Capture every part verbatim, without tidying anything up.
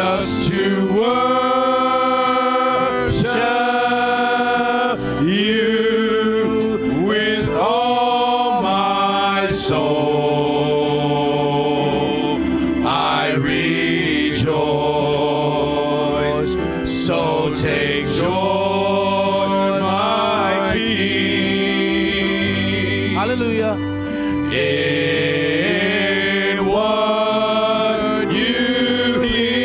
just to worship you with all my soul. I rejoice, so take joy, my King. Hallelujah. In what you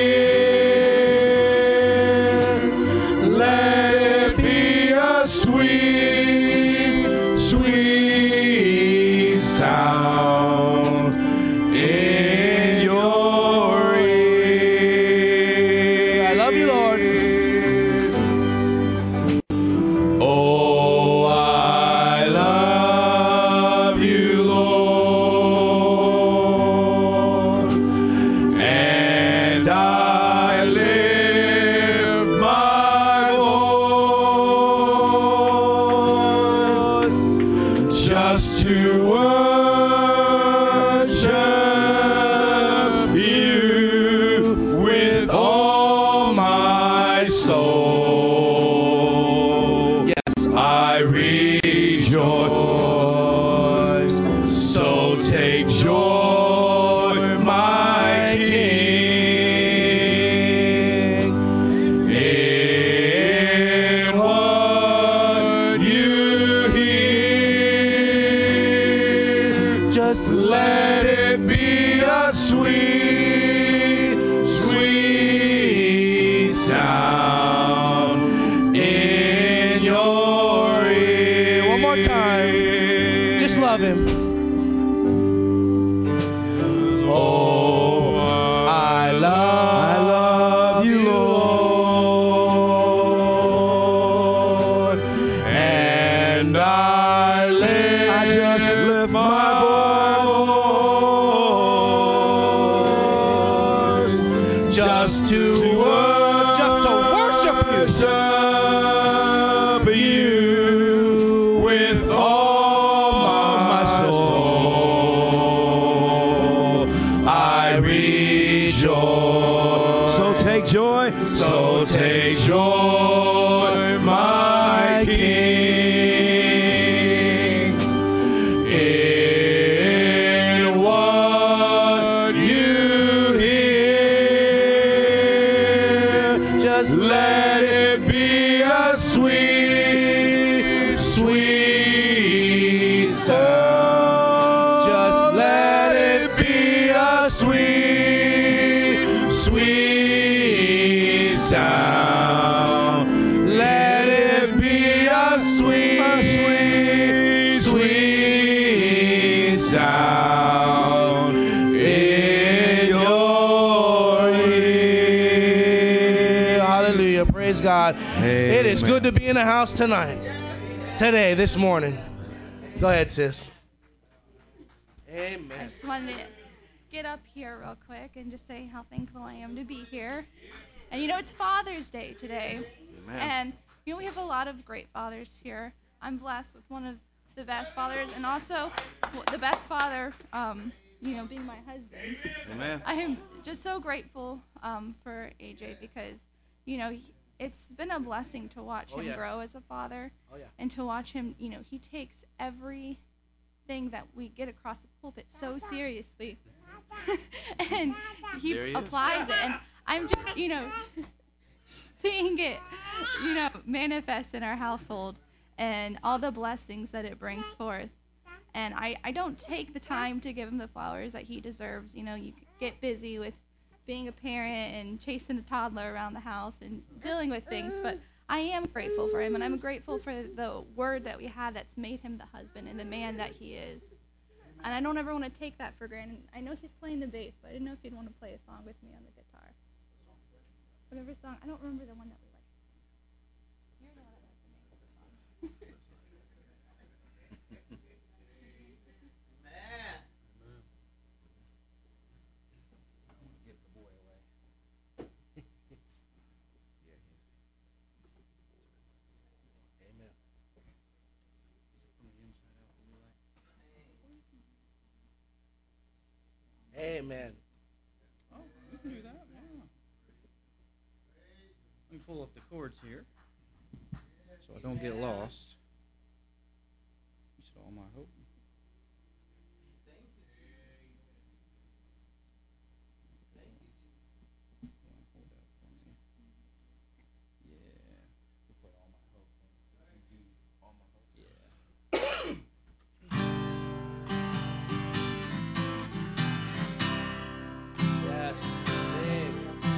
hear, let it be a sweet, sweet sound in your ear. I love you, Lord. Oh, I love you, Lord, and I lift my voice just to worship you with all my soul. Yes. I rejoice, so take joy, my King, in what you hear. Just Let it be a sweet, sweet sound in your ear. one more time. Just love him. Oh, I love, I love you, Lord, and I lift, I just lift my voice just to worship, Just to worship you. worship you with all my soul. I rejoice. So take joy. So take joy, my King, in what you hear. Just Let it be a sweet, sweet sound. Just let it be a sweet, sweet sound. Let it be a sweet, sweet, sweet sound in your ear. Hallelujah. Praise God. It is good to be in the house tonight. Today, this morning. Go ahead, sis. I Amen. just wanted to get up here real quick and just say how thankful I am to be here. And you know, it's Father's Day today. Amen. And you know, we have a lot of great fathers here. I'm blessed with one of the best fathers, and also the best father, um, you know, being my husband. Amen. I am just so grateful um, for A J because, you know, he, it's been a blessing to watch Oh, him yes. grow as a father, Oh, yeah. and to watch him, you know, he takes everything that we get across the pulpit so seriously. And he, There he is. applies it. And I'm just, you know, seeing it, you know, manifest in our household and all the blessings that it brings forth. And I, I don't take the time to give him the flowers that he deserves. You know, you get busy with being a parent and chasing a toddler around the house and dealing with things, but I am grateful for him, and I'm grateful for the word that we have that's made him the husband and the man that he is. And I don't ever want to take that for granted. I know he's playing the bass, but I didn't know if he'd want to play a song with me on the guitar. Whatever song. I don't remember the one that we like to sing. You're the one that knows the name of the song. Amen. Oh, you can do that. Yeah. Let me pull up the chords here so I don't get lost. You said all my hope. Yes. Sing.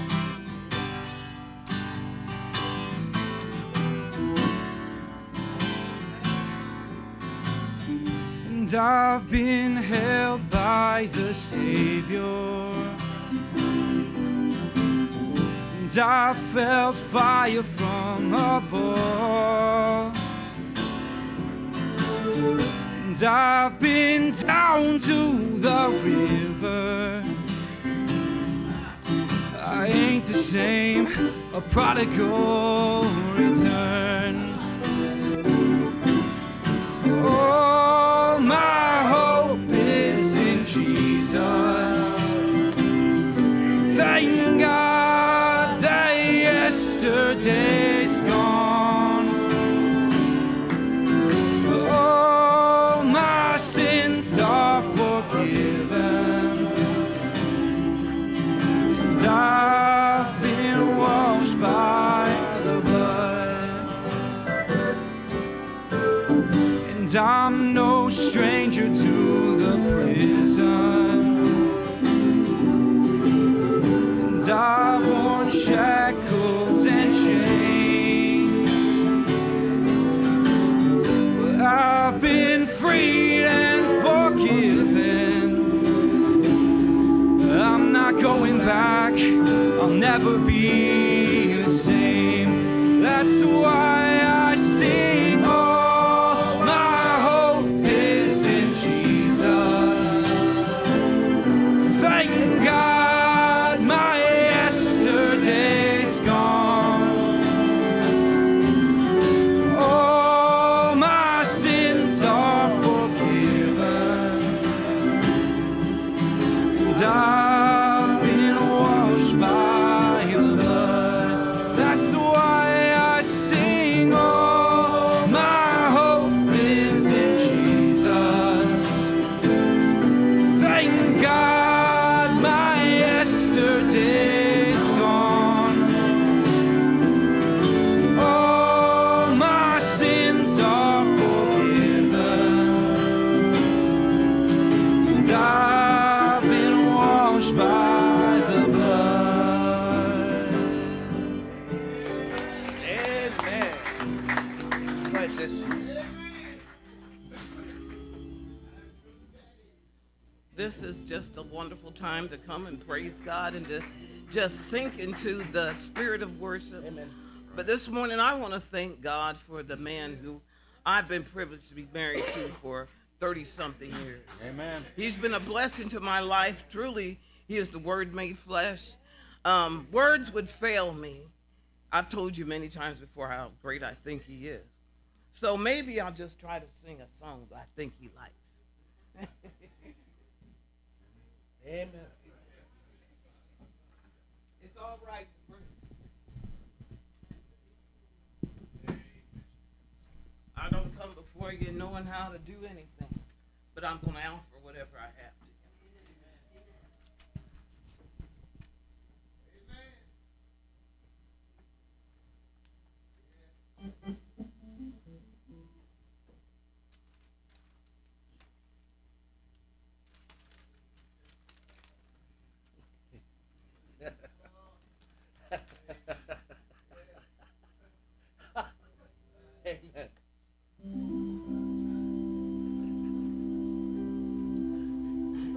And I've been held by the Savior, and I felt fire from above, and I've been down to the river. I ain't the same, a prodigal return. All my hope is in Jesus. Thank God that yesterday's gone. All my sins are forgiven, and I've been washed by the blood. And I'm no stranger to the prison, and I've worn shackles and chains, but I've been freed and forgiven. I'm not going back, I'll never be the same. That's why I sing. All my hope is in Jesus. Thank God my yesterday's gone. All my sins are forgiven, and I've been washed by your blood. That's why I sing. All my hope is in Jesus. Thank God my yesterday's gone. All my sins are forgiven, and I've been washed by the blood. Amen. Go ahead, sis. This is just a wonderful time to come and praise God and to just sink into the spirit of worship. Amen. But this morning, I want to thank God for the man who I've been privileged to be married to for thirty-something years. Amen. He's been a blessing to my life. Truly, he is the Word made flesh. Um, words would fail me. I've told you many times before how great I think he is. So maybe I'll just try to sing a song that I think he likes. Amen. It's all right. I don't come before you knowing how to do anything, but I'm going to offer whatever I have to Amen.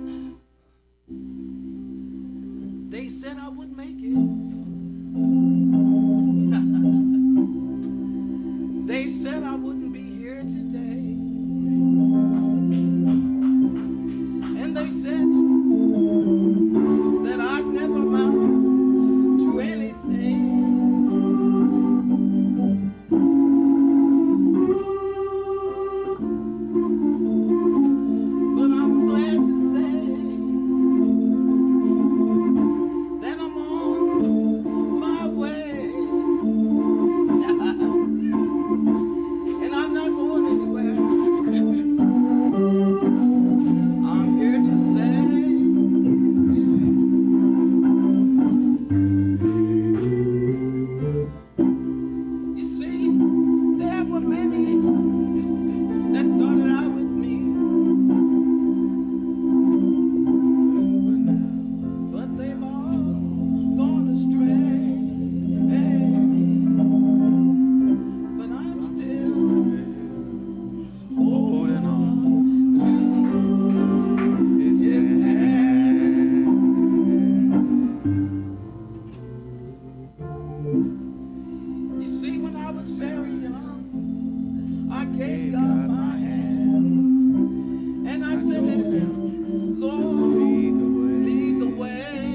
was very young, I gave God my hand. And I said, Lord, lead the way.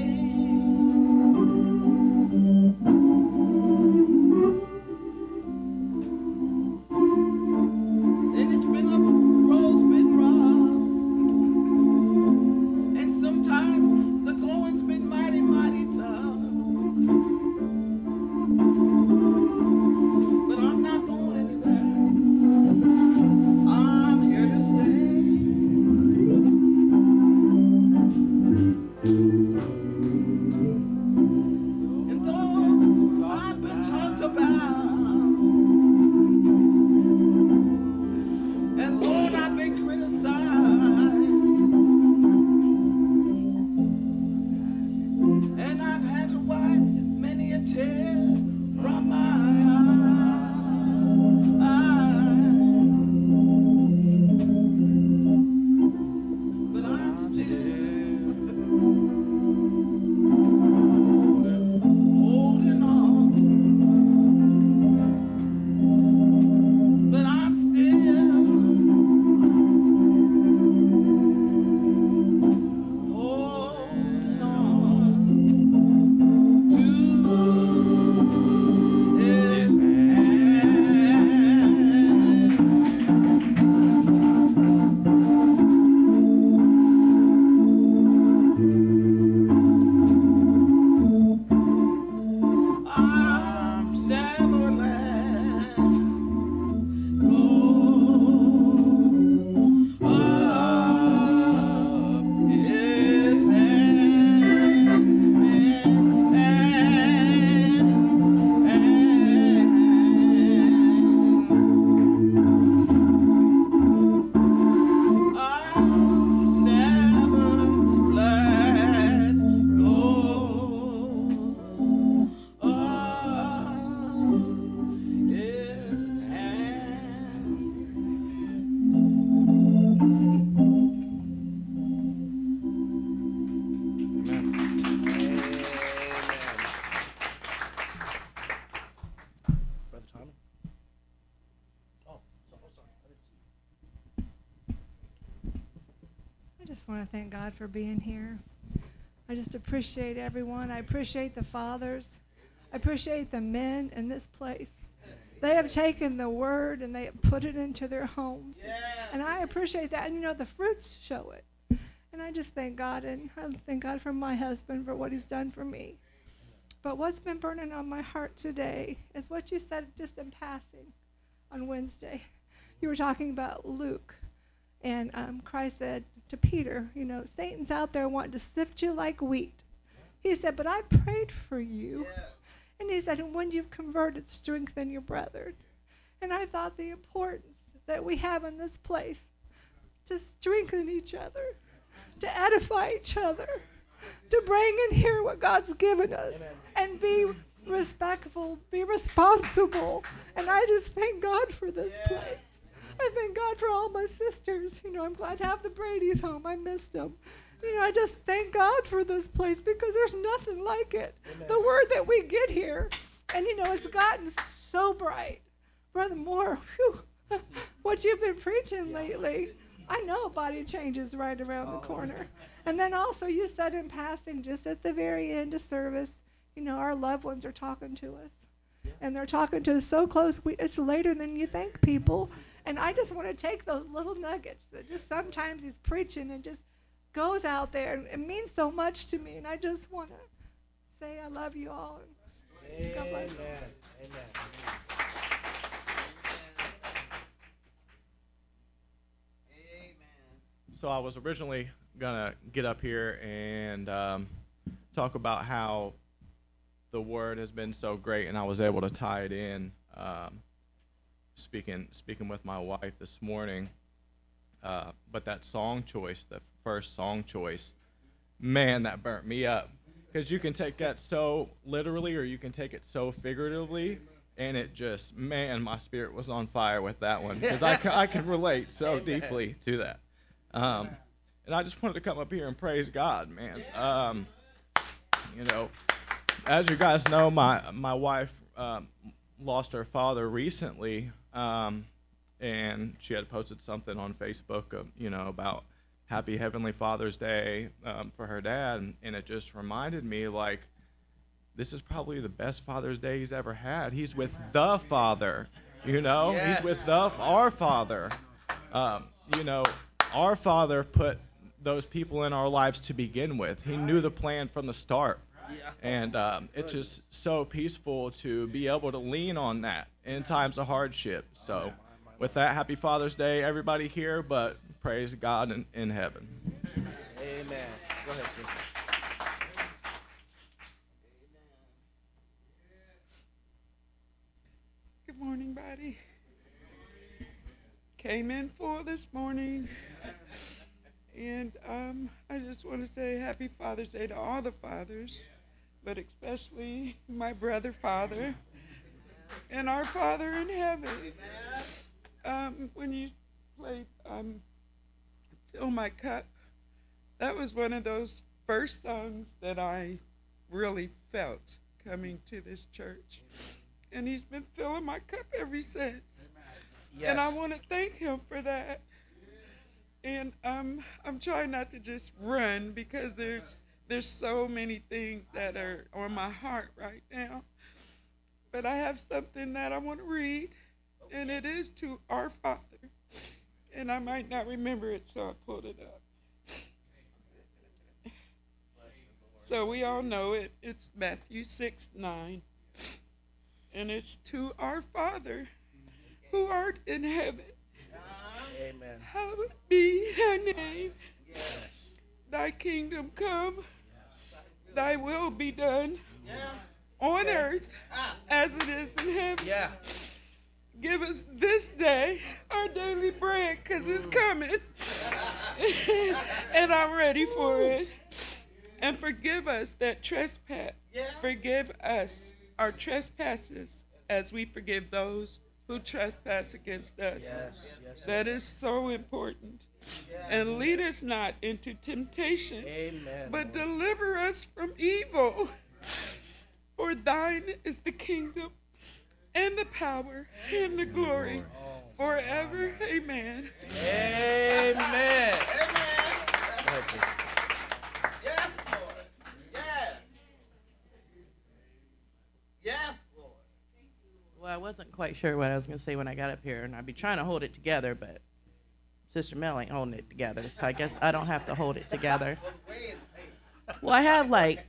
And it's been a road's been rough. And sometimes the going's been mighty, mighty tough. But I'm not going anywhere. I'm here to stay. And though I've been talked about, and Lord, I've been criticized, and I've had to wipe many a tear from my eye. But I'm still holding on. But I'm still holding on to His hand. I'm never let go of His hand. I'll never let go of His hand. Brother Tommy? Oh, so, oh, sorry. I didn't see you. I just want to thank God for being here. I just appreciate everyone. I appreciate the fathers. I appreciate the men in this place. They have taken the word and they have put it into their homes. And I appreciate that. And, you know, the fruits show it. And I just thank God. And I thank God for my husband for what he's done for me. But what's been burning on my heart today is what you said just in passing on Wednesday. You were talking about Luke. And um, Christ said to Peter, you know, Satan's out there wanting to sift you like wheat. He said, but I prayed for you. Yeah. And he said, and when you've converted, strengthen your brethren. And I thought the importance that we have in this place to strengthen each other, to edify each other, to bring in here what God's given us. Amen. And be respectful, be responsible. And I just thank God for this yeah. place. I thank God for all my sisters. You know, I'm glad to have the Brady's home. I missed them. You know, I just thank God for this place because there's nothing like it. Amen. The word that we get here, and, you know, it's gotten so bright. Brother Moore, whew, what you've been preaching lately, I know body change is right around the corner. And then also you said in passing, just at the very end of service, you know, our loved ones are talking to us. And they're talking to us so close, we, it's later than you think, people. And I just want to take those little nuggets that just sometimes he's preaching and just goes out there. And it means so much to me. And I just want to say I love you all. And God bless you. Amen. Amen. So I was originally going to get up here and um, talk about how the word has been so great, and I was able to tie it in um, speaking speaking with my wife this morning. Uh, but that song choice, the first song choice, man, that burnt me up. Because you can take that so literally or you can take it so figuratively, and it just, man, my spirit was on fire with that one. Because I, I can relate so Amen. Deeply to that. Um, and I just wanted to come up here and praise God, man. Um, you know, as you guys know, my my wife um, lost her father recently, um, and she had posted something on Facebook, of, you know, about Happy Heavenly Father's Day um, for her dad, and, and it just reminded me, like, this is probably the best Father's Day he's ever had. He's with the Father, you know? Yes. He's with the our Father. Um, you know, our Father put those people in our lives to begin with. He knew the plan from the start. Yeah. And um, it's just so peaceful to be able to lean on that in times of hardship. So with that, happy Father's Day, everybody here, but praise God in, in heaven. Amen. Go ahead, sister. Good morning, buddy. Came in full this morning. And um, I just want to say happy Father's Day to all the fathers, but especially my brother Father and our Father in heaven. Um, when you played um, Fill My Cup, that was one of those first songs that I really felt coming to this church. And he's been filling my cup ever since. Yes. And I want to thank him for that. And um, I'm trying not to just run because there's there's so many things that are on my heart right now. But I have something that I want to read, and it is to our Father. And I might not remember it, so I pulled it up. So we all know it. It's Matthew six nine. And it's to our Father who art in heaven. Amen. Hallowed be thy name. Yes. Thy kingdom come. Thy will be done Yes. on earth as it is in heaven. Yeah. Give us this day our daily bread, because it's coming. And I'm ready for it. And forgive us that trespass. Forgive us our trespasses as we forgive those who trespass against us. Yes. Yes. That is so important. And lead us not into temptation, Amen. but deliver us from evil. For thine is the kingdom and the power and the glory forever. Amen. Amen. Amen. Yes, Lord. Yes. Yes, Lord. Well, I wasn't quite sure what I was going to say when I got up here, and I'd be trying to hold it together, but Sister Mel ain't holding it together, so I guess I don't have to hold it together. Well, I have like,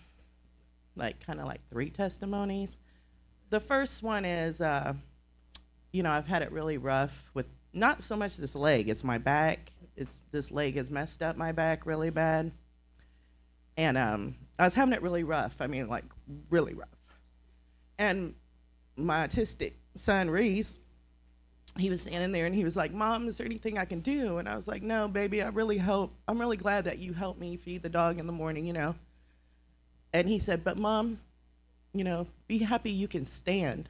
like kind of like three testimonies. The first one is, uh, you know, I've had it really rough with not so much this leg, it's my back. It's this leg has messed up my back really bad, and um, I was having it really rough. I mean, like really rough. And my autistic son Reese, he was standing there and he was like, "Mom, is there anything I can do?" And I was like, "No, baby, I really hope, I'm really glad that you helped me feed the dog in the morning, you know." And he said, "But Mom, you know, be happy you can stand."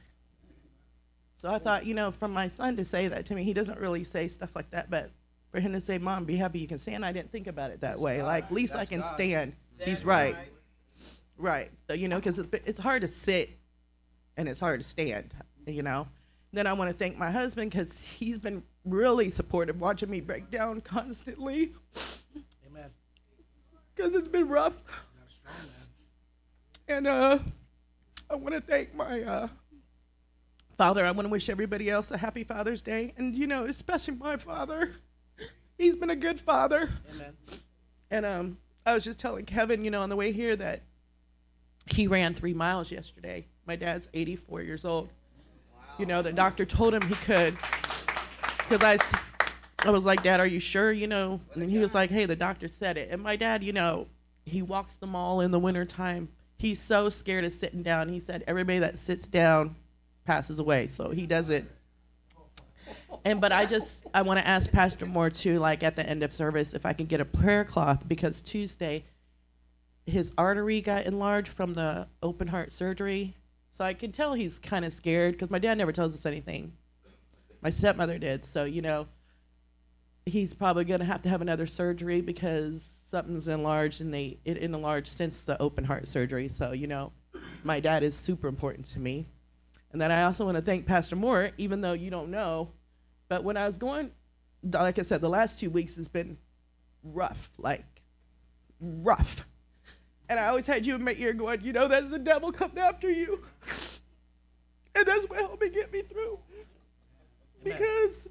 So I thought, you know, from my son to say that to me, he doesn't really say stuff like that, but for him to say, "Mom, be happy you can stand," I didn't think about it that That's way. God. Like, at least That's I can God. stand. That's He's right. right. Right. So, you know, because it's hard to sit and it's hard to stand, you know. Then I want to thank my husband because he's been really supportive, watching me break down constantly. Amen. Because it's been rough. That's strong, man. And uh, I want to thank my uh, father. I want to wish everybody else a happy Father's Day. And, you know, especially my father. He's been a good father. Amen. And um, I was just telling Kevin, you know, on the way here that he ran three miles yesterday. My dad's eighty-four years old. Wow. You know, the doctor told him he could. Because I, s- I was like, "Dad, are you sure?" You know, and he was like, "Hey, the doctor said it." And my dad, you know, he walks the mall in the wintertime. He's so scared of sitting down. He said everybody that sits down passes away. So he doesn't. And but I just, I want to ask Pastor Moore too, like at the end of service, if I can get a prayer cloth, because Tuesday his artery got enlarged from the open heart surgery. So I can tell he's kind of scared because my dad never tells us anything. My stepmother did. So, you know, he's probably going to have to have another surgery because something's enlarged, and they it enlarged since the open heart surgery. So, you know, my dad is super important to me. And then I also want to thank Pastor Moore, even though you don't know, but when I was going, like I said, the last two weeks has been rough, like rough. And I always had you in my ear going, you know, that's the devil coming after you. And that's what helped me get me through. Amen. Because,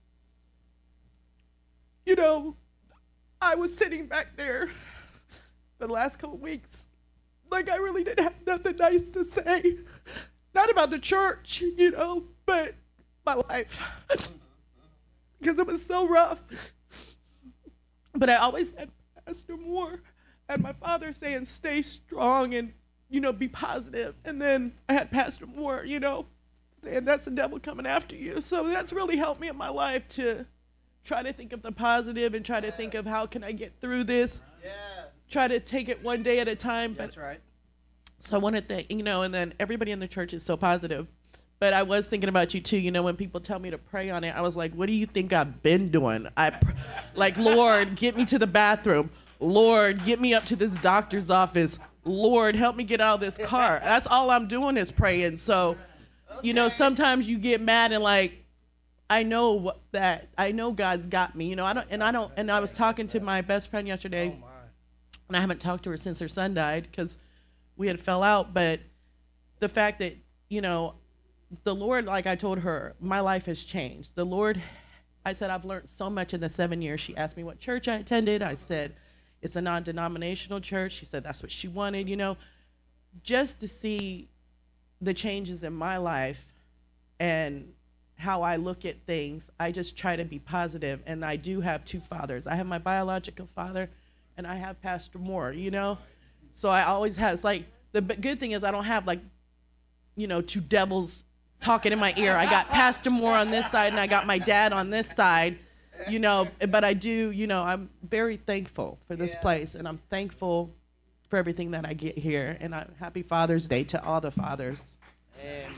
you know, I was sitting back there for the last couple weeks, like I really didn't have nothing nice to say. Not about the church, you know, but my life. Because it was so rough. But I always had Pastor Moore and my father saying, stay strong and, you know, be positive. And then I had Pastor Moore, you know, saying that's the devil coming after you. So that's really helped me in my life to try to think of the positive and try to think of how can I get through this. Yeah. Try to take it one day at a time. But, that's right. So I want to thank, you know, and then everybody in the church is so positive. But I was thinking about you too, you know, when people tell me to pray on it, I was like, what do you think I've been doing? I, pr- like, Lord, get me to the bathroom. Lord, get me up to this doctor's office. Lord, help me get out of this car. That's all I'm doing is praying. So, you know, sometimes you get mad and like, I know what, that I know God's got me. You know, I don't, and I don't, and I was talking to my best friend yesterday, oh and I haven't talked to her since her son died because we had fell out. But the fact that, you know, the Lord, like I told her, my life has changed. The Lord, I said, I've learned so much in the seven years. She asked me what church I attended. I said, it's a non-denominational church. She said that's what she wanted, you know, just to see the changes in my life and how I look at things. I just try to be positive, and I do have two fathers. I have my biological father, and I have Pastor Moore, you know. So I always have, it's like, the good thing is I don't have, like, you know, two devils talking in my ear. I got Pastor Moore on this side, and I got my dad on this side. You know, but I do, you know, I'm very thankful for this yeah. place, and I'm thankful for everything that I get here. And I, happy Father's Day to all the fathers. Amen.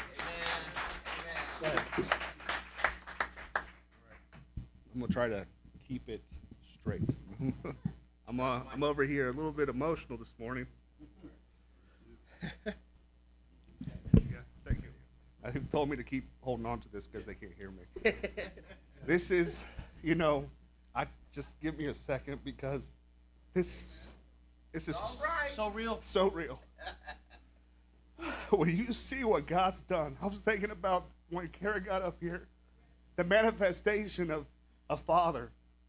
Amen. I'm going to try to keep it straight. I'm, uh, I'm over here a little bit emotional this morning. Yeah, thank you. They told me to keep holding on to this because they can't hear me. This is, you know, I just give me a second because this, this is right. so real. So real. When you see what God's done, I was thinking about when Kara got up here, the manifestation of a father.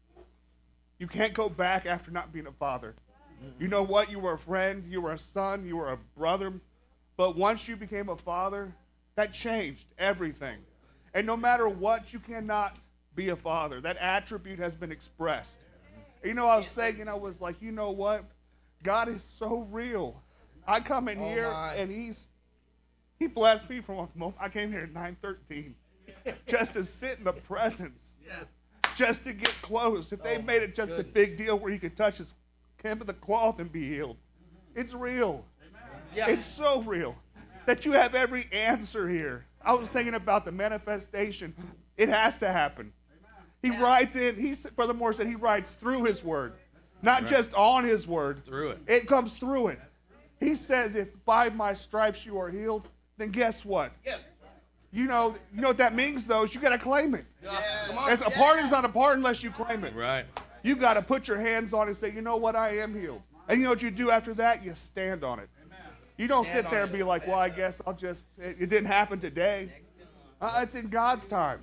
You can't go back after not being a father. Mm-hmm. You know what? You were a friend, you were a son, you were a brother, but once you became a father, that changed everything. And no matter what, you cannot be a father. That attribute has been expressed. You know, I was saying, I was like, you know what? God is so real. I come in oh here my. and he's he blessed me from a moment. I came here at nine thirteen just to sit in the presence, yes. just to get close. If they oh made it just goodness. a big deal where you could touch his hem of the cloth and be healed, it's real. Yeah. It's so real that you have every answer here. I was thinking about the manifestation. It has to happen. He writes in, he, Brother Moore said he writes through his word, not right. just on his word. Through it. It comes through it. He says, if by my stripes you are healed, then guess what? Yes. You know, you know what that means, though, is you got to claim it. Yeah. Come on. As a pardon's not a pardon unless you claim it. Right. You got to put your hands on it and say, you know what, I am healed. And you know what you do after that? You stand on it. Amen. You don't stand sit there and be like, well, I guess I'll just, it, it didn't happen today. Uh, it's in God's time.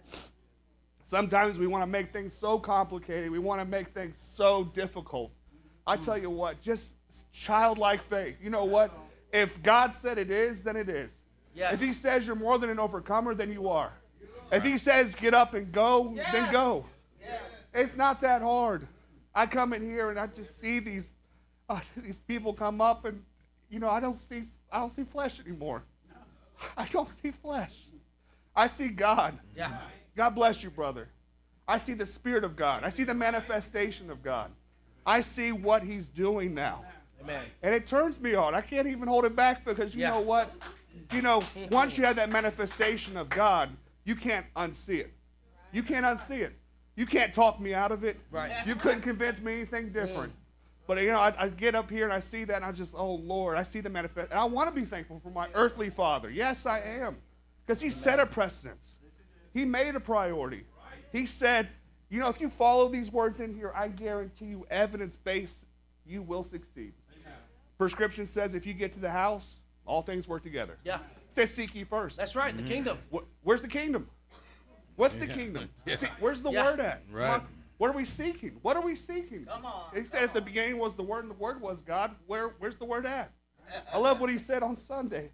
Sometimes we want to make things so complicated. We want to make things so difficult. I tell you what, just childlike faith. You know what? If God said it is, then it is. Yes. If he says you're more than an overcomer, then you are. If he says get up and go, yes. then go. Yes. It's not that hard. I come in here and I just see these uh, these people come up and, you know, I don't see I don't see flesh anymore. I don't see flesh. I see God. Yeah. God bless you, brother. I see the Spirit of God. I see the manifestation of God. I see what he's doing now. Amen. And it turns me on. I can't even hold it back because you yeah. know what? You know, once you have that manifestation of God, you can't unsee it. You can't unsee it. You can't talk me out of it. Right. You couldn't convince me anything different. But, you know, I, I get up here and I see that, and I just, oh, Lord, I see the manifest. And I want to be thankful for my earthly father. Yes, I am. Because he set a precedence. He made a priority. He said, you know, if you follow these words in here, I guarantee you, evidence-based, you will succeed. Prescription says if you get to the house, all things work together. Yeah. It says seek ye first. That's right, the kingdom. Wh- Where's the kingdom? What's the kingdom? Yeah. See, where's the Yeah. word at? Right. What are we seeking? What are we seeking? Come on. He said at the beginning was the word, and the word was God. Where, where's the word at? I love what he said on Sunday.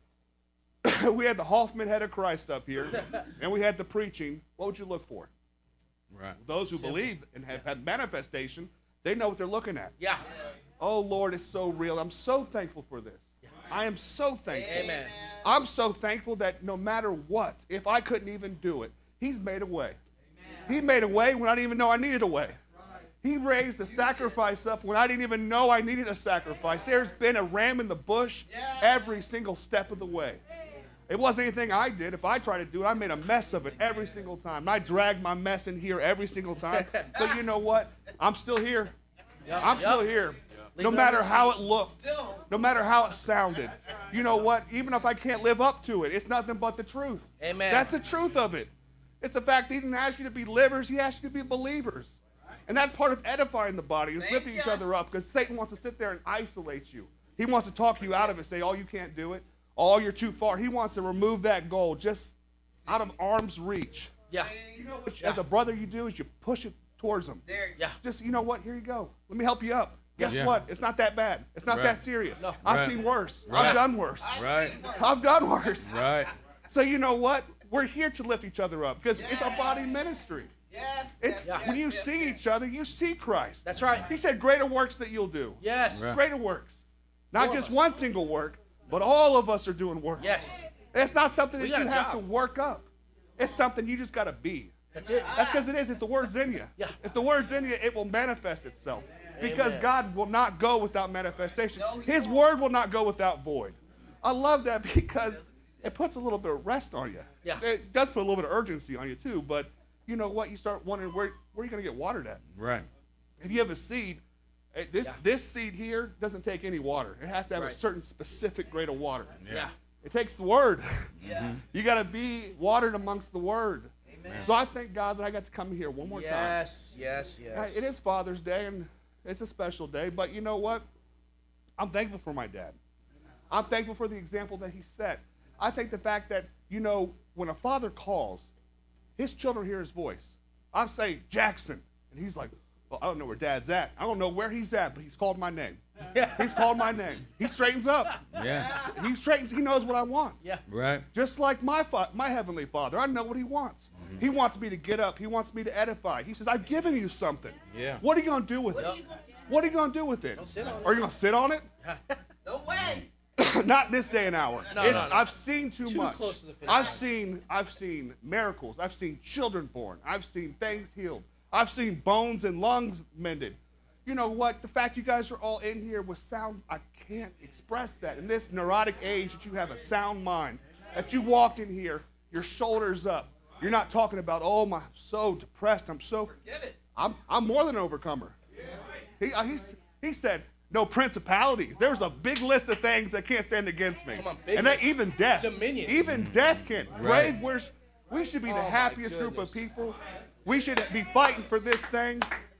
We had the Hoffman head of Christ up here, and we had the preaching. What would you look for? Right. Those who Simple. believe and have had manifestation, they know what they're looking at. Yeah. Oh, Lord, it's so real. I'm so thankful for this. I am so thankful. Amen. I'm so thankful that no matter what, if I couldn't even do it, he's made a way. He made a way when I didn't even know I needed a way. He raised a sacrifice up when I didn't even know I needed a sacrifice. There's been a ram in the bush every single step of the way. It wasn't anything I did. If I tried to do it, I made a mess of it every single time. And I dragged my mess in here every single time. But you know what? I'm still here. I'm still here. No matter how it looked, no matter how it sounded. You know what? Even if I can't live up to it, it's nothing but the truth. Amen. That's the truth of it. It's the fact that he didn't ask you to be livers, he asked you to be believers. And that's part of edifying the body, is lifting each other up, because Satan wants to sit there and isolate you. He wants to talk you out of it, say, oh, you can't do it. Oh, you're too far. He wants to remove that goal just out of arm's reach. Yeah. You know what, as a brother, you do is you push it towards him. Yeah. Just, you know what, here you go. Let me help you up. Guess Yeah. what? It's not that bad. It's not Right. that serious. No. I've Right. seen worse. Right. I've done worse. Right. I've done worse. Right. So you know what? We're here to lift each other up because it's a body ministry. Yes. It's Yeah. when you see each other, you see Christ. That's right. He said, "Greater works that you'll do." Yes. Right. Greater works, not More of just us. one single work, but all of us are doing work. Yes. It's not something We that got you a have job. to work up. It's something you just got to be. That's it. That's because it is. It's the word's in you. Yeah. If the word's in you, it will manifest itself. Because Amen. God will not go without manifestation. His word will not go without void. I love that because it puts a little bit of rest on you. Yeah. It does put a little bit of urgency on you too, but you know what? You start wondering where, where are you going to get watered at? Right. If you have a seed, eh, this Yeah. this seed here doesn't take any water. It has to have Right. a certain specific grade of water. Yeah. It takes the word. You got to be watered amongst the word. Amen. So I thank God that I got to come here one more time. Yes. Yes. Uh, Yes. It is Father's Day, and it's a special day, but you know what? I'm thankful for my dad. I'm thankful for the example that he set. I think the fact that, you know, when a father calls, his children hear his voice. I say, Jackson, and he's like, well, I don't know where Dad's at. I don't know where he's at, but he's called my name. He's called my name. He straightens up. Yeah. He straightens. He knows what I want. Yeah. Right. Just like my fa- my heavenly Father, I know what he wants. He wants me to get up. He wants me to edify. He says, I've given you something. Yeah. What are you going to do with it? What are you going to do with it? sit on it. Are you going to sit on it? No way. Not this day and hour. No, it's, no, no. I've seen too, Too much. close to the finish I've line. seen I've seen miracles. I've seen children born. I've seen things healed. I've seen bones and lungs mended. You know what? The fact you guys are all in here with sound, I can't express that. In this neurotic age that you have a sound mind, that you walked in here, your shoulders up. You're not talking about, oh, my, I'm so depressed. I'm so. I'm, I'm more than an overcomer. He, uh, he's, he said, no principalities. There's a big list of things that can't stand against me. Come on, big and that list. even death. Dominions. Even death can't. Right. Grave, we're, we should be the Oh, my happiest group goodness. of people. We should be fighting for this thing.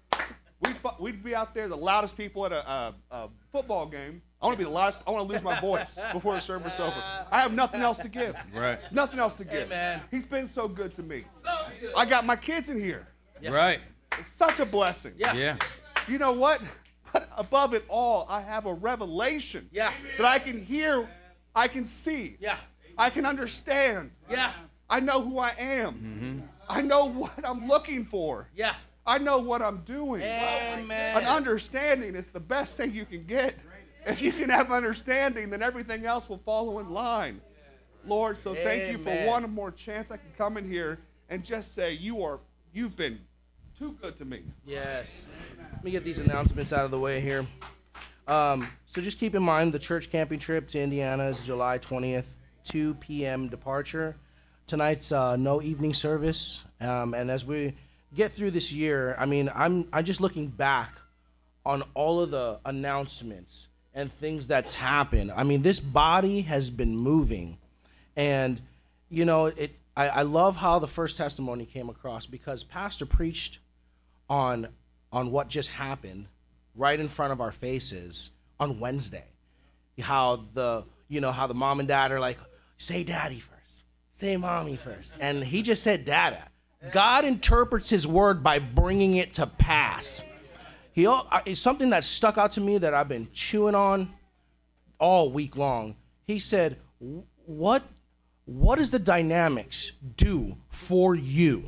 We'd, fu- we'd be out there, the loudest people at a, a, a football game. I want to be the loudest. I want to lose my voice before the service is over. I have nothing else to give. Right. Nothing else to give. Amen. He's been so good to me. I got my kids in here. Right. It's such a blessing. Yeah. Yeah. You know what? But above it all, I have a revelation Yeah. that I can hear, I can see, Yeah. I can understand. Yeah. I know who I am. I know what I'm looking for. Yeah. I know what I'm doing. Amen. An understanding is the best thing you can get. If you can have understanding, then everything else will follow in line. Lord, so thank you for Amen. one more chance I can come in here and just say you are, you've been too good to me. Yes. Let me get these announcements out of the way here. Um, so just keep in mind the church camping trip to Indiana is July twentieth, two p.m. departure. Tonight's uh, no evening service. Um, and as we get through this year, I mean, I'm I'm just looking back on all of the announcements and things that's happened. I mean, this body has been moving. And, you know, it. I, I love how the first testimony came across, because Pastor preached on on what just happened right in front of our faces on Wednesday. How the, you know, how the mom and dad are like, say daddy first, say mommy first. And he just said dada. God interprets his word by bringing it to pass. He, it's something that stuck out to me that I've been chewing on all week long. He said, what, what does the dynamics do for you?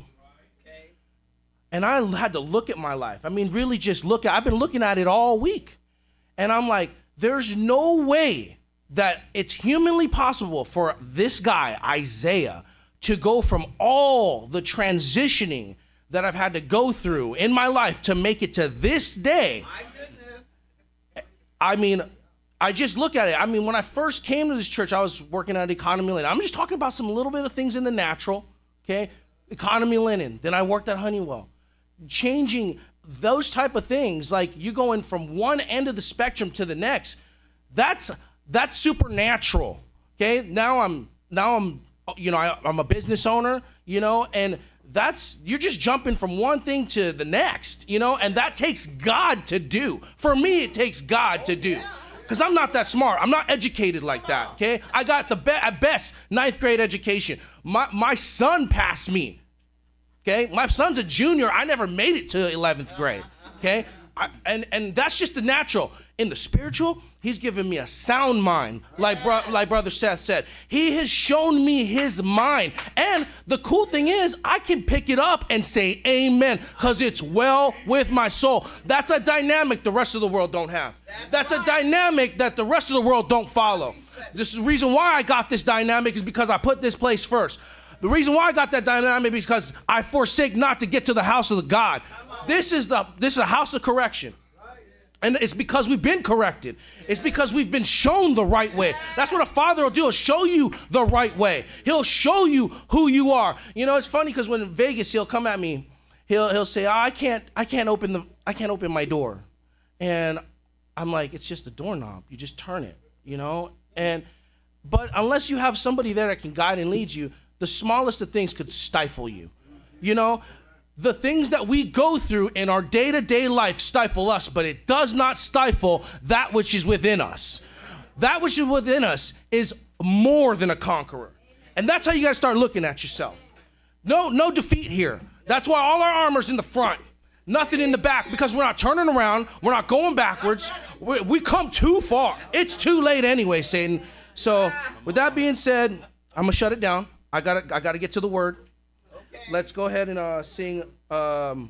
And I had to look at my life. I mean, really just look at, I've been looking at it all week. And I'm like, there's no way that it's humanly possible for this guy, Isaiah, to go from all the transitioning that I've had to go through in my life to make it to this day. My goodness. I mean, I just look at it. I mean, when I first came to this church, I was working at Economy Linen. I'm just talking about some little bit of things in the natural, okay? Economy Linen. Then I worked at Honeywell. Changing those type of things, like you going from one end of the spectrum to the next, that's that's supernatural. Okay, now I'm now I'm you know I, I'm a business owner, you know, and that's you're just jumping from one thing to the next, you know, and that takes God to do. For me, it takes God to do, because I'm not that smart. I'm not educated like that. Okay, I got the be- at best ninth grade education. My my son passed me. Okay, my son's a junior. I never made it to eleventh grade. Okay, I, and and that's just the natural. In the spiritual, he's given me a sound mind, like bro, like Brother Seth said. He has shown me his mind, and the cool thing is, I can pick it up and say amen, because it's well with my soul. That's a dynamic the rest of the world don't have. That's a dynamic that the rest of the world don't follow. This is the reason why I got this dynamic, is because I put this place first. The reason why I got that dynamic is because I forsake not to get to the house of the God. This is the this is a house of correction. And it's because we've been corrected. It's because we've been shown the right way. That's what a father will do, is show you the right way. He'll show you who you are. You know, it's funny because when in Vegas, he'll come at me. He'll he'll say, oh, I can't I can't open the I can't open my door. And I'm like, it's just a doorknob. You just turn it, you know? And but unless you have somebody there that can guide and lead you, the smallest of things could stifle you. You know, the things that we go through in our day-to-day life stifle us, but it does not stifle that which is within us. That which is within us is more than a conqueror. And that's how you got to start looking at yourself. No, no defeat here. That's why all our armor's in the front, nothing in the back, because we're not turning around. We're not going backwards. We, we come too far. It's too late anyway, Satan. So with that being said, I'm going to shut it down. I gotta, I gotta get to the word. Okay. Let's go ahead and uh, sing um,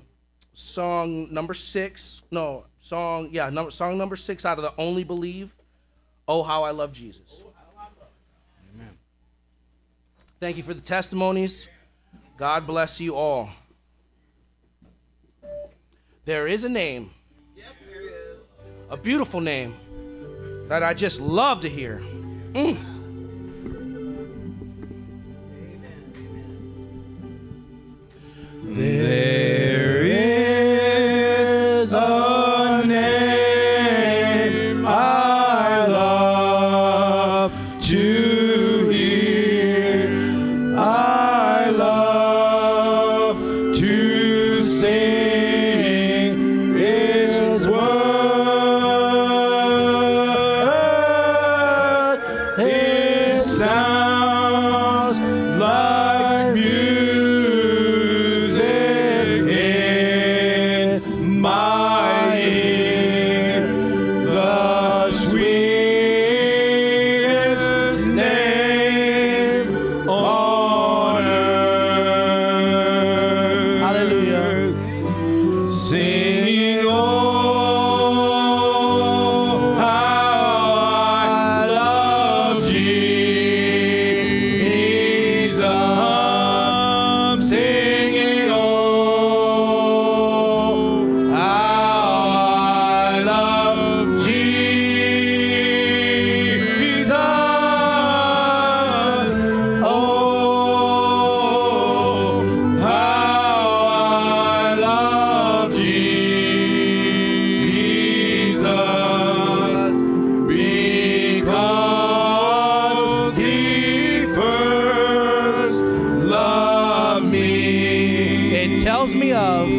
song number six. No, song, yeah, number, song number six out of the Only Believe. Oh, how I love Jesus. Amen. Thank you for the testimonies. God bless you all. There is a name, a beautiful name that I just love to hear. Mm. There is a name I love to hear. I love to sing its word. tells me of.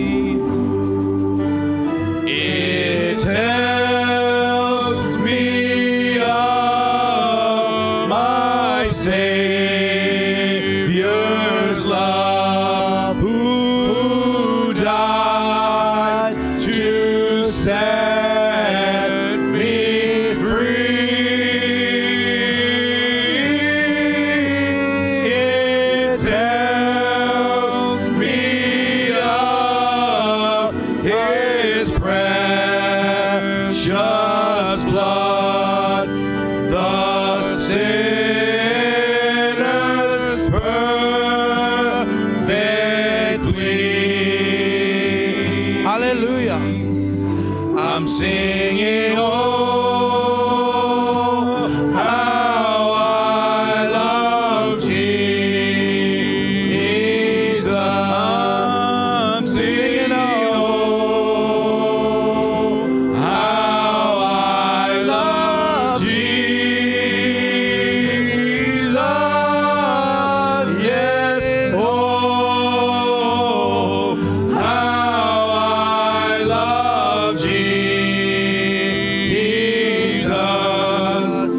It tells me of my Savior's love, who died to set me free. It tells me of His precious blood, the sinner's perfect plea. Hallelujah. I'm singing, oh, how I love Jesus. I'm singing, oh, how I love Jesus. Yes, oh, how I love Jesus,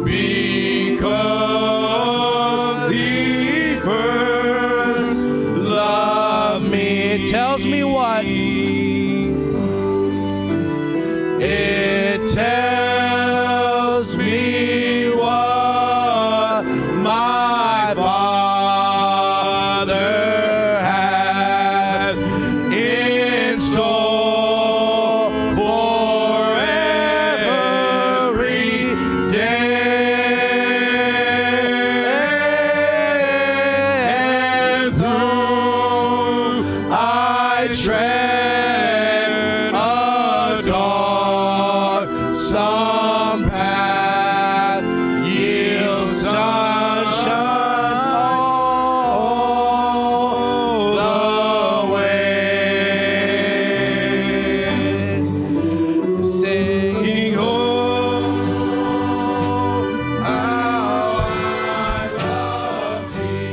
because He first loved me. It tells me what? It tells me what my Father had in store for every day. And through I tread a dark some path yield sunshine all the way, singing, oh, how I love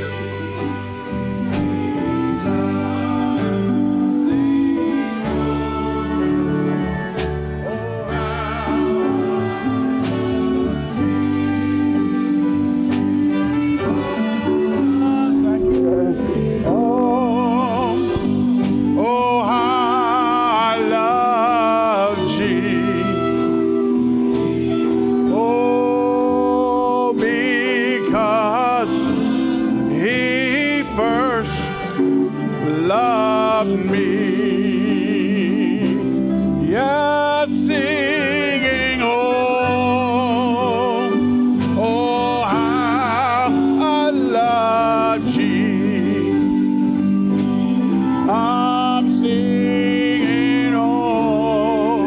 oh, how I love Jesus. Oh, because He first loved me. Yes, singing, oh, oh, how I love Jesus. I'm singing, oh,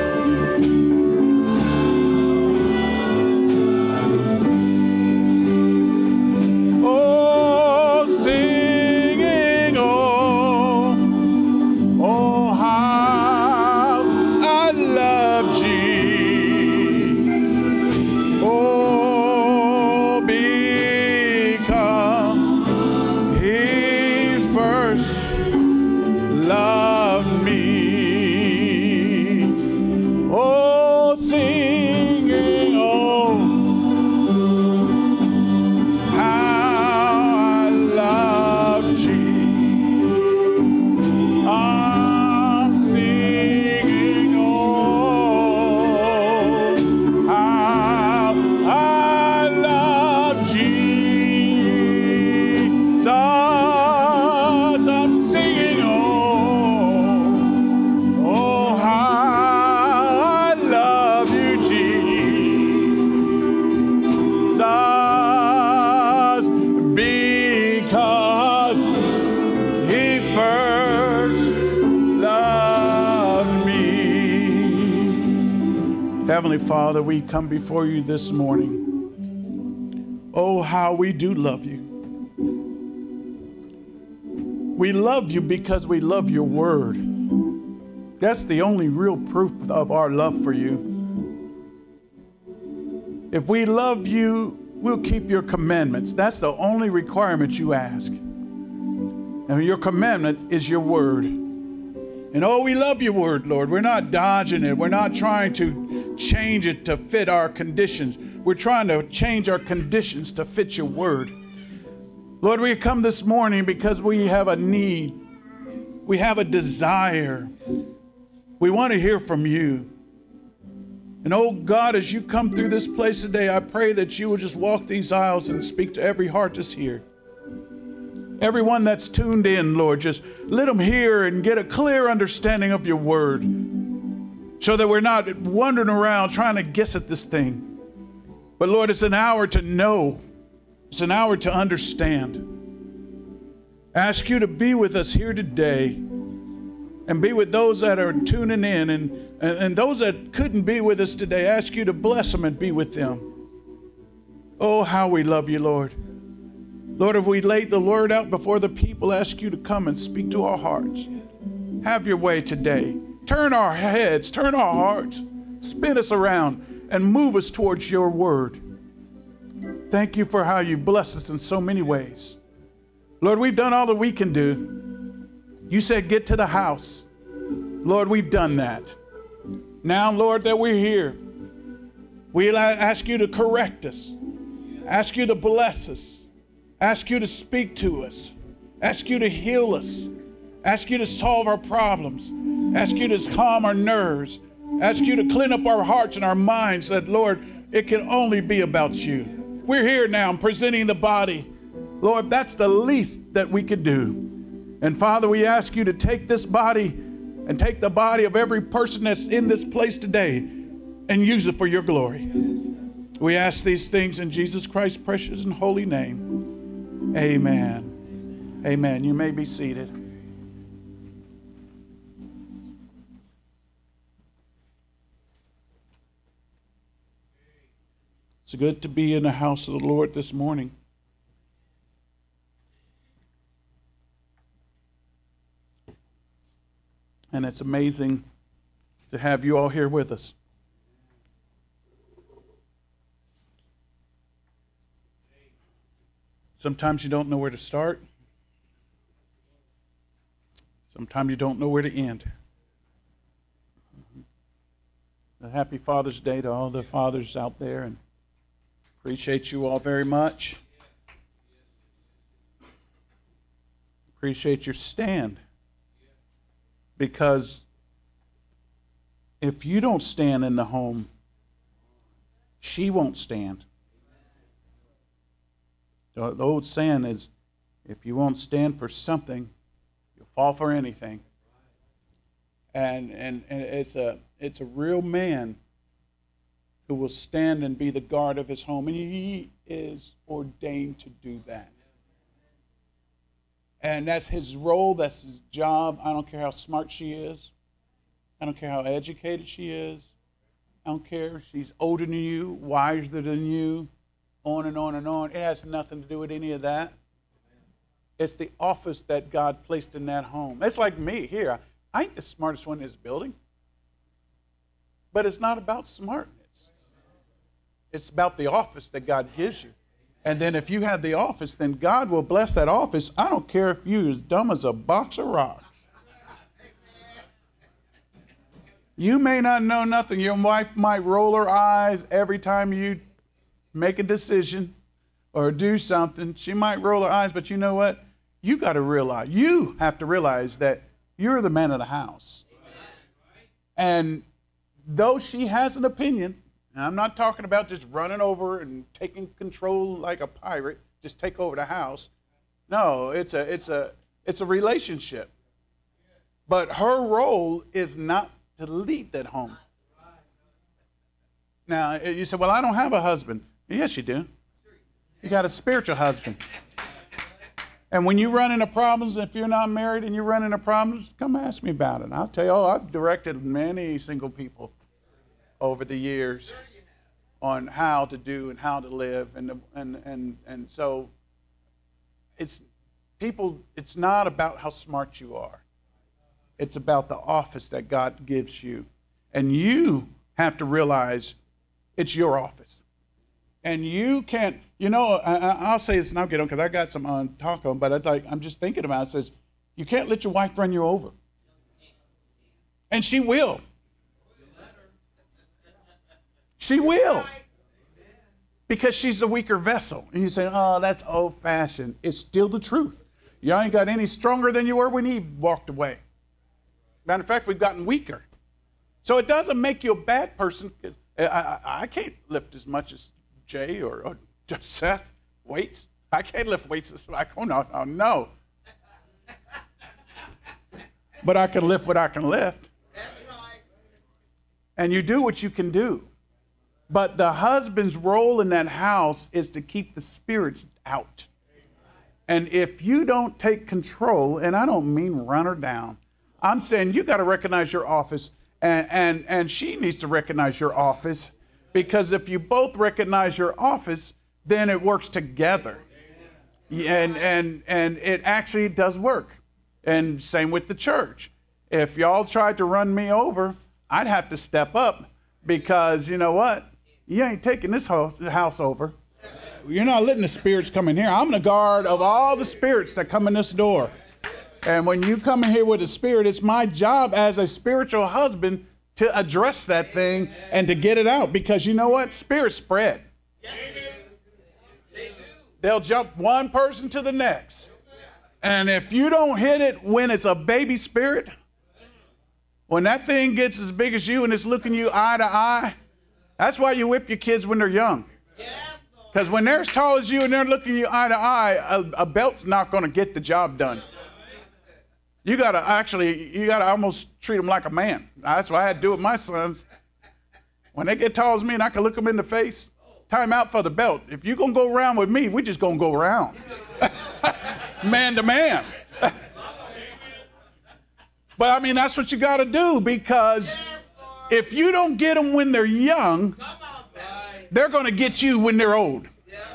oh, singing, oh, oh, how I love Jesus. Oh, because He first loved me. Oh, singing, oh, how I love Jesus. I'm singing, oh, how I love Jesus. I'm singing, oh, oh, how I love you, Jesus, because He first loved me. Heavenly Father, we come before you this morning. Oh, how we do love you. We love you because we love your word. That's the only real proof of our love for you. If we love you, we'll keep your commandments. That's the only requirement you ask. And your commandment is your word. And oh, we love your word, Lord. We're not dodging it. We're not trying to change it to fit our conditions. We're trying to change our conditions to fit your word. Lord, we come this morning because we have a need. We have a desire. We want to hear from you. And oh God, as you come through this place today, I pray that you will just walk these aisles and speak to every heart that's here. Everyone that's tuned in, Lord, just let them hear and get a clear understanding of your word so that we're not wandering around trying to guess at this thing. But Lord, it's an hour to know. It's an hour to understand. I ask you to be with us here today and be with those that are tuning in and, and, and those that couldn't be with us today. I ask you to bless them and be with them. Oh, how we love you, Lord. Lord, if we laid the word out before the people, ask you to come and speak to our hearts. Have your way today. Turn our heads, turn our hearts, spin us around, and move us towards your word. Thank you for how you bless us in so many ways. Lord, we've done all that we can do. You said get to the house. Lord, we've done that. Now, Lord, that we're here, we ask you to correct us, ask you to bless us, ask you to speak to us, ask you to heal us, ask you to solve our problems, ask you to calm our nerves, ask you to clean up our hearts and our minds that, Lord, it can only be about you. We're here now and presenting the body. Lord, that's the least that we could do. And Father, we ask you to take this body and take the body of every person that's in this place today and use it for your glory. We ask these things in Jesus Christ's precious and holy name. Amen. Amen. You may be seated. It's good to be in the house of the Lord this morning. And it's amazing to have you all here with us. Sometimes you don't know where to start. Sometimes you don't know where to end. A happy Father's Day to all the fathers out there, and appreciate you all very much. Appreciate your stand. Because if you don't stand in the home, she won't stand. The, the old saying is, if you won't stand for something, you'll fall for anything. And and, and it's a it's a real man who will stand and be the guard of his home, and he is ordained to do that. And that's his role, that's his job. I don't care how smart she is. I don't care how educated she is. I don't care if she's older than you, wiser than you, on and on and on. It has nothing to do with any of that. It's the office that God placed in that home. It's like me here. I ain't the smartest one in this building. But it's not about smartness. It's about the office that God gives you. And then if you have the office, then God will bless that office. I don't care if you're as dumb as a box of rocks. You may not know nothing. Your wife might roll her eyes every time you make a decision or do something. She might roll her eyes, but you know what? You got to realize, you have to realize that you're the man of the house. And though she has an opinion, and I'm not talking about just running over and taking control like a pirate, just take over the house. No, it's a it's a it's a relationship. But her role is not to lead that home. Now, you say, well, I don't have a husband. Yes, you do. You got a spiritual husband. And when you run into problems, if you're not married and you run into problems, come ask me about it. I'll tell you, oh, I've directed many single people over the years on how to do and how to live, and and and and so it's people. It's not about how smart you are. It's about the office that God gives you, and you have to realize it's your office, and you can't You know, I, I'll say this and I'll get on because I got some on talk on, but it's like, I'm just thinking about it. It says, you can't let your wife run you over. And she will. She will. Because she's the weaker vessel. And you say, oh, that's old-fashioned. It's still the truth. You ain't got any stronger than you were when Eve walked away. Matter of fact, we've gotten weaker. So it doesn't make you a bad person. I, I, I can't lift as much as Jay or, or Seth weights. I can't lift weights as like, oh, no, no, no. But I can lift what I can lift. That's right. And you do what you can do. But the husband's role in that house is to keep the spirits out. And if you don't take control, and I don't mean run her down, I'm saying you got to recognize your office, and, and, and she needs to recognize your office, because if you both recognize your office, then it works together. And, and, and it actually does work. And same with the church. If y'all tried to run me over, I'd have to step up, because you know what? You ain't taking this house, house over. You're not letting the spirits come in here. I'm the guard of all the spirits that come in this door. And when you come in here with a spirit, it's my job as a spiritual husband to address that thing and to get it out. Because you know what? Spirits spread. They'll jump one person to the next. And if you don't hit it when it's a baby spirit, when that thing gets as big as you and it's looking you eye to eye, that's why you whip your kids when they're young. Because when they're as tall as you and they're looking you eye to eye, a, a belt's not going to get the job done. You got to actually, you got to almost treat them like a man. That's what I had to do with my sons. When they get tall as me and I can look them in the face, time out for the belt. If you're going to go around with me, we're just going to go around. Man to man. But I mean, that's what you got to do, because if you don't get them when they're young, they're going to get you when they're old.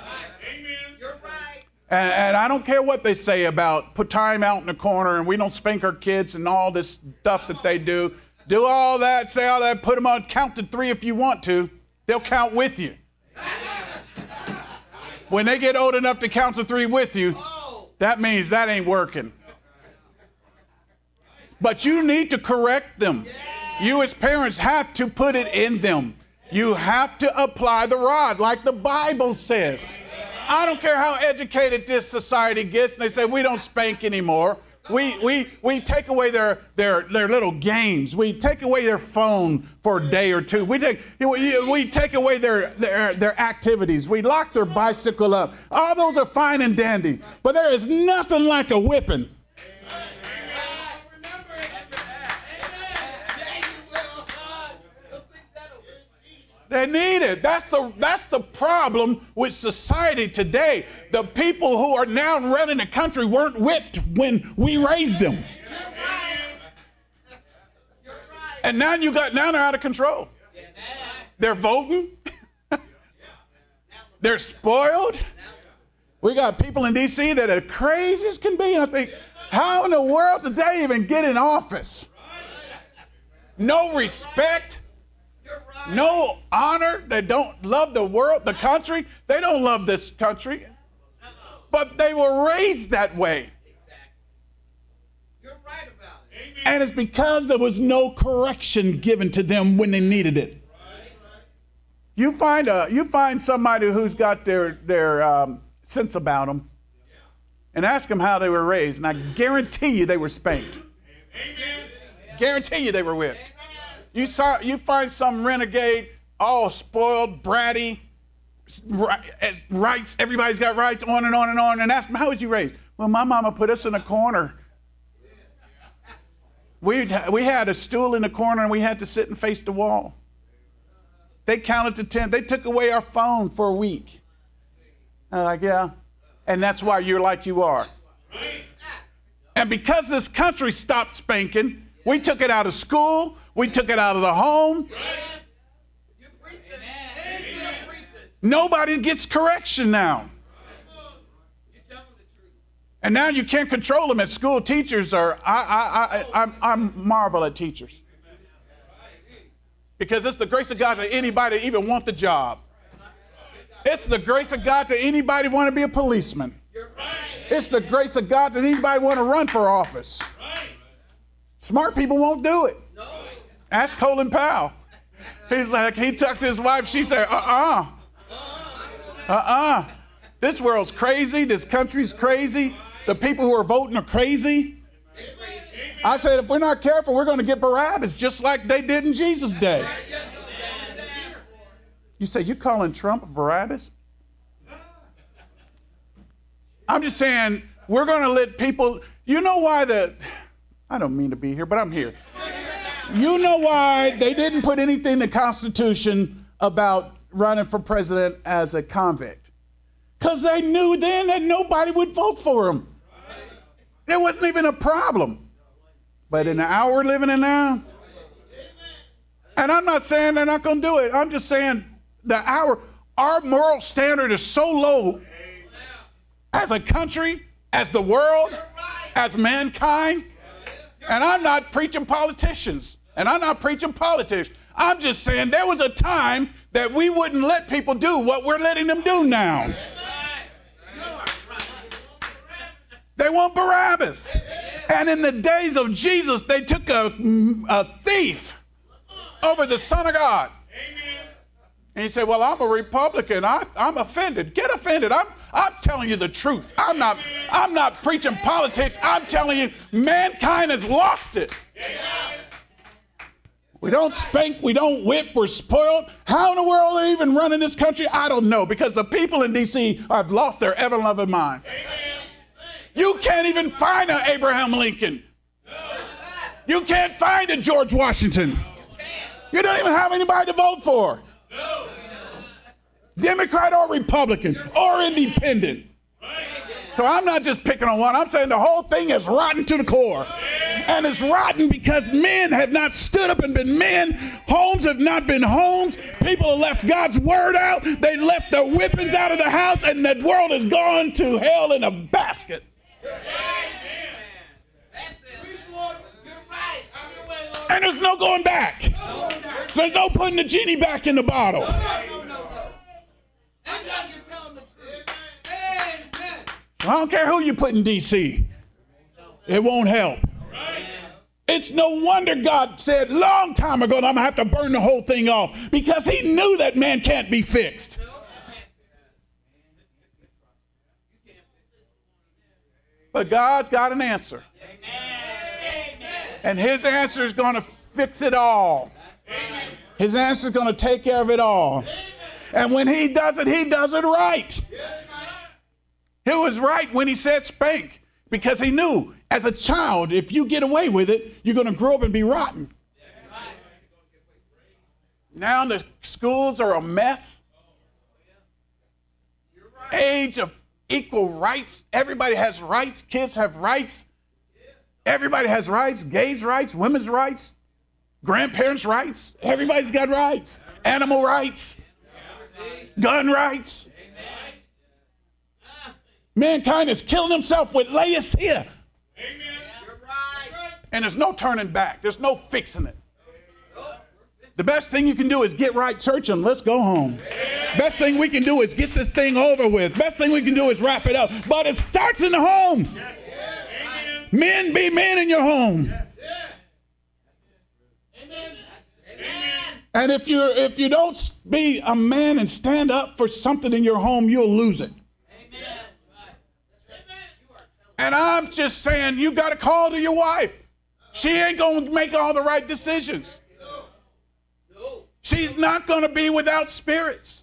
And, and I don't care what they say about put time out in the corner and we don't spank our kids and all this stuff that they do. Do all that, say all that, put them on, count to three if you want to. They'll count with you. When they get old enough to count to three with you, that means that ain't working. But you need to correct them. You as parents have to put it in them. You have to apply the rod like the Bible says. I don't care how educated this society gets, and they say we don't spank anymore. We we we take away their their their little games. We take away their phone for a day or two. We take we, we take away their, their their activities. We lock their bicycle up. All those are fine and dandy, but there is nothing like a whipping. They need it. That's the that's the problem with society today. The people who are now running the country weren't whipped when we raised them. And now you got now they're out of control. They're voting. They're spoiled. We got people in D C that are crazy as can be. I think, how in the world did they even get in office? No respect. No honor. They don't love the world, the country. They don't love this country. But they were raised that way. You're right about it. And it's because there was no correction given to them when they needed it. You find a you find somebody who's got their their um, sense about them, and ask them how they were raised, and I guarantee you they were spanked. Guarantee you they were whipped. You saw, you find some renegade, all spoiled, bratty, rights, everybody's got rights, on and on and on, and ask them, how was you raised? Well, my mama put us in a corner. We we had a stool in the corner, and we had to sit and face the wall. They counted to ten. They took away our phone for a week. I'm like, yeah, and that's why you're like you are. And because this country stopped spanking, we took it out of school. We took it out of the home. Nobody gets correction now. And now you can't control them at school. Teachers are, I, I, I, I, I marvel at teachers. Because it's the grace of God that anybody even want the job. It's the grace of God that anybody want to be a policeman. It's the grace of God that anybody want to run for office. Smart people won't do it. Ask Colin Powell. He's like, he talked to his wife. She said, uh-uh. Uh-uh. This world's crazy. This country's crazy. The people who are voting are crazy. I said, if we're not careful, we're going to get Barabbas just like they did in Jesus' day. You say, you calling Trump Barabbas? I'm just saying, we're going to let people, you know why the, I don't mean to be here, but I'm here. You know why they didn't put anything in the Constitution about running for president as a convict? Because they knew then that nobody would vote for him. There wasn't even a problem. But in the hour we're living in now, and I'm not saying they're not going to do it. I'm just saying the hour, our moral standard is so low as a country, as the world, as mankind. And I'm not preaching politicians, and I'm not preaching politics. I'm just saying there was a time that we wouldn't let people do what we're letting them do now. They want Barabbas. And in the days of Jesus, they took a, a thief over the Son of God. And he said, well, I'm a Republican. I, I'm offended. Get offended. I'm, I'm telling you the truth. I'm not, I'm not preaching politics. I'm telling you, mankind has lost it. We don't spank. We don't whip. We're spoiled. How in the world are they even running this country? I don't know, because the people in D C have lost their ever-loving mind. You can't even find an Abraham Lincoln. You can't find a George Washington. You don't even have anybody to vote for. Democrat or Republican or independent. So I'm not just picking on one. I'm saying the whole thing is rotten to the core. And it's rotten because men have not stood up and been men. Homes have not been homes. People have left God's word out. They left their whippings out of the house, and the world has gone to hell in a basket. And there's no going back. There's no putting the genie back in the bottle. I don't care who you put in D C. It won't help. It's no wonder God said long time ago that I'm going to have to burn the whole thing off, because he knew that man can't be fixed. But God's got an answer. And his answer is going to fix it all. His answer is going to take care of it all. And when he does it, he does it right. He was right when he said spank, because he knew as a child, if you get away with it, you're going to grow up and be rotten. Now the schools are a mess. Age of equal rights. Everybody has rights. Kids have rights. Everybody has rights. Gays' rights, women's rights, grandparents' rights. Everybody's got rights. Animal rights. Gun rights. Mankind is killing himself with Laodicea. And there's no turning back. There's no fixing it. The best thing you can do is get right, church, and let's go home. Best thing we can do is get this thing over with. Best thing we can do is wrap it up. But it starts in the home. Men, be men in your home. And if you if you don't be a man and stand up for something in your home, you'll lose it. And I'm just saying, you got to call to your wife. She ain't going to make all the right decisions. She's not going to be without spirits.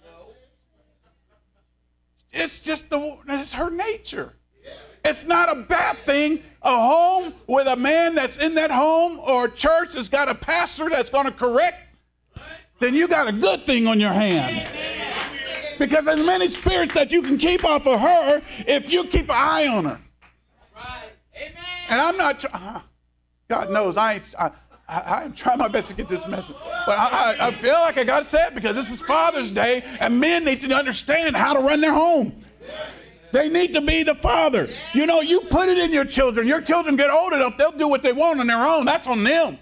It's just the it's her nature. It's not a bad thing. A home with a man that's in that home, or a church that's got a pastor that's going to correct, then you got a good thing on your hand. Because there's many spirits that you can keep off of her if you keep an eye on her. And I'm not, uh, God knows, I ain't, I, I, I'm trying my best to get this message. But I, I, I feel like I got to say it because this is Father's Day, and men need to understand how to run their home. They need to be the father. You know, you put it in your children. Your children get old enough, they'll do what they want on their own. That's on them.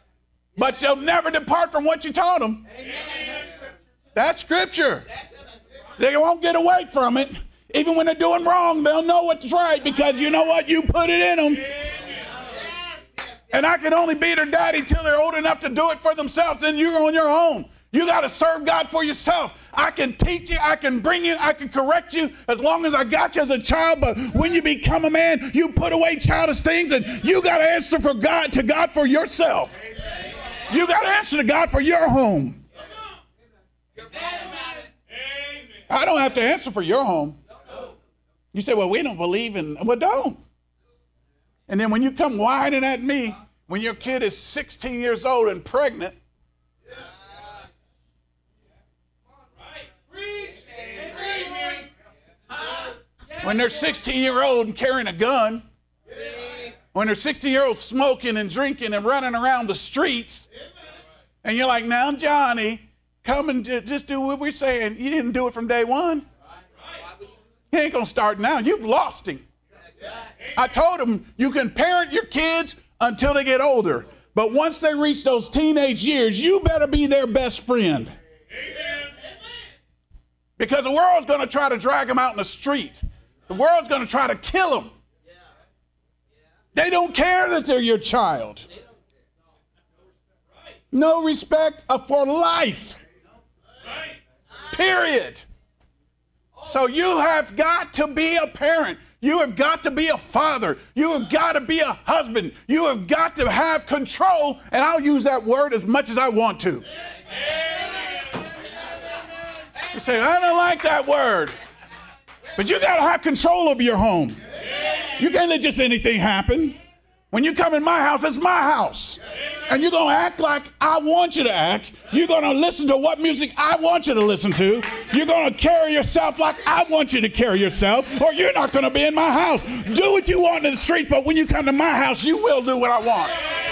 But they'll never depart from what you taught them. That's scripture. They won't get away from it. Even when they're doing wrong, they'll know what's right because you know what? You put it in them. And I can only be their daddy till they're old enough to do it for themselves, and you're on your own. You got to serve God for yourself. I can teach you, I can bring you, I can correct you as long as I got you as a child, but when you become a man, you put away childish things, and you got to answer for God to God for yourself. You got to answer to God for your home. I don't have to answer for your home. You say, well, we don't believe in, well, don't. And then when you come whining at me, when your kid is sixteen years old and pregnant, when they're sixteen year old and carrying a gun, when they're sixteen year old smoking and drinking and running around the streets, and you're like, now, Johnny, come and just do what we're saying. You didn't do it from day one. He ain't going to start now. You've lost him. I told him you can parent your kids until they get older, but once they reach those teenage years, you better be their best friend. Because the world's going to try to drag them out in the street. The world's going to try to kill them. They don't care that they're your child. No respect for life. Period. So you have got to be a parent. You have got to be a father. You have got to be a husband. You have got to have control, and I'll use that word as much as I want to. You say, I don't like that word. But you got to have control over your home. You can't let just anything happen. When you come in my house, it's my house. And you're going to act like I want you to act. You're going to listen to what music I want you to listen to. You're going to carry yourself like I want you to carry yourself, or you're not going to be in my house. Do what you want in the street, but when you come to my house, you will do what I want.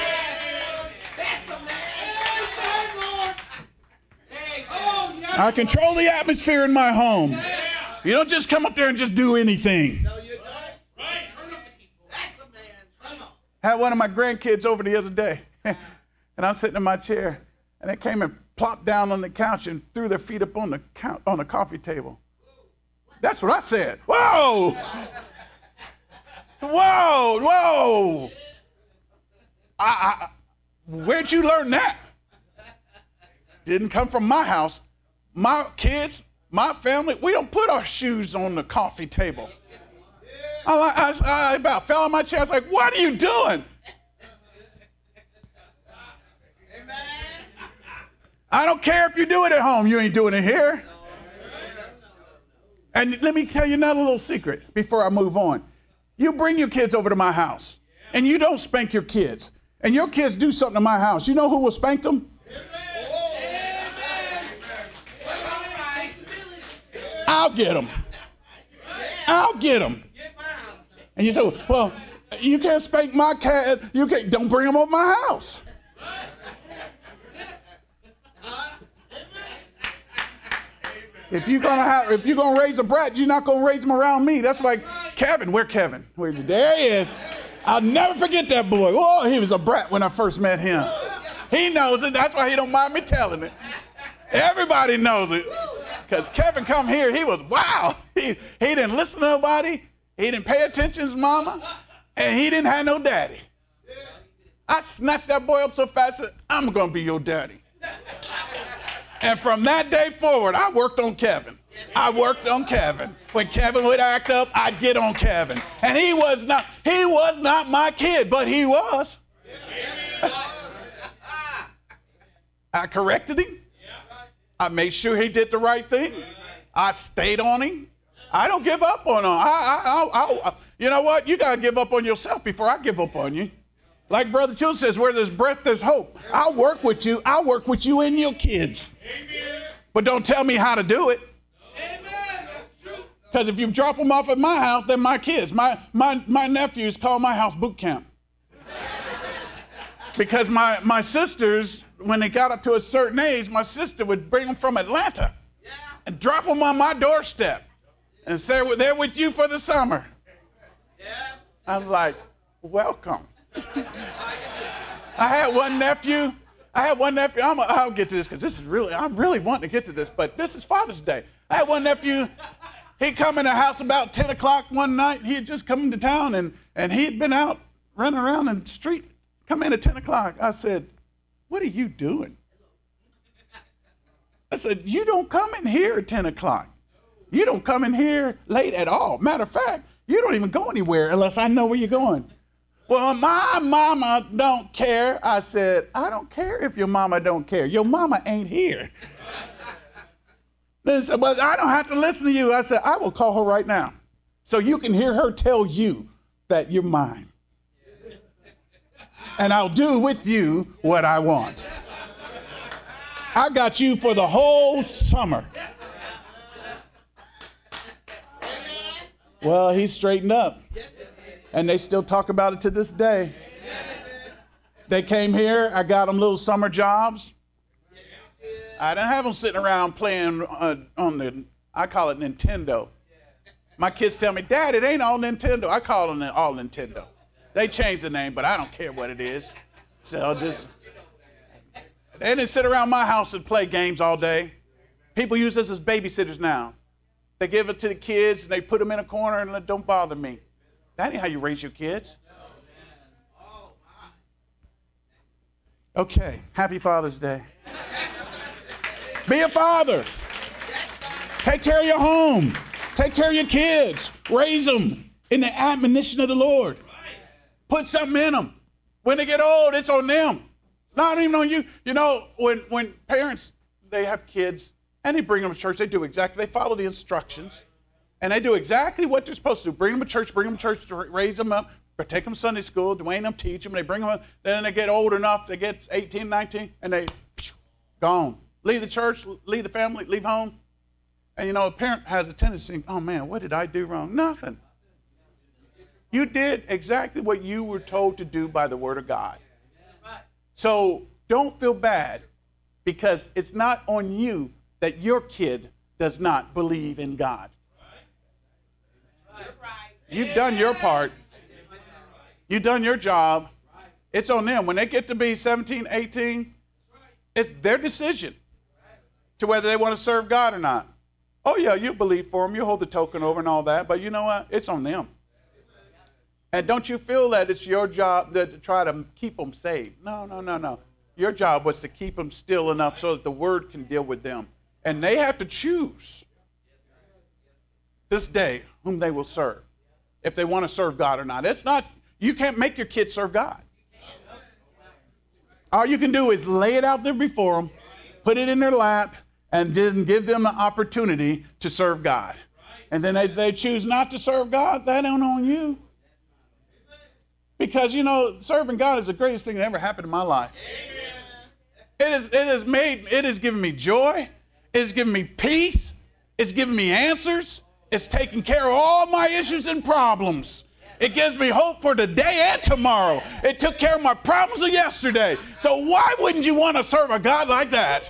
I control the atmosphere in my home. You don't just come up there and just do anything. No, you don't. Right. That's a man. Come on. I had one of my grandkids over the other day, and I'm sitting in my chair, and they came and plopped down on the couch and threw their feet up on the couch, on the coffee table. That's what I said. Whoa! Whoa! Whoa! I, I, where'd you learn that? Didn't come from my house. My kids, my family, we don't put our shoes on the coffee table. I, I, I about fell on my chair. I was like, what are you doing? I don't care if you do it at home. You ain't doing it here. And let me tell you another little secret before I move on. You bring your kids over to my house, and you don't spank your kids. And your kids do something to my house. You know who will spank them? I'll get them. I'll get them. And you say, well, you can't spank my cat. You can't. Don't bring them over my house. If you're gonna have, if you're gonna raise a brat, you're not gonna raise them around me. That's like Kevin. Where Kevin? Where there he is. I'll never forget that boy. Oh, he was a brat when I first met him. He knows it. That's why he don't mind me telling it. Everybody knows it. Because Kevin come here, he was, wow. He, he didn't listen to nobody. He didn't pay attention to his mama. And he didn't have no daddy. I snatched that boy up so fast, I said, I'm going to be your daddy. And from that day forward, I worked on Kevin. I worked on Kevin. When Kevin would act up, I'd get on Kevin. And he was not, he was not my kid, but he was. I corrected him. I made sure he did the right thing. I stayed on him. I don't give up on him. I, I, I, I, you know what? You got to give up on yourself before I give up on you. Like Brother Chil says, where there's breath, there's hope. I'll work with you. I'll work with you and your kids. But don't tell me how to do it. Because if you drop them off at my house, they're my kids. My, my, my nephews call my house boot camp. Because my, my sisters, when they got up to a certain age, my sister would bring them from Atlanta and drop them on my doorstep and say, well, they're with you for the summer. I'm like, welcome. I had one nephew, I had one nephew. I'm a, I'll get to this because this is really, I'm really wanting to get to this, but this is Father's Day. I had one nephew. He'd come in the house about ten o'clock one night. He had just come into town, and, and he had been out running around in the street. Come in at ten o'clock. I said, what are you doing? I said, you don't come in here at ten o'clock. You don't come in here late at all. Matter of fact, you don't even go anywhere unless I know where you're going. Well, my mama don't care. I said, I don't care if your mama don't care. Your mama ain't here. They said, but I don't have to listen to you. I said, I will call her right now so you can hear her tell you that you're mine. And I'll do with you what I want. I got you for the whole summer. Well, he straightened up. And they still talk about it to this day. They came here. I got them little summer jobs. I didn't have them sitting around playing uh, on the, I call it Nintendo. My kids tell me, Dad, it ain't all Nintendo. I call them all Nintendo. They changed the name, but I don't care what it is. So just, they didn't sit around my house and play games all day. People use us as babysitters now. They give it to the kids, and they put them in a corner and let, don't bother me. That ain't how you raise your kids. Okay, happy Father's Day. Be a father. Take care of your home. Take care of your kids. Raise them in the admonition of the Lord. Put something in them. When they get old, it's on them. It's not even on you. You know, when, when parents, they have kids, and they bring them to church, they do exactly, they follow the instructions. And they do exactly what they're supposed to do. Bring them to church, bring them to church to raise them up, or take them to Sunday school, Dwayne them, teach them. They bring them up. Then they get old enough, they get eighteen, nineteen, and they, gone. Leave the church, leave the family, leave home. And, you know, a parent has a tendency to think, oh, man, what did I do wrong? Nothing. You did exactly what you were told to do by the Word of God. So don't feel bad, because it's not on you that your kid does not believe in God. You've done your part. You've done your job. It's on them. When they get to be seventeen, eighteen, it's their decision to whether they want to serve God or not. Oh, yeah, you believe for them. You hold the token over and all that. But you know what? It's on them. And don't you feel that it's your job to try to keep them saved? No, no, no, no. Your job was to keep them still enough so that the Word can deal with them. And they have to choose this day whom they will serve, if they want to serve God or not. It's not, you can't make your kids serve God. All you can do is lay it out there before them, put it in their lap, and then give them the opportunity to serve God. And then if they choose not to serve God, that ain't on you. Because, you know, serving God is the greatest thing that ever happened in my life. It is, it has made, it has given me joy. It has given me peace. It's given me answers. It's taking care of all my issues and problems. It gives me hope for today and tomorrow. It took care of my problems of yesterday. So why wouldn't you want to serve a God like that?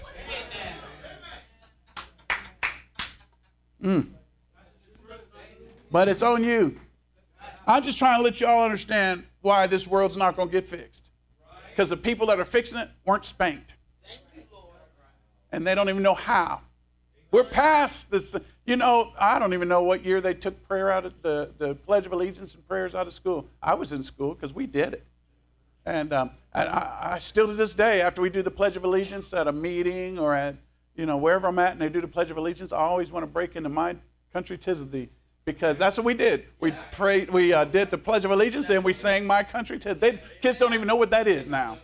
Mm. But it's on you. I'm just trying to let you all understand why this world's not going to get fixed. Because the people that are fixing it weren't spanked. And they don't even know how. We're past this. You know, I don't even know what year they took prayer out of the, the Pledge of Allegiance and prayers out of school. I was in school because we did it. And, um, and I, I still to this day, after we do the Pledge of Allegiance at a meeting or at, you know, wherever I'm at and they do the Pledge of Allegiance, I always want to break into my country 'tis of thee. Because that's what we did. We prayed, we uh, did the Pledge of Allegiance, then we sang My Country 'Tis. They, kids don't even know what that is now.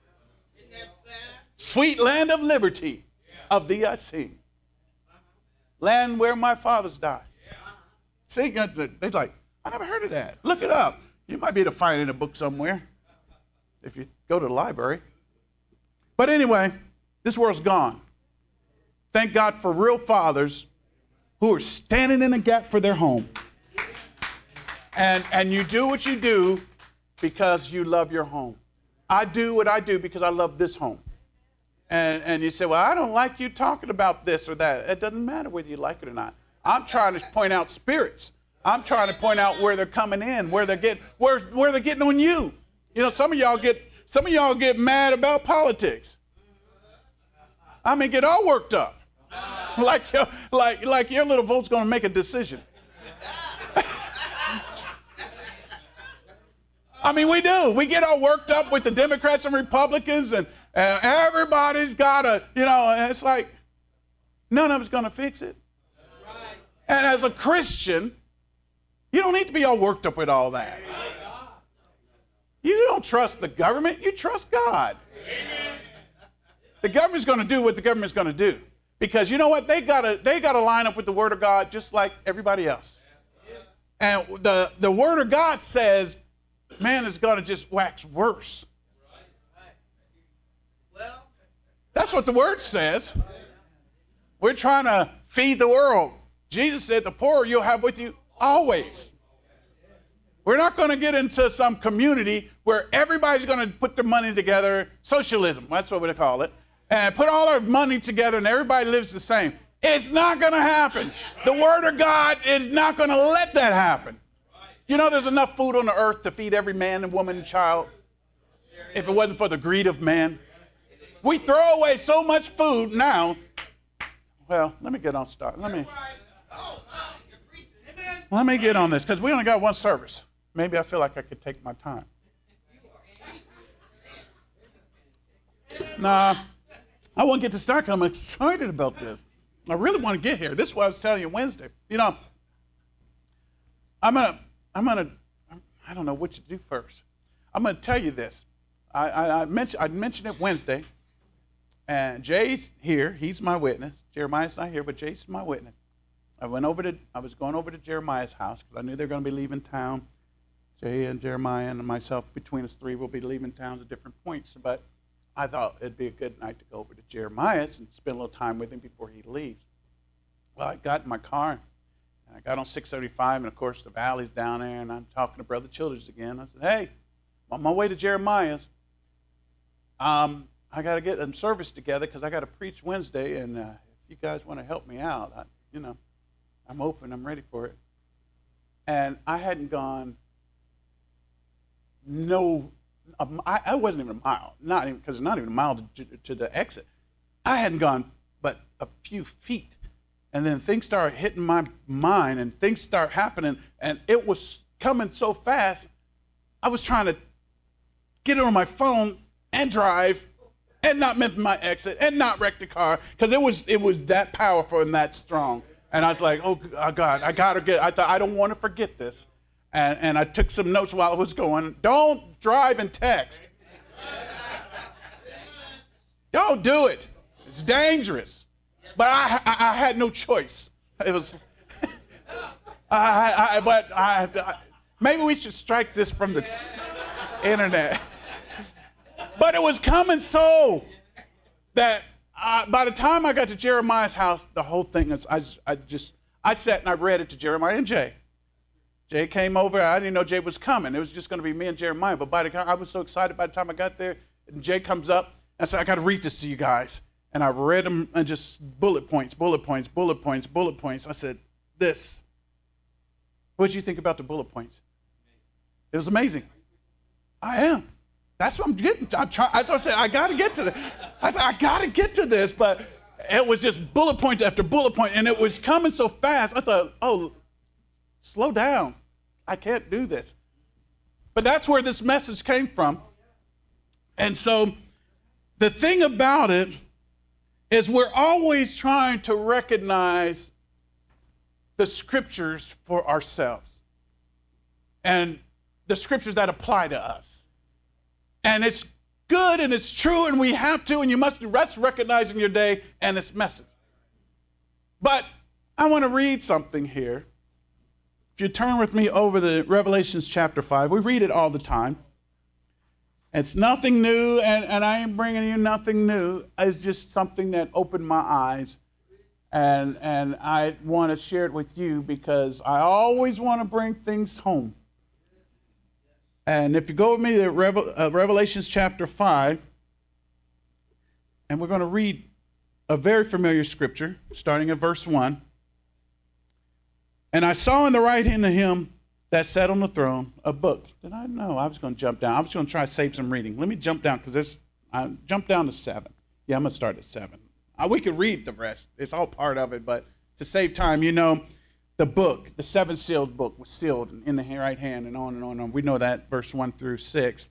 Sweet land of liberty, of thee I sing. Land where my fathers died. See, they're like, I never heard of that. Look it up. You might be able to find it in a book somewhere if you go to the library. But anyway, this world's gone. Thank God for real fathers who are standing in the gap for their home. And, and you do what you do because you love your home. I do what I do because I love this home. And, and you say, well, I don't like you talking about this or that. It doesn't matter whether you like it or not. I'm trying to point out spirits. I'm trying to point out where they're coming in, where they're getting, where, where they're getting on you. You know, some of y'all get, some of y'all get mad about politics. I mean, get all worked up. Like your, like, like your little vote's going to make a decision. I mean, we do. We get all worked up with the Democrats and Republicans, and uh, everybody's got a, you know, and it's like, none of us going to fix it. And as a Christian, you don't need to be all worked up with all that. You don't trust the government. You trust God. The government's going to do what the government's going to do. Because you know what? They gotta they gotta line up with the Word of God just like everybody else. And the, the Word of God says man is going to just wax worse. That's what the Word says. We're trying to feed the world. Jesus said, the poor you'll have with you always. We're not going to get into some community where everybody's going to put their money together. Socialism, that's what we call it. And put all our money together and everybody lives the same. It's not going to happen. The Word of God is not going to let that happen. You know there's enough food on the earth to feed every man and woman and child if it wasn't for the greed of man. We throw away so much food now. Well, let me get on start. Let me, let me get on this because we only got one service. Maybe I feel like I could take my time. Nah, I won't get to start because I'm excited about this. I really want to get here. This is what I was telling you Wednesday. You know, I'm gonna, I'm gonna, I don't know what to do first. I'm gonna tell you this. I, I, I mentioned, I mentioned it Wednesday, and Jay's here. He's my witness. Jeremiah's not here, but Jay's my witness. I went over to, I was going over to Jeremiah's house because I knew they were going to be leaving town. Jay and Jeremiah and myself, between us three, will be leaving town at different points. But I thought it'd be a good night to go over to Jeremiah's and spend a little time with him before he leaves. Well, I got in my car, and I got on six thirty-five, and of course the valley's down there, and I'm talking to Brother Childers again. I said, hey, I'm on my way to Jeremiah's. Um, I got to get some service together because I got to preach Wednesday, and uh, if you guys want to help me out, I, you know, I'm open, I'm ready for it. And I hadn't gone no, I, I wasn't even a mile, not even because it's not even a mile to, to, to the exit. I hadn't gone but a few feet, and then things started hitting my mind, and things started happening, and it was coming so fast. I was trying to get it on my phone and drive, and not miss my exit, and not wreck the car, because it was it was that powerful and that strong. And I was like, oh, oh God, I gotta get. I thought I don't want to forget this. And, and I took some notes while I was going. Don't drive and text. Don't do it. It's dangerous. But I, I, I had no choice. It was. I, I, but I, I, maybe we should strike this from the internet. But it was coming so that uh, by the time I got to Jeremiah's house, the whole thing is. I, I just I sat and I read it to Jeremiah and Jay. Jay came over. I didn't know Jay was coming. It was just going to be me and Jeremiah. But by the time I was so excited by the time I got there, and Jay comes up and I said, I got to read this to you guys. And I read them and just bullet points, bullet points, bullet points, bullet points. I said, this. What did you think about the bullet points? It was amazing. I am. That's what I'm getting. I'm trying. That's what I said. I got to get to this. I said, I got to get to this. But it was just bullet point after bullet point, and it was coming so fast. I thought, oh, slow down. I can't do this. But that's where this message came from. And so the thing about it is we're always trying to recognize the scriptures for ourselves and the scriptures that apply to us. And it's good and it's true and we have to, and you must rest recognizing your day and its message. But I want to read something here. If you turn with me over to Revelations chapter five, we read it all the time. It's nothing new, and, and I ain't bringing you nothing new. It's just something that opened my eyes, and, and I want to share it with you because I always want to bring things home. And if you go with me to Revel, uh, Revelations chapter five, and we're going to read a very familiar scripture, starting at verse one. And I saw in the right hand of him that sat on the throne a book. Did I know? I was going to jump down. I was going to try to save some reading. Let me jump down because there's. I jump down to seven. Yeah, I'm going to start at seven. Uh, we could read the rest. It's all part of it, but to save time, you know, the book, the seven sealed book was sealed in the right hand and on and on and on. We know that, verse one through six.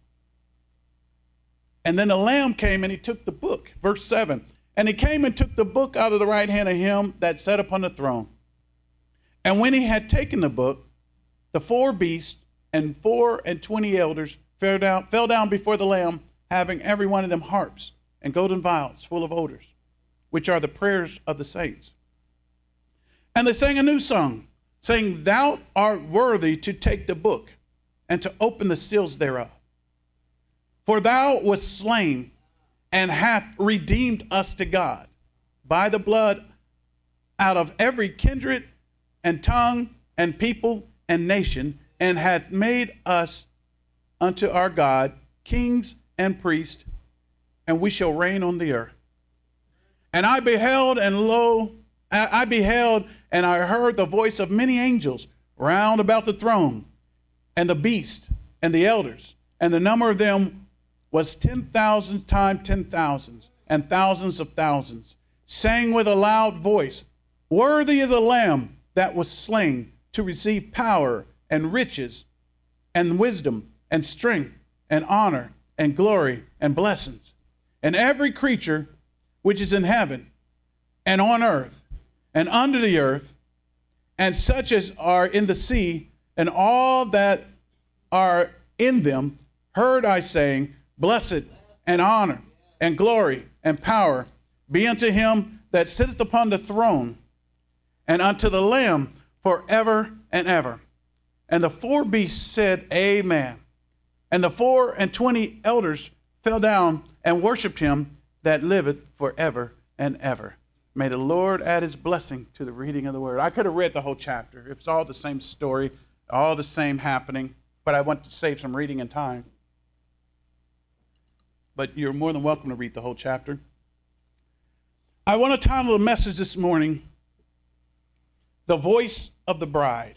And then the Lamb came and he took the book, verse seven. And he came and took the book out of the right hand of him that sat upon the throne. And when he had taken the book, the four beasts and four and twenty elders fell down, fell down before the Lamb, having every one of them harps and golden vials full of odors, which are the prayers of the saints. And they sang a new song, saying, Thou art worthy to take the book and to open the seals thereof. For thou wast slain and hath redeemed us to God by the blood out of every kindred and tongue and people and nation, and hath made us unto our God kings and priests, and we shall reign on the earth. And I beheld, and lo, I beheld, and I heard the voice of many angels round about the throne, and the beast, and the elders, and the number of them was ten thousand times ten thousands, and thousands of thousands, saying with a loud voice, Worthy is the Lamb that was slain to receive power and riches and wisdom and strength and honor and glory and blessings. And every creature which is in heaven and on earth and under the earth, and such as are in the sea, and all that are in them, heard I saying, Blessed and honor and glory and power be unto him that sitteth upon the throne, and unto the Lamb forever and ever. And the four beasts said, Amen. And the four and twenty elders fell down and worshipped him that liveth forever and ever. May the Lord add his blessing to the reading of the word. I could have read the whole chapter. It's all the same story, all the same happening, but I want to save some reading and time. But you're more than welcome to read the whole chapter. I want to title the message this morning, The Voice of the Bride.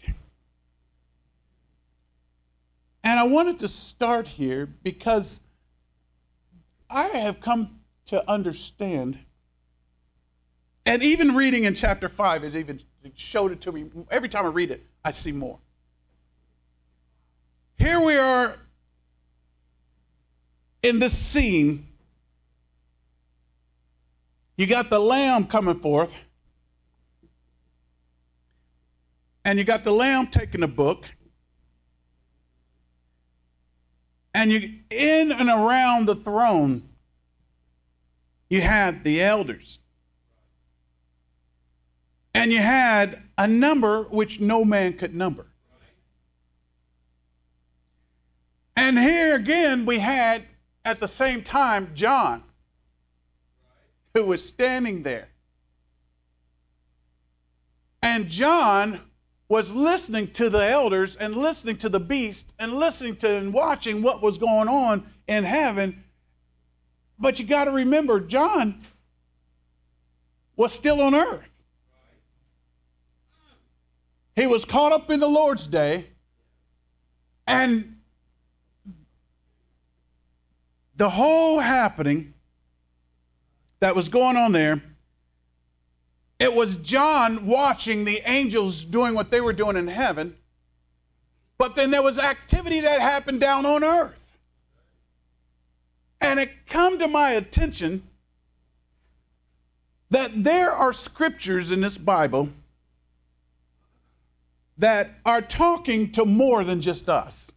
And I wanted to start here because I have come to understand, and even reading in chapter five, it even showed it to me. Every time I read it, I see more. Here we are in this scene. You got the Lamb coming forth, and you got the Lamb taking the book, and you in and around the throne, you had the elders. And you had a number which no man could number. And here again we had at the same time John, who was standing there. And John was listening to the elders and listening to the beast and listening to and watching what was going on in heaven. But you got to remember, John was still on earth. He was caught up in the Lord's day, and the whole happening that was going on there, it was John watching the angels doing what they were doing in heaven, but then there was activity that happened down on earth. And it come to my attention that there are scriptures in this Bible that are talking to more than just us.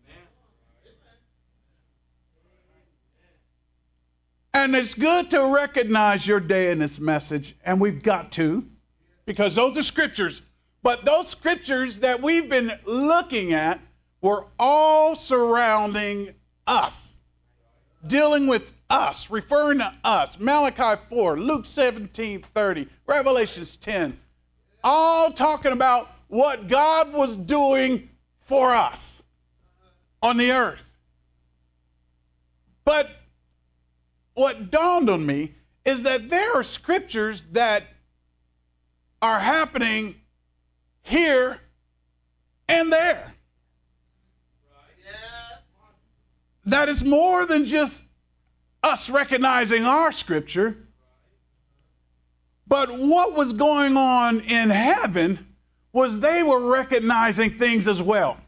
And it's good to recognize your day in this message, and we've got to, because those are scriptures. But those scriptures that we've been looking at were all surrounding us, dealing with us, referring to us. Malachi four, Luke seventeen thirty, Revelations ten, all talking about what God was doing for us on the earth. But what dawned on me is that there are scriptures that are happening here and there. That is more than just us recognizing our scripture, But what was going on in heaven was they were recognizing things as well.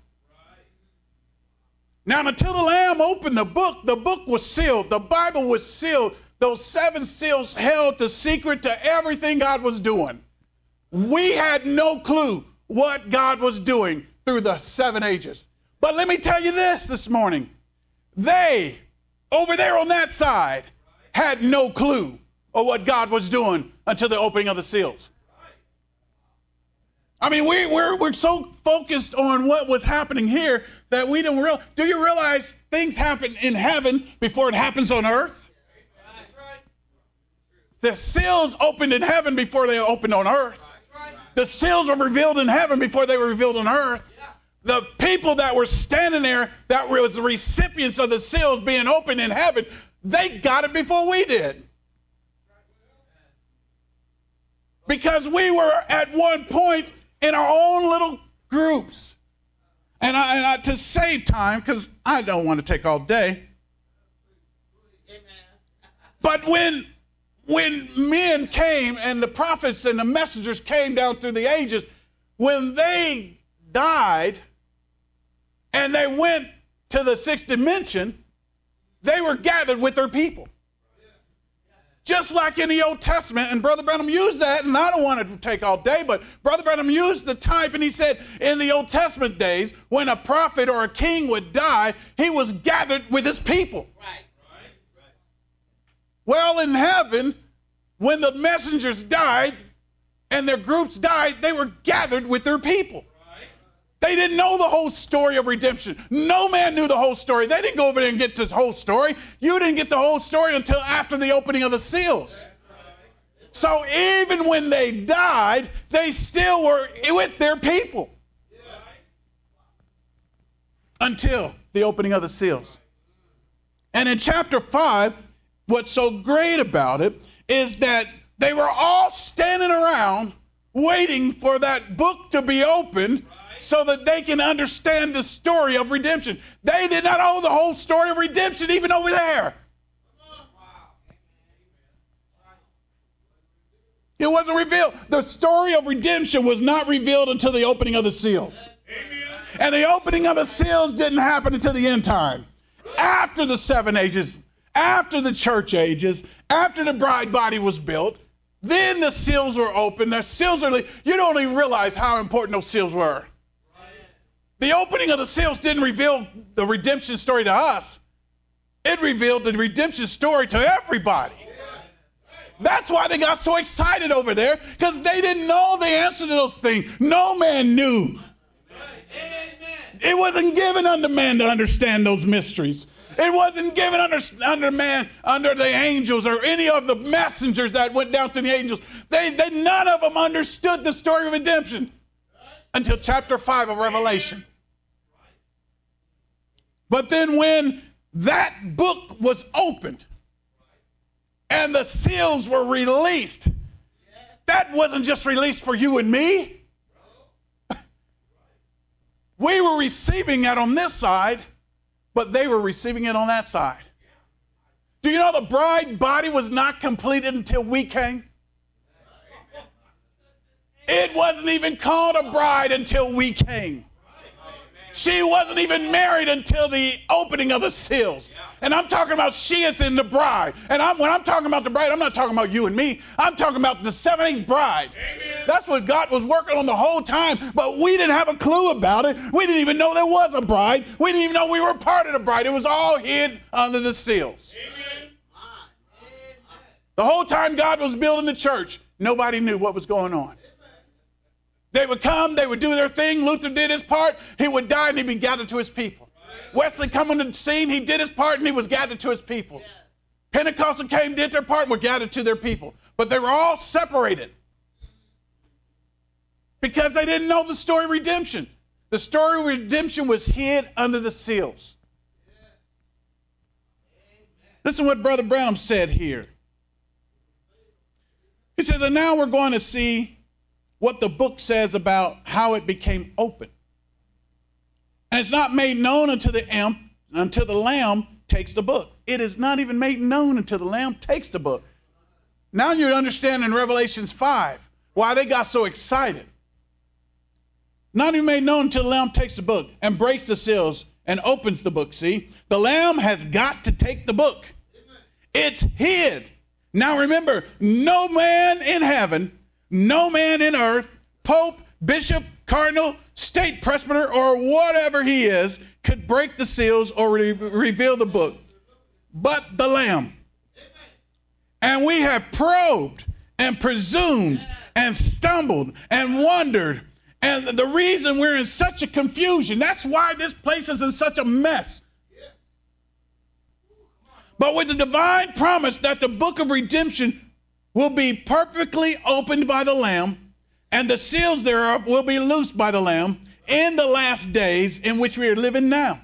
Now, until the Lamb opened the book, the book was sealed. The Bible was sealed. Those seven seals held the secret to everything God was doing. We had no clue what God was doing through the seven ages. But let me tell you this this morning. They, over there on that side, had no clue of what God was doing until the opening of the seals. I mean, we, we're, we're so focused on what was happening here that we don't realize. Do you realize things happen in heaven before it happens on earth? The seals opened in heaven before they opened on earth. The seals were revealed in heaven before they were revealed on earth. The people that were standing there that was the recipients of the seals being opened in heaven, they got it before we did. Because we were at one point in our own little groups. And, I, and I, to save time, because I don't want to take all day. But when, when men came and the prophets and the messengers came down through the ages, when they died and they went to the sixth dimension, they were gathered with their people. Just like in the Old Testament, and Brother Branham used that, and I don't want to take all day, but Brother Branham used the type, and he said in the Old Testament days, when a prophet or a king would die, he was gathered with his people. Right. Well, in heaven, when the messengers died and their groups died, they were gathered with their people. They didn't know the whole story of redemption. No man knew the whole story. They didn't go over there and get the whole story. You didn't get the whole story until after the opening of the seals. So even when they died, they still were with their people until the opening of the seals. And in chapter five, what's so great about it is that they were all standing around waiting for that book to be opened so that they can understand the story of redemption. They did not know the whole story of redemption even over there. It wasn't revealed. The story of redemption was not revealed until the opening of the seals. And the opening of the seals didn't happen until the end time. After the seven ages, after the church ages, after the bride body was built, then the seals were opened. The seals are, you don't even realize how important those seals were. The opening of the seals didn't reveal the redemption story to us. It revealed the redemption story to everybody. That's why they got so excited over there, because they didn't know the answer to those things. No man knew. It wasn't given unto man to understand those mysteries. It wasn't given under, under man, under the angels or any of the messengers that went down to the angels. They, they, none of them understood the story of redemption until chapter five of Revelation. But then when that book was opened and the seals were released, that wasn't just released for you and me. We were receiving it on this side, but they were receiving it on that side. Do you know the bride body was not completed until we came? It wasn't even called a bride until we came. She wasn't even married until the opening of the seals. And I'm talking about she is in the bride. And I'm, when I'm talking about the bride, I'm not talking about you and me. I'm talking about the seven-eighths bride. Amen. That's what God was working on the whole time. But we didn't have a clue about it. We didn't even know there was a bride. We didn't even know we were part of the bride. It was all hid under the seals. Amen. The whole time God was building the church, nobody knew what was going on. They would come, they would do their thing. Luther did his part. He would die and he'd be gathered to his people. Wesley come on the scene, he did his part and he was gathered to his people. Pentecostal came, did their part and were gathered to their people. But they were all separated because they didn't know the story of redemption. The story of redemption was hid under the seals. Listen to what Brother Branham said here. He says, and now we're going to see what the book says about how it became open. And it's not made known until the, amp, until the Lamb takes the book. It is not even made known until the Lamb takes the book. Now you understand in Revelations five why they got so excited. Not even made known until the Lamb takes the book and breaks the seals and opens the book. See, the Lamb has got to take the book. It's hid. Now remember, no man in heaven, no man in earth, pope, bishop, cardinal, state presbyter, or whatever he is, could break the seals or re- reveal the book, but the Lamb. And we have probed and presumed and stumbled and wondered. And the reason we're in such a confusion, that's why this place is in such a mess. But with the divine promise that the book of redemption will be perfectly opened by the Lamb, and the seals thereof will be loosed by the Lamb in the last days in which we are living now.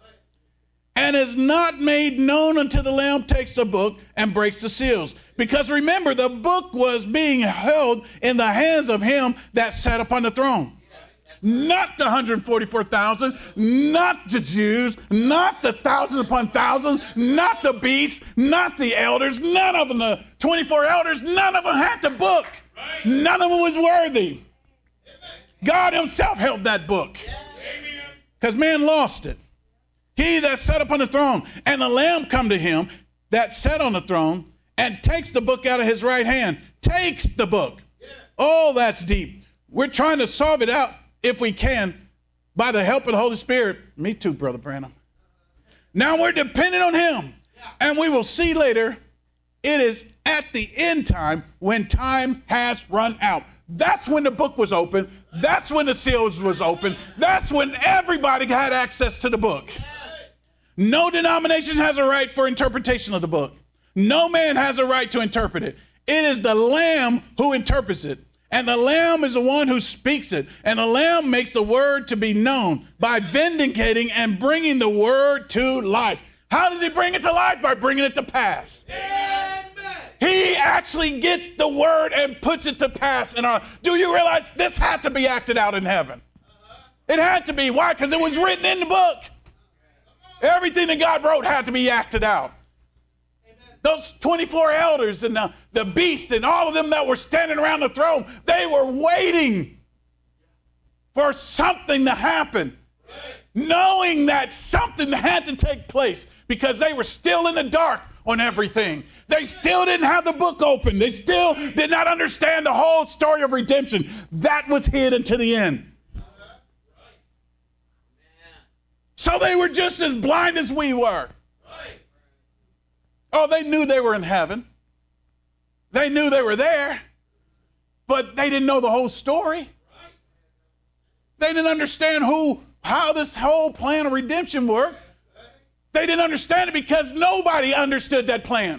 And is not made known until the Lamb takes the book and breaks the seals. Because remember, the book was being held in the hands of him that sat upon the throne. Not the one hundred forty-four thousand, not the Jews, not the thousands upon thousands, not the beasts, not the elders, none of them, the twenty-four elders, none of them had the book. None of them was worthy. God himself held that book. Because man lost it. He that sat upon the throne, and the Lamb come to him that sat on the throne, and takes the book out of his right hand. Takes the book. Oh, that's deep. We're trying to solve it out, if we can, by the help of the Holy Spirit. Me too, Brother Branham. Now we're dependent on him. And we will see later, it is at the end time when time has run out. That's when the book was open. That's when the seals was open. That's when everybody had access to the book. No denomination has a right for interpretation of the book. No man has a right to interpret it. It is the Lamb who interprets it. And the Lamb is the one who speaks it. And the Lamb makes the word to be known by vindicating and bringing the word to life. How does he bring it to life? By bringing it to pass. Amen. He actually gets the word and puts it to pass. In our, do you realize this had to be acted out in heaven? It had to be. Why? Because it was written in the book. Everything that God wrote had to be acted out. Those twenty-four elders and the, the beast and all of them that were standing around the throne, they were waiting for something to happen, knowing that something had to take place because they were still in the dark on everything. They still didn't have the book open. They still did not understand the whole story of redemption. That was hid until the end. So they were just as blind as we were. Oh, they knew they were in heaven. They knew they were there, but they didn't know the whole story. They didn't understand who, how this whole plan of redemption worked. They didn't understand it because nobody understood that plan.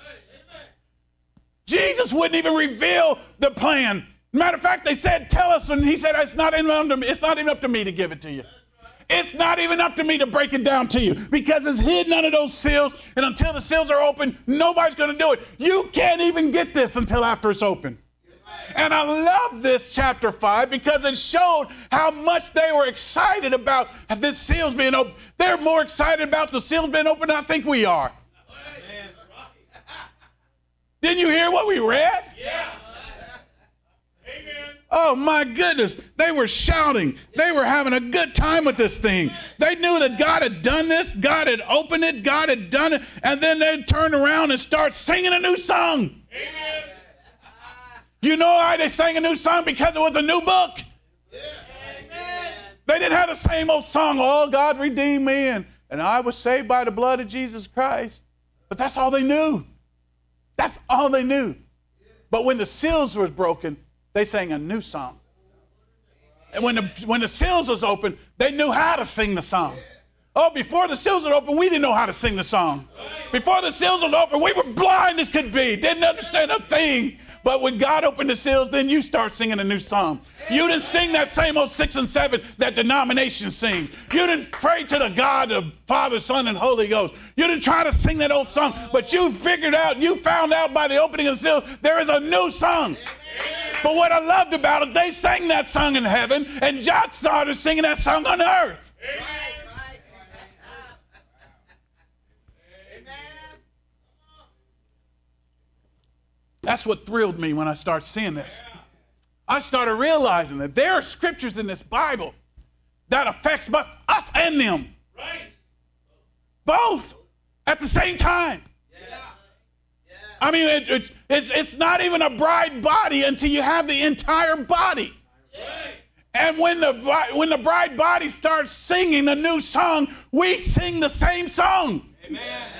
Jesus wouldn't even reveal the plan. Matter of fact, they said, tell us, and he said, it's not even up to me, it's not even up to me to give it to you. It's not even up to me to break it down to you because it's hidden under those seals, and until the seals are open, nobody's going to do it. You can't even get this until after it's open. And I love this chapter five because it showed how much they were excited about this seals being open. They're more excited about the seals being open than I think we are. Didn't you hear what we read? Yeah. Amen. Oh my goodness, they were shouting. They were having a good time with this thing. They knew that God had done this, God had opened it, God had done it, and then they'd turn around and start singing a new song. Amen. You know why they sang a new song? Because it was a new book. Amen. They didn't have the same old song, oh, God redeemed me, and, and I was saved by the blood of Jesus Christ. But that's all they knew. That's all they knew. But when the seals were broken, they sang a new song. And when the, when the seals was open, they knew how to sing the song. Oh, before the seals were open, we didn't know how to sing the song. Before the seals was open, we were blind as could be. Didn't understand a thing. But when God opened the seals, then you start singing a new song. You didn't sing that same old six and seven that denomination sings. You didn't pray to the God of Father, Son, and Holy Ghost. You didn't try to sing that old song. But you figured out, you found out by the opening of the seals, there is a new song. But what I loved about it, they sang that song in heaven, and John started singing that song on earth. That's what thrilled me when I started seeing this. I started realizing that there are scriptures in this Bible that affects both us and them. Right. Both at the same time. Yeah. Yeah. I mean, it, it's, it's, it's not even a bride body until you have the entire body. Right. And when the, when the bride body starts singing a new song, we sing the same song. Amen.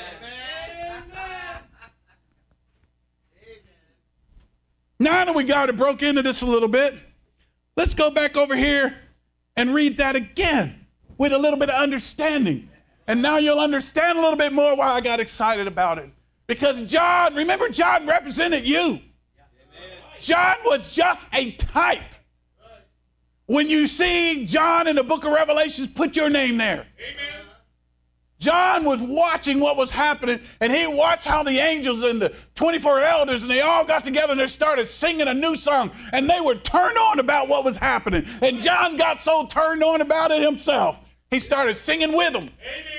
Now that we got it broke into this a little bit, let's go back over here and read that again with a little bit of understanding. And now you'll understand a little bit more why I got excited about it. Because John, remember John represented you. John was just a type. When you see John in the book of Revelations, put your name there. Amen. John was watching what was happening, and he watched how the angels and the twenty-four elders, and they all got together and they started singing a new song, and they were turned on about what was happening. And John got so turned on about it himself, he started singing with them. Amen.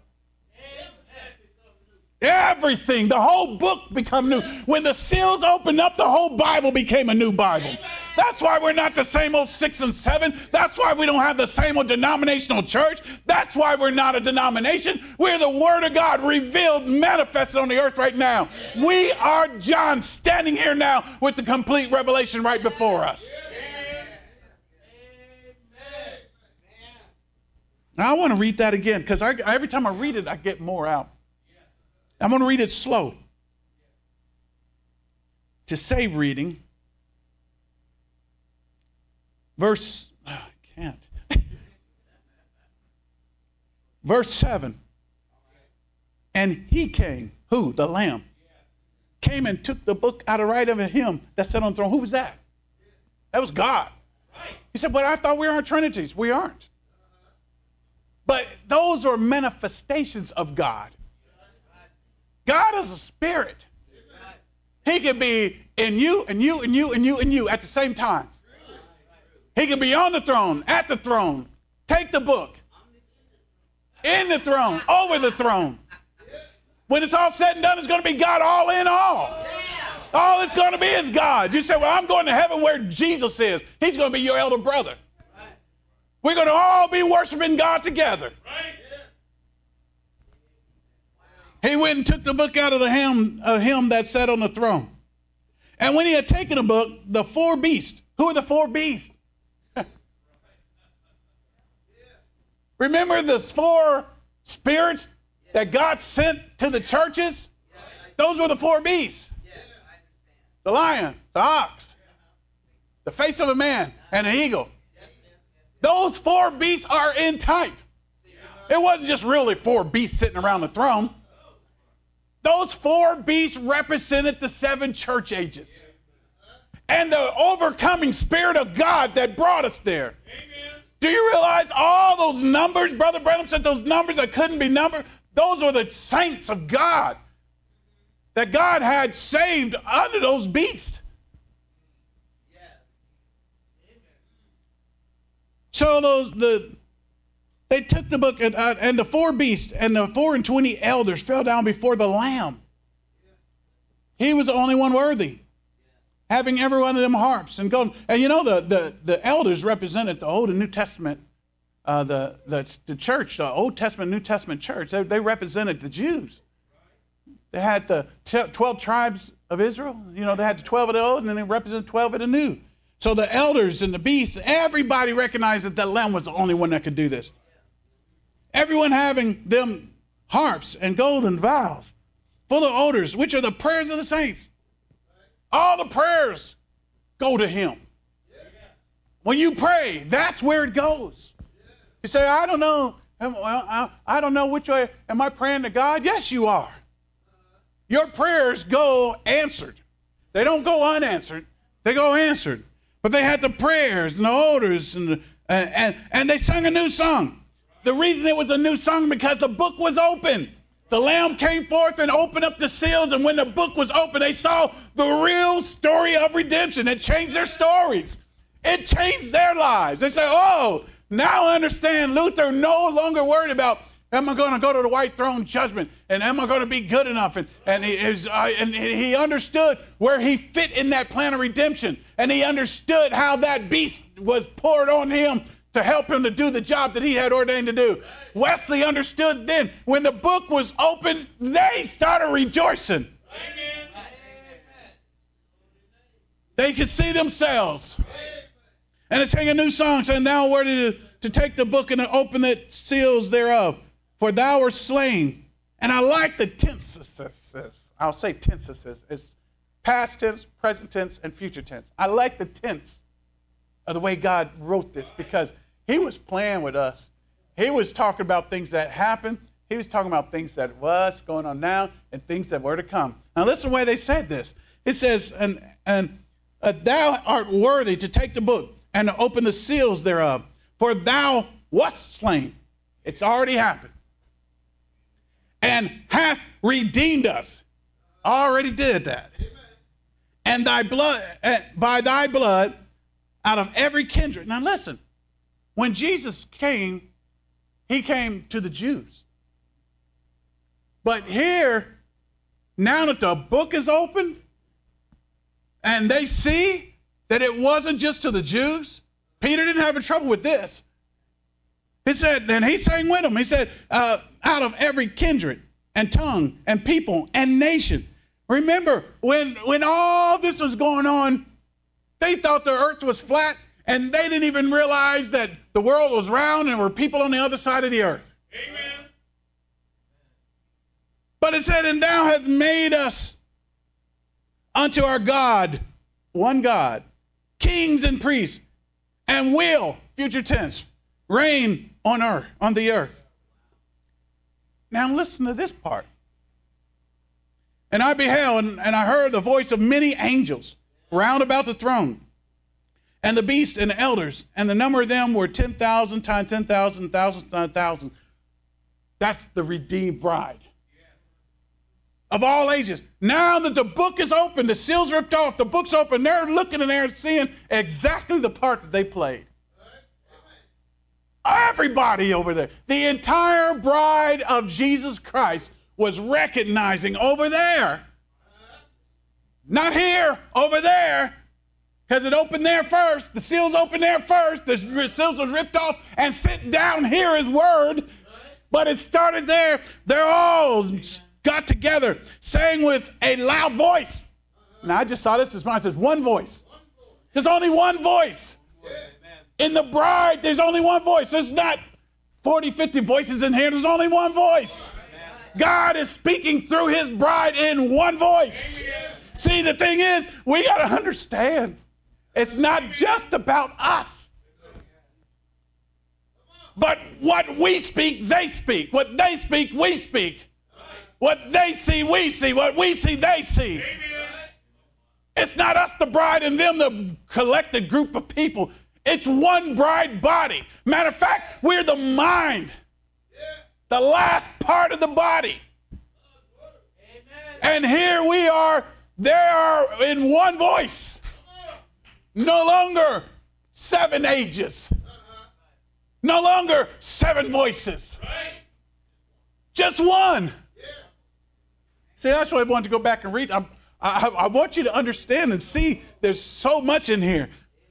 Everything, the whole book became new. When the seals opened up, the whole Bible became a new Bible. That's why we're not the same old six and seven. That's why we don't have the same old denominational church. That's why we're not a denomination. We're the Word of God revealed, manifested on the earth right now. We are John standing here now with the complete revelation right before us. Now I want to read that again because every time I read it, I get more out. I'm going to read it slow. To save reading, verse, oh, I can't. Verse seven. And he came, who? The Lamb. Came and took the book out of right of him that sat on the throne. Who was that? That was God. He said, but I thought we were Trinities. We aren't. But those are manifestations of God. God is a spirit. He can be in you and you and you and you and you at the same time. He can be on the throne, at the throne, take the book, in the throne, over the throne. When it's all said and done, it's going to be God all in all. All it's going to be is God. You say, well, I'm going to heaven where Jesus is. He's going to be your elder brother. We're going to all be worshiping God together. He went and took the book out of the him, uh, him that sat on the throne. And when he had taken the book, the four beasts. Who are the four beasts? Remember the four spirits that God sent to the churches? Those were the four beasts. The lion, the ox, the face of a man, and an eagle. Those four beasts are in type. It wasn't just really four beasts sitting around the throne. Those four beasts represented the seven church ages and the overcoming Spirit of God that brought us there. Amen. Do you realize all those numbers? Brother Branham said those numbers that couldn't be numbered, those were the saints of God that God had saved under those beasts. Yes. So those the They took the book, and, uh, and the four beasts and the four and twenty elders fell down before the Lamb. He was the only one worthy, having every one of them harps and gold. And you know, the, the, the elders represented the Old and New Testament, uh, the, the the church, the Old Testament, New Testament church. They, they represented the Jews. They had the twelve tribes of Israel. You know, they had the twelve of the Old, and then they represented twelve of the New. So the elders and the beasts, everybody recognized that the Lamb was the only one that could do this. Everyone having them harps and golden vials full of odors, which are the prayers of the saints. All the prayers go to him. When you pray, that's where it goes. You say, I don't know. I don't know which way. Am I praying to God? Yes, you are. Your prayers go answered. They don't go unanswered. They go answered. But they had the prayers and the odors, and, the, and, and, and they sang a new song. The reason it was a new song because the book was open. The Lamb came forth and opened up the seals, and when the book was open, they saw the real story of redemption. It changed their stories. It changed their lives. They say, oh, now I understand. Luther no longer worried about Am I going to go to the white throne judgment? And am I going to be good enough? And, and, he, is, uh, and he understood where he fit in that plan of redemption. And he understood how that beast was poured on him to help him to do the job that he had ordained to do. Wesley understood then. When the book was opened, they started rejoicing. They could see themselves. And they sang a new song saying, thou wert to, to take the book and to open the seals thereof, for thou wert slain. And I like the tenses. I'll say tenses. It's past tense, present tense, and future tense. I like the tense of the way God wrote this because he was playing with us. He was talking about things that happened. He was talking about things that was going on now and things that were to come. Now listen to the way they said this. It says, and, and uh, thou art worthy to take the book and to open the seals thereof, for thou wast slain. It's already happened. And hath redeemed us. Already did that. And thy blood, uh, by thy blood, out of every kindred. Now listen, when Jesus came, he came to the Jews. But here, now that the book is open, and they see that it wasn't just to the Jews, Peter didn't have any trouble with this. He said, and he sang with them, he said, uh, out of every kindred and tongue and people and nation. Remember, when, when all this was going on, they thought the earth was flat, and they didn't even realize that the world was round and there were people on the other side of the earth. Amen. But it said, and thou hast made us unto our God, one God, kings and priests, and will, future tense, reign on earth, on the earth. Now listen to this part. And I beheld, and, and I heard the voice of many angels round about the throne, and the beast and the elders, and the number of them were ten thousand times ten thousand, thousand times thousand. That's the redeemed bride. Of all ages. Now that the book is open, the seal's ripped off, the book's open, they're looking in there and seeing exactly the part that they played. Everybody over there, the entire bride of Jesus Christ was recognizing over there. Not here, over there, because it opened there first. The seal's opened there first. The seals was ripped off and sent down here his word. But it started there. They're all got together, saying with a loud voice. Now, I just saw this. This mine says one voice. There's only one voice. In the bride, there's only one voice. There's not forty, fifty voices in here. There's only one voice. God is speaking through his bride in one voice. See, the thing is, we got to understand, it's not just about us. But what we speak, they speak. What they speak, we speak. What they see, we see. What we see, they see. It's not us, the bride, and them, the collected group of people. It's one bride body. Matter of fact, we're the mind. The last part of the body. And here we are, they are in one voice. No longer seven ages. No longer seven voices. Just one. See, that's why I wanted to go back and read. I, I, I want you to understand and see there's so much in here.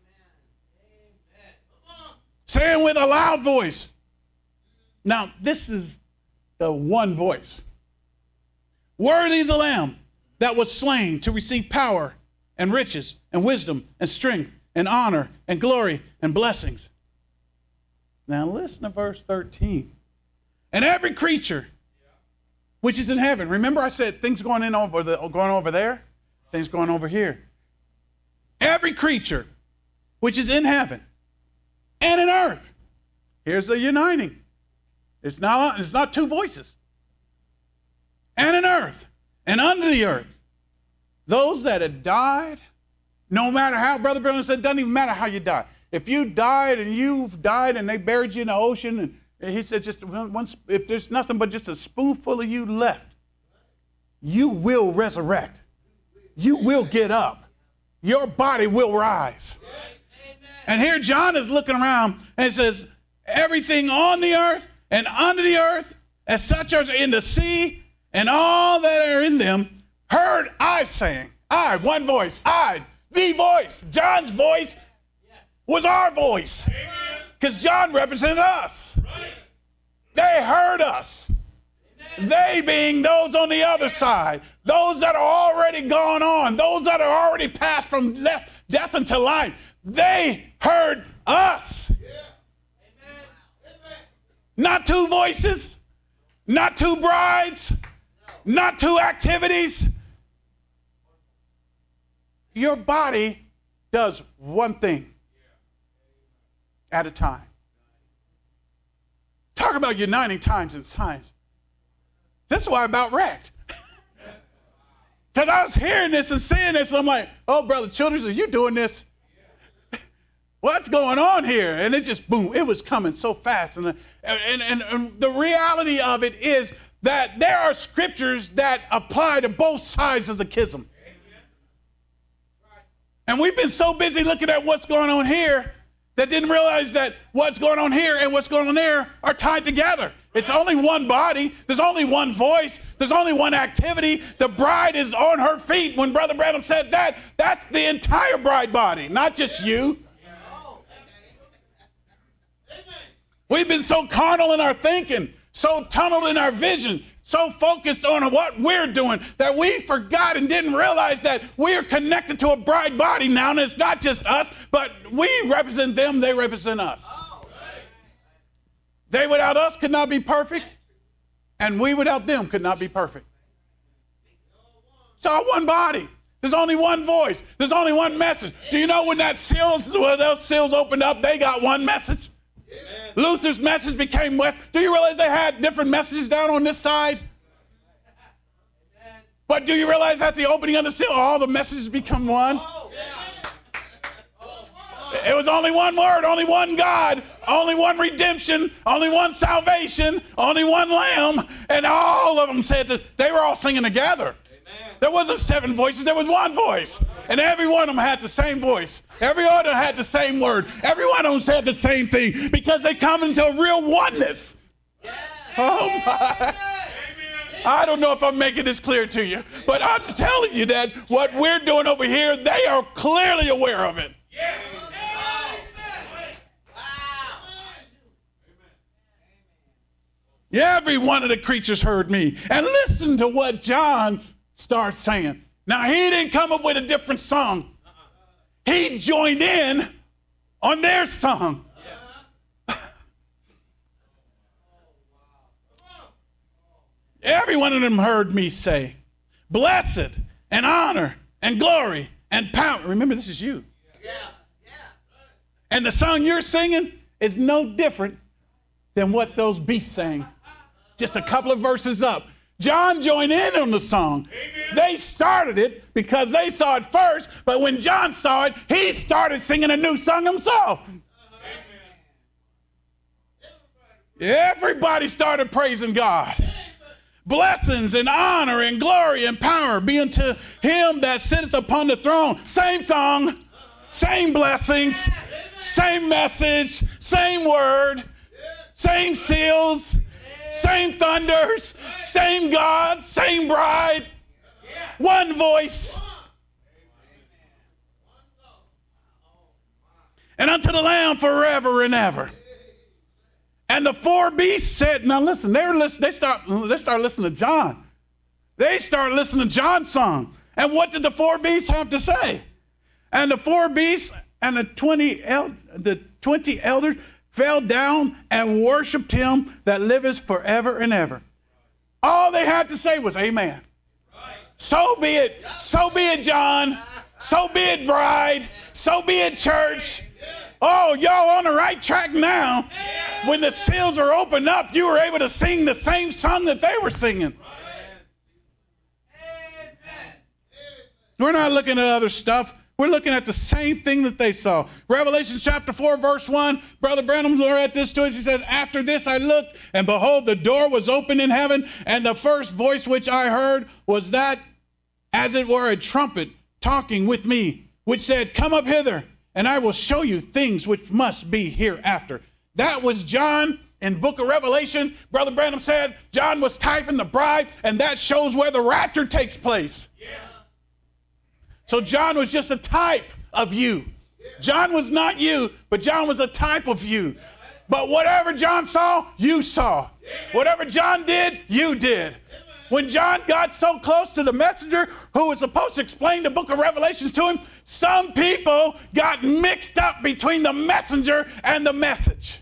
Saying with a loud voice. Now, this is the one voice. Worthy is the Lamb that was slain to receive power and riches and wisdom and strength and honor and glory and blessings. Now listen to verse thirteen. And every creature which is in heaven. Remember I said things going in over the, going over there, things going over here. Every creature which is in heaven and in earth. Here's the uniting. It's not, it's not two voices. And in earth and under the earth. Those that had died, no matter how, Brother Brown said, it doesn't even matter how you die. If you died and you've died and they buried you in the ocean, and, and he said, just once, if there's nothing but just a spoonful of you left, you will resurrect. You will get up. Your body will rise. And here John is looking around and it says, everything on the earth and under the earth as such as in the sea and all that are in them, heard I saying, I, one voice, I, the voice. John's voice was our voice. Because John represented us. They heard us. They being those on the other side, those that are already gone on, those that are already passed from left, death into life, they heard us. Not two voices, not two brides, not two activities. Your body does one thing at a time. Talk about uniting times and signs. This is why I about wrecked. Because I was hearing this and seeing this, and I'm like, oh, Brother Childers, are you doing this? What's going on here? And it just, boom, it was coming so fast. And, and, and, and the reality of it is that there are scriptures that apply to both sides of the chasm. And we've been so busy looking at what's going on here that didn't realize that what's going on here and what's going on there are tied together. It's only one body. There's only one voice. There's only one activity. The bride is on her feet. When Brother Branham said that, that's the entire bride body, not just you. We've been so carnal in our thinking, so tunneled in our vision, so focused on what we're doing that we forgot and didn't realize that we are connected to a bride body now, and it's not just us, but we represent them, they represent us. They without us could not be perfect, and we without them could not be perfect. It's all one body. There's only one voice. There's only one message. Do you know when that seals, when those seals opened up, they got one message? Amen. Luther's message became West. Do you realize they had different messages down on this side? Amen. But do you realize at the opening of the seal, all the messages become one? Oh, yeah. Oh, oh. It was only one word, only one God, only one redemption, only one salvation, only one lamb, and all of them said that they were all singing together. There wasn't seven voices, there was one voice. And every one of them had the same voice. Every one of them had the same word. Every one of them said the same thing because they come into a real oneness. Oh my. I don't know if I'm making this clear to you, but I'm telling you that what we're doing over here, they are clearly aware of it. Every one of the creatures heard me. And listen to what John starts saying. Now, he didn't come up with a different song. He joined in on their song. Every one of them heard me say, blessed and honor and glory and power. Remember, this is you. And the song you're singing is no different than what those beasts sang. Just a couple of verses up. John joined in on the song. Amen. They started it because they saw it first, but when John saw it, he started singing a new song himself. Amen. Everybody started praising God. Amen. Blessings and honor and glory and power be unto him that sitteth upon the throne. Same song, same blessings, same message, same word, same seals, same thunders, same God, same bride, one voice. And unto the Lamb forever and ever. And the four beasts said, now listen, they were listening, they start they start listening to John. They started listening to John's song. And what did the four beasts have to say? And the four beasts and the twenty el- the twenty elders fell down and worshiped him that liveth forever and ever. All they had to say was amen. Right. So be it. So be it, John. So be it, bride. So be it, church. Oh, y'all on the right track now. When the seals are opened up, you were able to sing the same song that they were singing. We're not looking at other stuff. We're looking at the same thing that they saw. Revelation chapter four, verse one, Brother Branham read this to us. He said, after this I looked, and behold, the door was open in heaven, and the first voice which I heard was that, as it were a trumpet, talking with me, which said, come up hither, and I will show you things which must be hereafter. That was John in book of Revelation, Brother Branham said John was typing the bride, and that shows where the rapture takes place. Yes. So John was just a type of you. John was not you, but John was a type of you. But whatever John saw, you saw. Whatever John did, you did. When John got so close to the messenger who was supposed to explain the book of Revelations to him, some people got mixed up between the messenger and the message.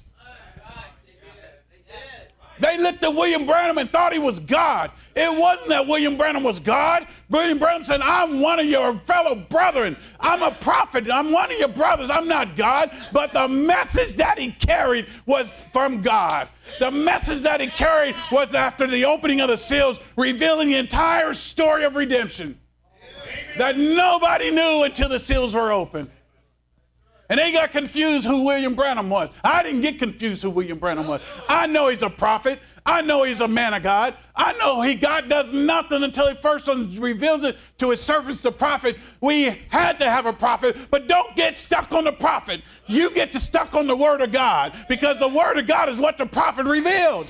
They looked at William Branham and thought he was God. It wasn't that William Branham was God. William Branham said, I'm one of your fellow brethren. I'm a prophet. I'm one of your brothers. I'm not God. But the message that he carried was from God. The message that he carried was after the opening of the seals, revealing the entire story of redemption that nobody knew until the seals were opened. And they got confused who William Branham was. I didn't get confused who William Branham was. I know he's a prophet. I know he's a man of God. I know he God does nothing until he first reveals it to his servants, the prophet. We had to have a prophet, but don't get stuck on the prophet. You get to stuck on the word of God, because the word of God is what the prophet revealed.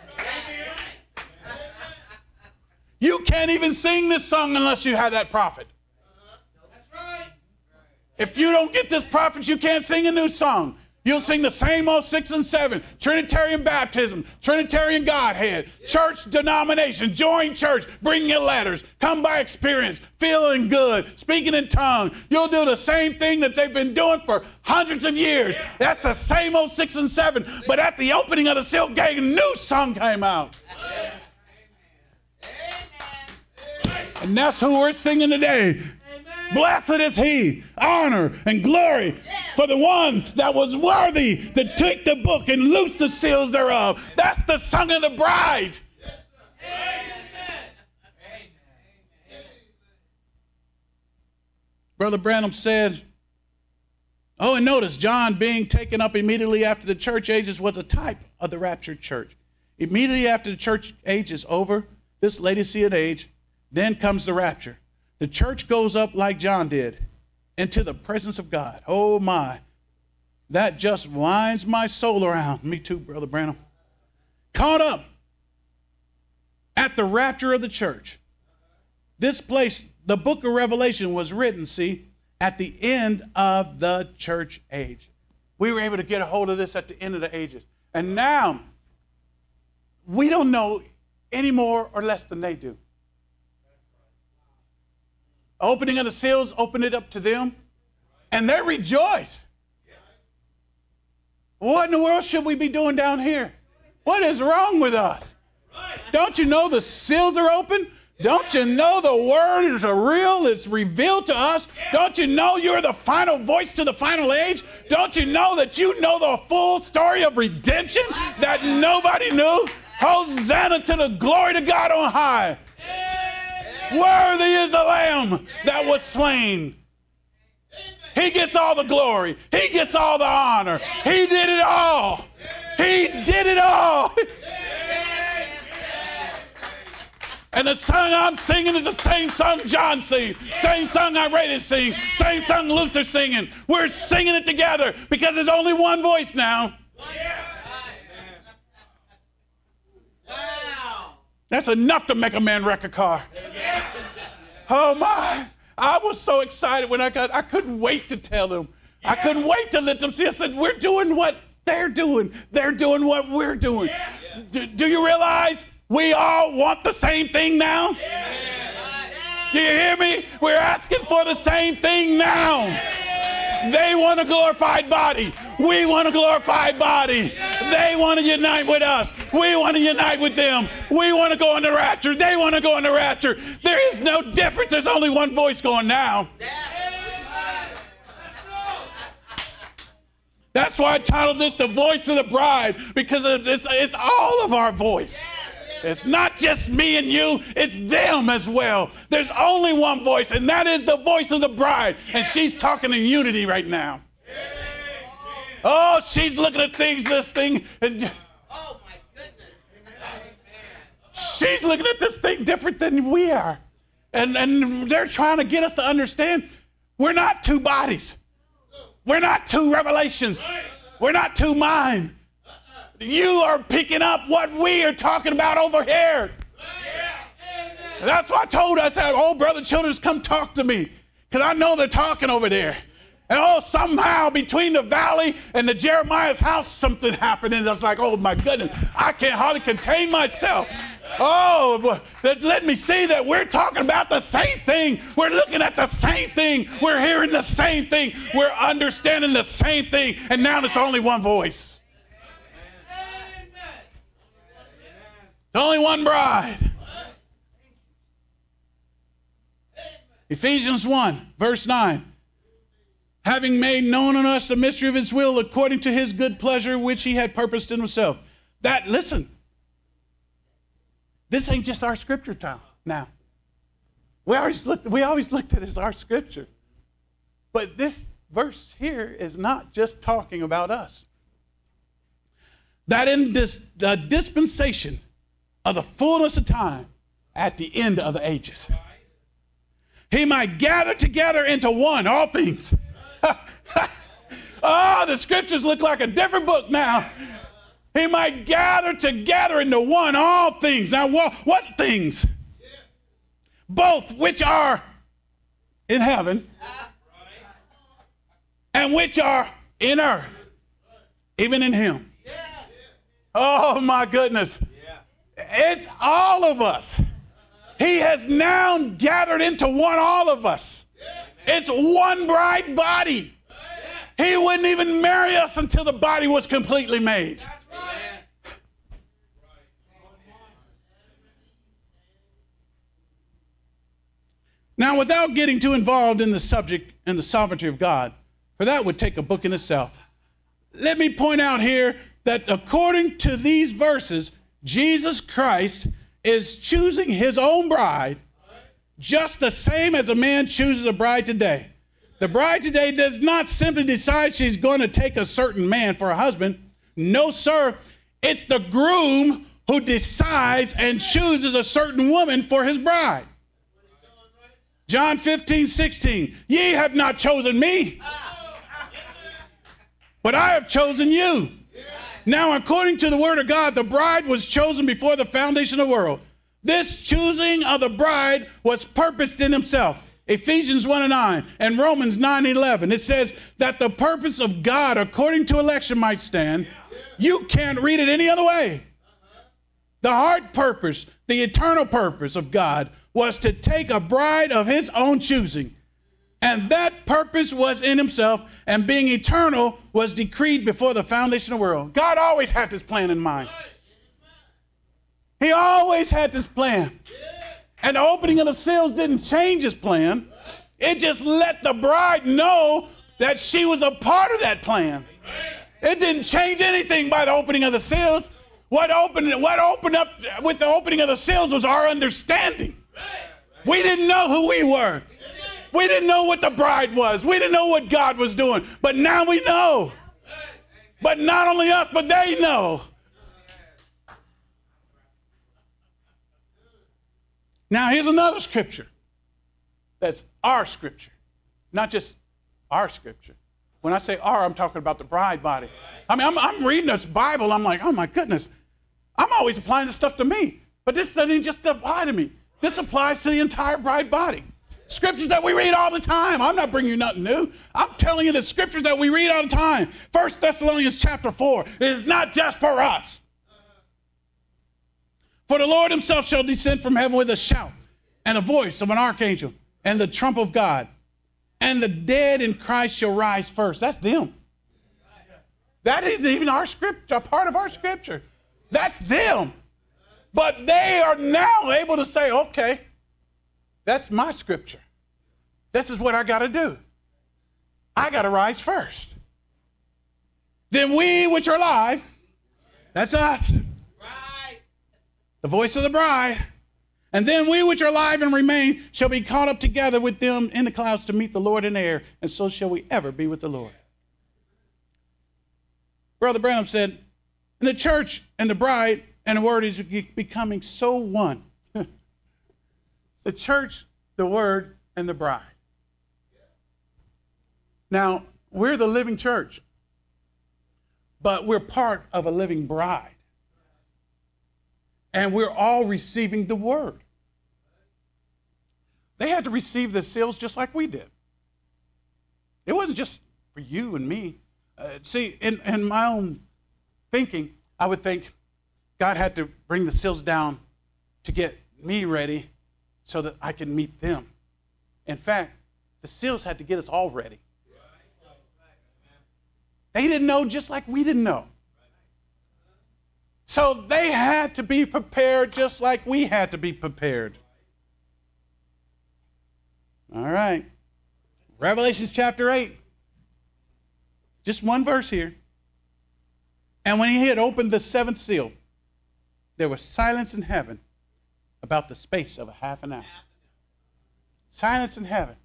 You can't even sing this song unless you have that prophet. If you don't get this prophet, you can't sing a new song. You'll sing the same old six and seven. Trinitarian baptism, Trinitarian Godhead, church denomination, join church, bring your letters, come by experience, feeling good, speaking in tongues. You'll do the same thing that they've been doing for hundreds of years. That's the same old six and seven. But at the opening of the seal gate, a new song came out. And that's who we're singing today. Blessed is he, honor and glory for the one that was worthy to take the book and loose the seals thereof. That's the song of the bride. Brother Branham said, oh, and notice, John being taken up immediately after the church ages was a type of the raptured church. Immediately after the church age is over, this Laodicean age, then comes the rapture. The church goes up like John did into the presence of God. Oh, my. That just winds my soul around. Me too, Brother Branham. Caught up at the rapture of the church. This place, the book of Revelation was written, see, at the end of the church age. We were able to get a hold of this at the end of the ages. And now, we don't know any more or less than they do. Opening of the seals, open it up to them, and they rejoice. What in the world should we be doing down here? What is wrong with us? Don't you know the seals are open? Don't you know the word is a real, it's revealed to us? Don't you know you're the final voice to the final age? Don't you know that you know the full story of redemption that nobody knew? Hosanna to the glory to God on high. Worthy is the Lamb that was slain. He gets all the glory. He gets all the honor. He did it all. He did it all. And the song I'm singing is the same song John sings, same song I read it sing, same song Luther singing. We're singing it together because there's only one voice now. That's enough to make a man wreck a car. Oh my. I was so excited when I got, I couldn't wait to tell them. I couldn't wait to let them see. I said, we're doing what they're doing. They're doing what we're doing. Do, do you realize we all want the same thing now? Do you hear me? We're asking for the same thing now. They want a glorified body. We want a glorified body. They want to unite with us. We want to unite with them. We want to go in the rapture. They want to go in the rapture. There is no difference. There's only one voice going now. That's why I titled this The Voice of the Bride, because it's, it's all of our voice. It's not just me and you, it's them as well. There's only one voice, and that is the voice of the bride. And she's talking in unity right now. Oh, she's looking at things, this thing. And oh, my goodness. She's looking at this thing different than we are. And, and they're trying to get us to understand we're not two bodies. We're not two revelations. We're not two minds. you are picking up what we are talking about over here. And that's why I told us, I said, oh, Brother Childers, come talk to me. Because I know they're talking over there. And oh, somehow between the valley and the Jeremiah's house, something happened. And it's like, oh, my goodness, I can't hardly contain myself. Oh, let me see that we're talking about the same thing. We're looking at the same thing. We're hearing the same thing. We're understanding the same thing. And now there's only one voice. Only one bride. Ephesians one, verse nine. Having made known on us the mystery of his will according to his good pleasure, which he had purposed in himself. That, listen, this ain't just our scripture time now. We always looked, we always looked at it as our scripture. But this verse here is not just talking about us. That in this, the dispensation of the fullness of time at the end of the ages, he might gather together into one all things. Oh, the scriptures look like a different book now. He might gather together into one all things. Now, what, what things? Both which are in heaven and which are in earth, even in him. Oh, my goodness. It's all of us. He has now gathered into one all of us. It's one bride body. He wouldn't even marry us until the body was completely made. Now, without getting too involved in the subject and the sovereignty of God, for that would take a book in itself, let me point out here that according to these verses, Jesus Christ is choosing his own bride just the same as a man chooses a bride today. The bride today does not simply decide she's going to take a certain man for a husband. No, sir. It's the groom who decides and chooses a certain woman for his bride. John fifteen, sixteen. Ye have not chosen me, but I have chosen you. Now, according to the word of God, the bride was chosen before the foundation of the world. This choosing of the bride was purposed in himself. Ephesians one and nine and Romans nine and eleven. It says that the purpose of God according to election might stand. You can't read it any other way. The heart purpose, the eternal purpose of God was to take a bride of his own choosing. And that purpose was in himself, and being eternal was decreed before the foundation of the world. God always had this plan in mind. He always had this plan. And the opening of the seals didn't change his plan. It just let the bride know that she was a part of that plan. It didn't change anything by the opening of the seals. What opened, what opened up with the opening of the seals was our understanding. We didn't know who we were. We didn't know what the bride was. We didn't know what God was doing. But now we know. But not only us, but they know. Now, here's another scripture that's our scripture, not just our scripture. When I say our, I'm talking about the bride body. I mean, I'm, I'm reading this Bible. I'm like, oh, my goodness. I'm always applying this stuff to me. But this doesn't just apply to me. This applies to the entire bride body. Scriptures that we read all the time. I'm not bringing you nothing new. I'm telling you the scriptures that we read all the time. First Thessalonians chapter four. It is not just for us. For the Lord himself shall descend from heaven with a shout and a voice of an archangel and the trump of God. And the dead in Christ shall rise first. That's them. That isn't even our scripture, a part of our scripture. That's them. But they are now able to say, okay, that's my scripture. This is what I got to do. I got to rise first. Then we which are alive, that's us. Right. The voice of the bride. And then we which are alive and remain shall be caught up together with them in the clouds to meet the Lord in the air, and so shall we ever be with the Lord. Brother Branham said, and the church and the bride and the word is becoming so one. The church, the word, and the bride. Now, we're the living church. but we're part of a living bride. And we're all receiving the word. They had to receive the seals just like we did. It wasn't just for you and me. Uh, see, in, in my own thinking, I would think God had to bring the seals down to get me ready so that I can meet them. In fact, the seals had to get us all ready. They didn't know just like we didn't know. So they had to be prepared just like we had to be prepared. All right. Revelation chapter eight. Just one verse here. And when he had opened the seventh seal, there was silence in heaven about the space of a half an hour. Silence in heaven.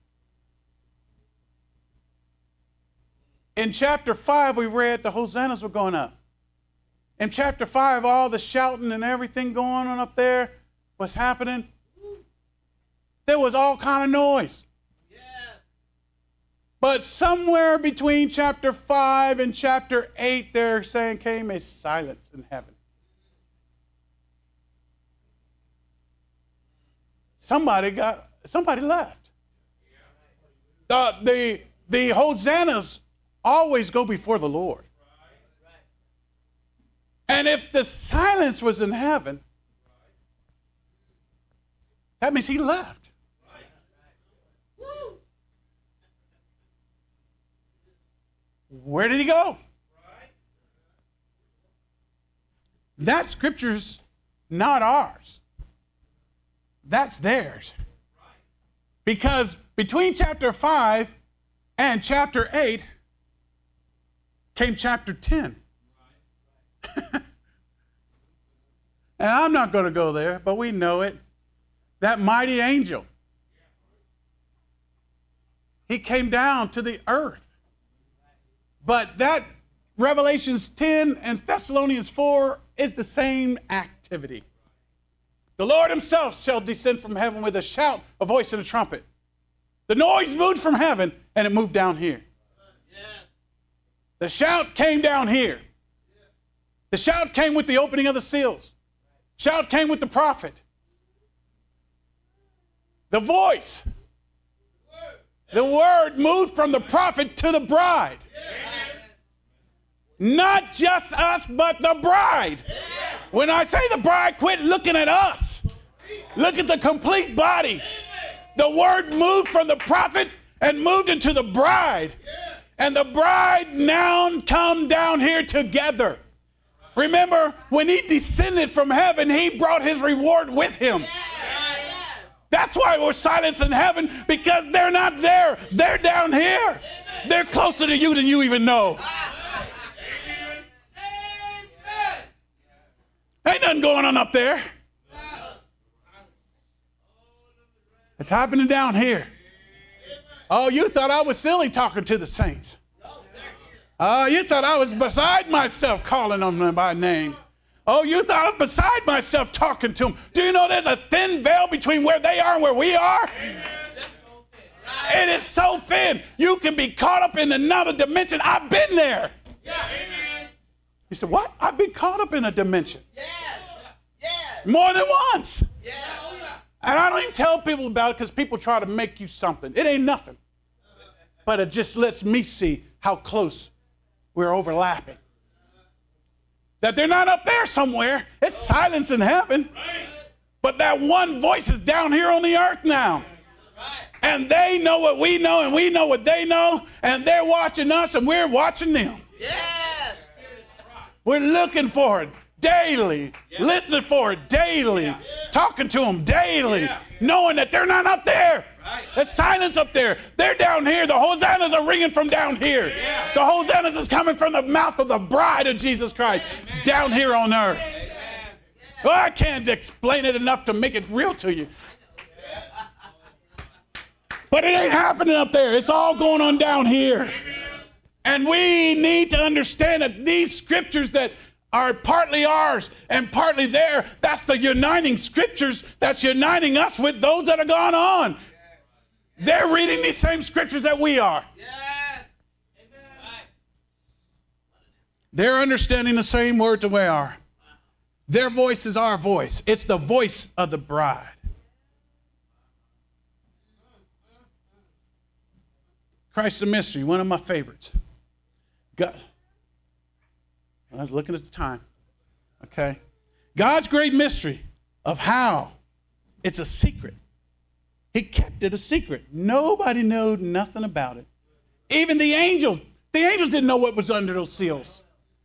In chapter five, we read the hosannas were going up. In chapter five, all the shouting and everything going on up there was happening. There was all kind of noise. But somewhere between chapter five and chapter eight, they're saying came a silence in heaven. Somebody got, somebody left. The, the, the hosannas always go before the Lord. And if the silence was in heaven, that means he left. Where did he go? That scripture's not ours. That's theirs. Because between chapter five and chapter eight came chapter ten. And I'm not going to go there, but we know it. That mighty angel. He came down to the earth. But that Revelations ten and Thessalonians four is the same activity. The Lord himself shall descend from heaven with a shout, a voice, and a trumpet. The noise moved from heaven, and it moved down here. The shout came down here. The shout came with the opening of the seals. Shout came with the prophet. The voice, the word moved from the prophet to the bride. Not just us, but the bride. When I say the bride, quit looking at us. Look at the complete body. The word moved from the prophet and moved into the bride. And the bride now come down here together. Remember, when he descended from heaven, he brought his reward with him. That's why we're silent in heaven, because they're not there. They're down here. They're closer to you than you even know. Ain't nothing going on up there. It's happening down here. Oh, you thought I was silly talking to the saints. Oh, you thought I was beside myself calling on them by name. Oh, you thought I was beside myself talking to them. Do you know there's a thin veil between where they are and where we are? It is so thin. You can be caught up in another dimension. I've been there. You said, what? I've been caught up in a dimension. More than once. And I don't even tell people about it because people try to make you something. It ain't nothing. But it just lets me see how close we're overlapping. That they're not up there somewhere. It's silence in heaven. But that one voice is down here on the earth now. And they know what we know, and we know what they know, and they're watching us, and we're watching them. Yes. We're looking for it daily, yeah. Listening for it daily, yeah. Talking to them daily, yeah. Knowing that they're not up there. Right. There's silence up there. They're down here. The hosannas are ringing from down here. Yeah. The hosannas is coming from the mouth of the bride of Jesus Christ. Amen. Down here on earth. Amen. Well, I can't explain it enough to make it real to you. But it ain't happening up there. It's all going on down here. And we need to understand that these scriptures that are partly ours and partly there, that's the uniting scriptures that's uniting us with those that have gone on. They're reading these same scriptures that we are. They're understanding the same word that we are. Their voice is our voice. It's the voice of the bride. Christ the mystery, one of my favorites. God, I was looking at the time. Okay. God's great mystery of how it's a secret. He kept it a secret. Nobody knew nothing about it. Even the angels. The angels didn't know what was under those seals.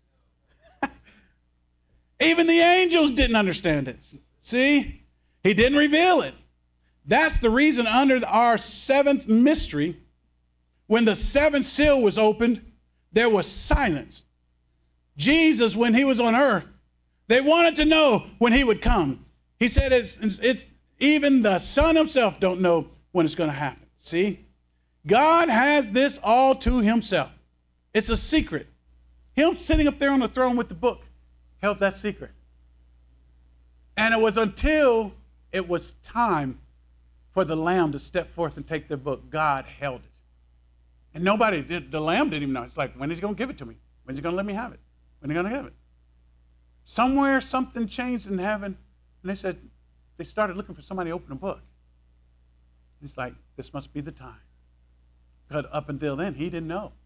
Even the angels didn't understand it. See? He didn't reveal it. That's the reason under our seventh mystery, when the seventh seal was opened, there was silence. Jesus, when he was on earth, they wanted to know when he would come. He said it's, it's, it's even the Son himself don't know when it's going to happen. See? God has this all to himself. It's a secret. Him sitting up there on the throne with the book held that secret. And it was until it was time for the Lamb to step forth and take the book, God held it. And nobody did, the Lamb didn't even know. It's like, when is he going to give it to me? When is he going to let me have it? When are you going to have it? Somewhere something changed in heaven, and they said, they started looking for somebody to open a book. It's like, this must be the time. But up until then, he didn't know.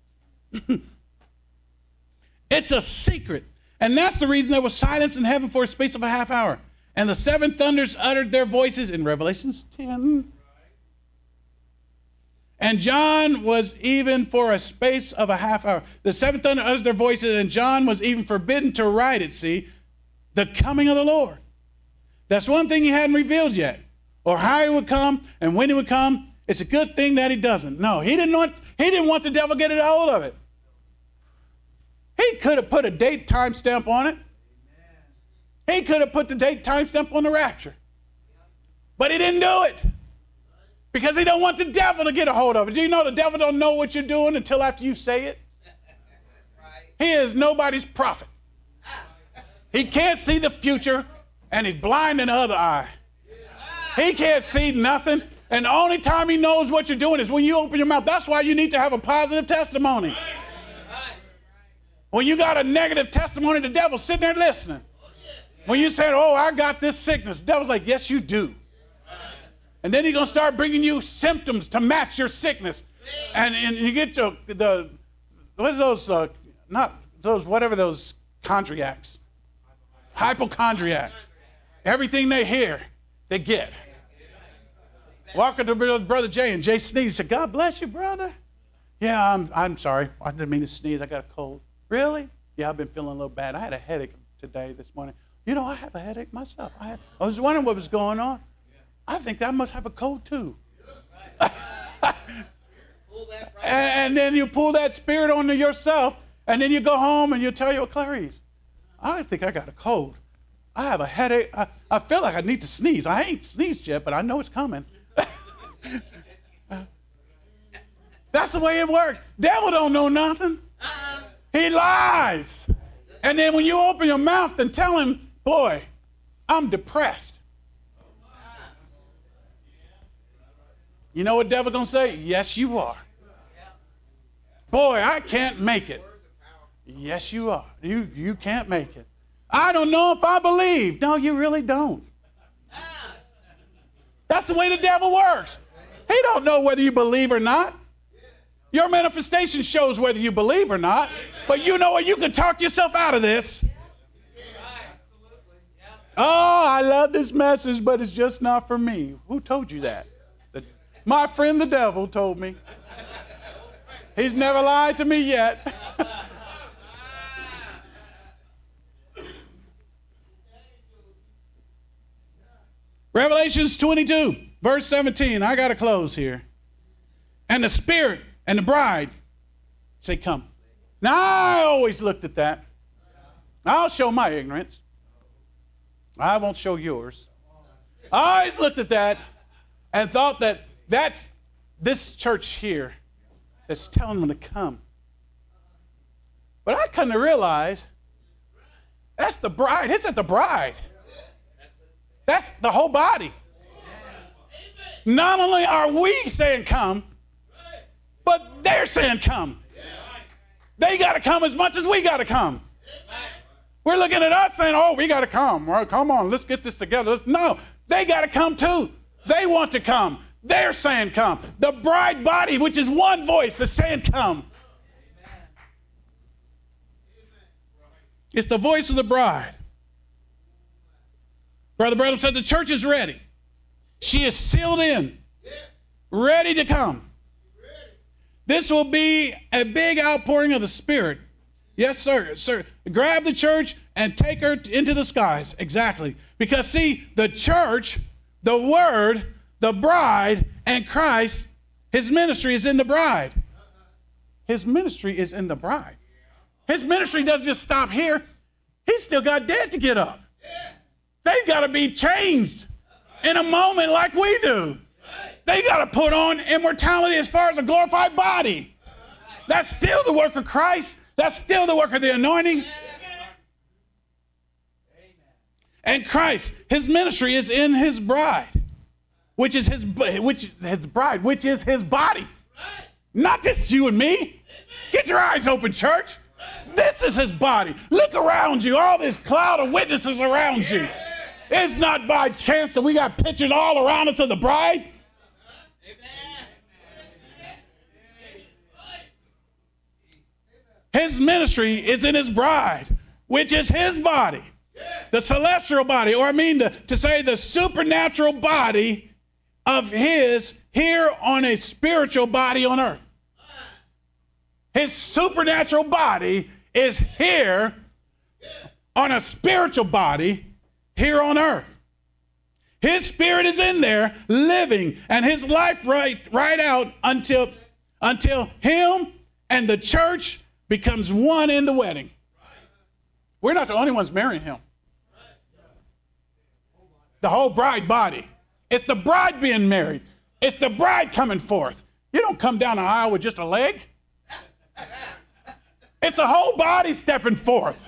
It's a secret. And that's the reason there was silence in heaven for a space of a half hour. And the seven thunders uttered their voices in Revelations ten. And John was even for a space of a half hour. The seven thunders uttered their voices, and John was even forbidden to write it, see, the coming of the Lord. That's one thing he hadn't revealed yet, or how he would come and when he would come. It's a good thing that he doesn't. No, he didn't want, he didn't want the devil to get a hold of it. He could have put a date time stamp on it. He could have put the date time stamp on the rapture. But he didn't do it. Because he don't want the devil to get a hold of it. Do you know the devil don't know what you're doing until after you say it? He is nobody's prophet. He can't see the future, and he's blind in the other eye. He can't see nothing, and the only time he knows what you're doing is when you open your mouth. That's why you need to have a positive testimony. When you got a negative testimony, the devil's sitting there listening. When you say, oh, I got this sickness, the devil's like, yes, you do. And then he's going to start bringing you symptoms to match your sickness. And, and you get to the, what are those, uh, not those, whatever those chondriacs. Hypochondriac. Everything they hear, they get. Walking to Brother Jay, and Jay sneezed. He said, God bless you, brother. Yeah, I'm, I'm sorry. I didn't mean to sneeze. I got a cold. Really? Yeah, I've been feeling a little bad. I had a headache today, this morning. You know, I have a headache myself. I, had, I was wondering what was going on. I think I must have a cold too. and, and then you pull that spirit onto yourself, and then you go home and you tell your Clarice, I think I got a cold. I have a headache. I, I feel like I need to sneeze. I ain't sneezed yet, but I know it's coming. That's the way it works. Devil don't know nothing. He lies. And then when you open your mouth and tell him, boy, I'm depressed. You know what the devil's going to say? Yes, you are. Boy, I can't make it. Yes, you are. You, you can't make it. I don't know if I believe. No, you really don't. That's the way the devil works. He don't know whether you believe or not. Your manifestation shows whether you believe or not. But you know what? You can talk yourself out of this. Oh, I love this message, but it's just not for me. Who told you that? The, my friend the devil told me. He's never lied to me yet. Revelations twenty-two, verse seventeen. I got to close here. And the Spirit and the bride say, come. Now, I always looked at that. I'll show my ignorance. I won't show yours. I always looked at that and thought that that's this church here that's telling them to come. But I come to realize that's the bride. It's at the bride. That's the whole body. Not only are we saying come, but they're saying come. They got to come as much as we got to come. We're looking at us saying, oh, we got to come. Well, come on, let's get this together. Let's, no, they got to come too. They want to come. They're saying come. The bride body, which is one voice, is saying come. It's the voice of the bride. Brother Branham said the church is ready. She is sealed in, ready to come. This will be a big outpouring of the Spirit. Yes, sir, sir. Grab the church and take her into the skies. Exactly. Because, see, the church, the word, the bride, and Christ, his ministry is in the bride. His ministry is in the bride. His ministry doesn't just stop here. He's still got dead to get up. They've got to be changed in a moment like we do. They got to put on immortality as far as a glorified body. That's still the work of Christ. That's still the work of the anointing. And Christ, his ministry is in his bride, which is his which his bride, which is his body. Not just you and me. Get your eyes open, church. This is his body. Look around you, all this cloud of witnesses around you. It's not by chance that we got pictures all around us of the bride. His ministry is in his bride, which is his body, the celestial body, or I mean to, to say the supernatural body of his here on a spiritual body on earth. His supernatural body is here on a spiritual body here on earth. His spirit is in there living, and his life right, right out until, until him and the church becomes one in the wedding. We're not the only ones marrying him. The whole bride body. It's the bride being married. It's the bride coming forth. You don't come down the aisle with just a leg. It's the whole body stepping forth.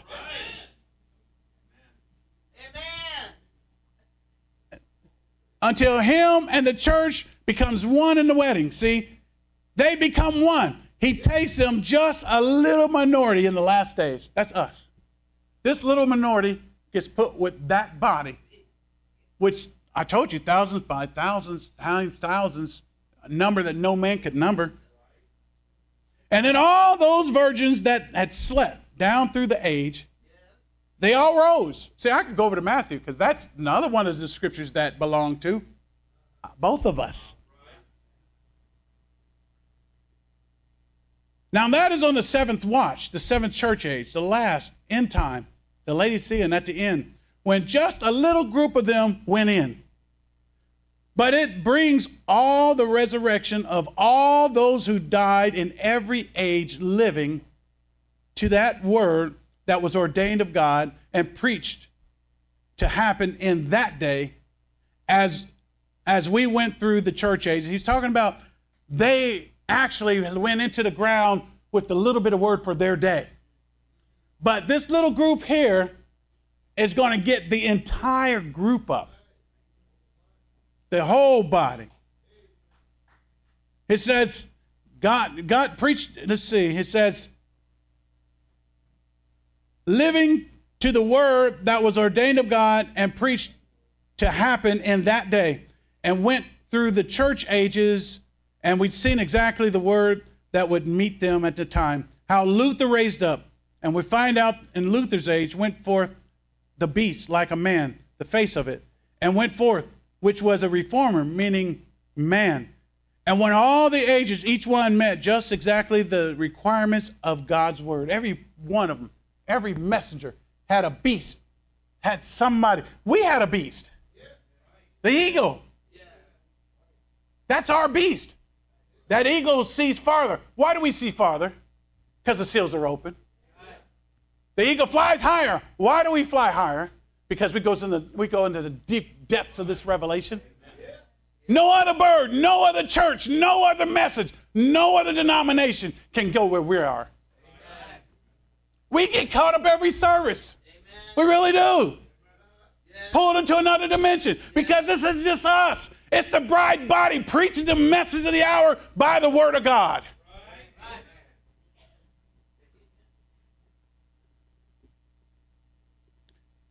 Until him and the church becomes one in the wedding. See, they become one. He takes them just a little minority in the last days. That's us. This little minority gets put with that body, which I told you, thousands by thousands times thousands, a number that no man could number. And then all those virgins that had slept down through the age, they all rose. See, I could go over to Matthew because that's another one of the scriptures that belong to both of us. Now that is on the seventh watch, the seventh church age, the last end time, the Laodicean at the end, when just a little group of them went in. But it brings all the resurrection of all those who died in every age living to that word that was ordained of God and preached to happen in that day as, as we went through the church age. He's talking about they actually went into the ground with a little bit of word for their day. But this little group here is going to get the entire group up. The whole body. It says, God, God preached, let's see, it says, living to the word that was ordained of God and preached to happen in that day, and went through the church ages, and we'd seen exactly the word that would meet them at the time. How Luther raised up, and we find out in Luther's age went forth the beast like a man, the face of it, and went forth, which was a reformer, meaning man. And when all the ages, each one met just exactly the requirements of God's word. Every one of them, every messenger had a beast, had somebody. We had a beast. The eagle. That's our beast. That eagle sees farther. Why do we see farther? Because the seals are open. The eagle flies higher. Why do we fly higher? Because we, goes in the, we go into the deep depths of this revelation. No other bird, no other church, no other message, no other denomination can go where we are. We get caught up every service. We really do. Pulled into another dimension because this is just us. It's the bride body preaching the message of the hour by the word of God.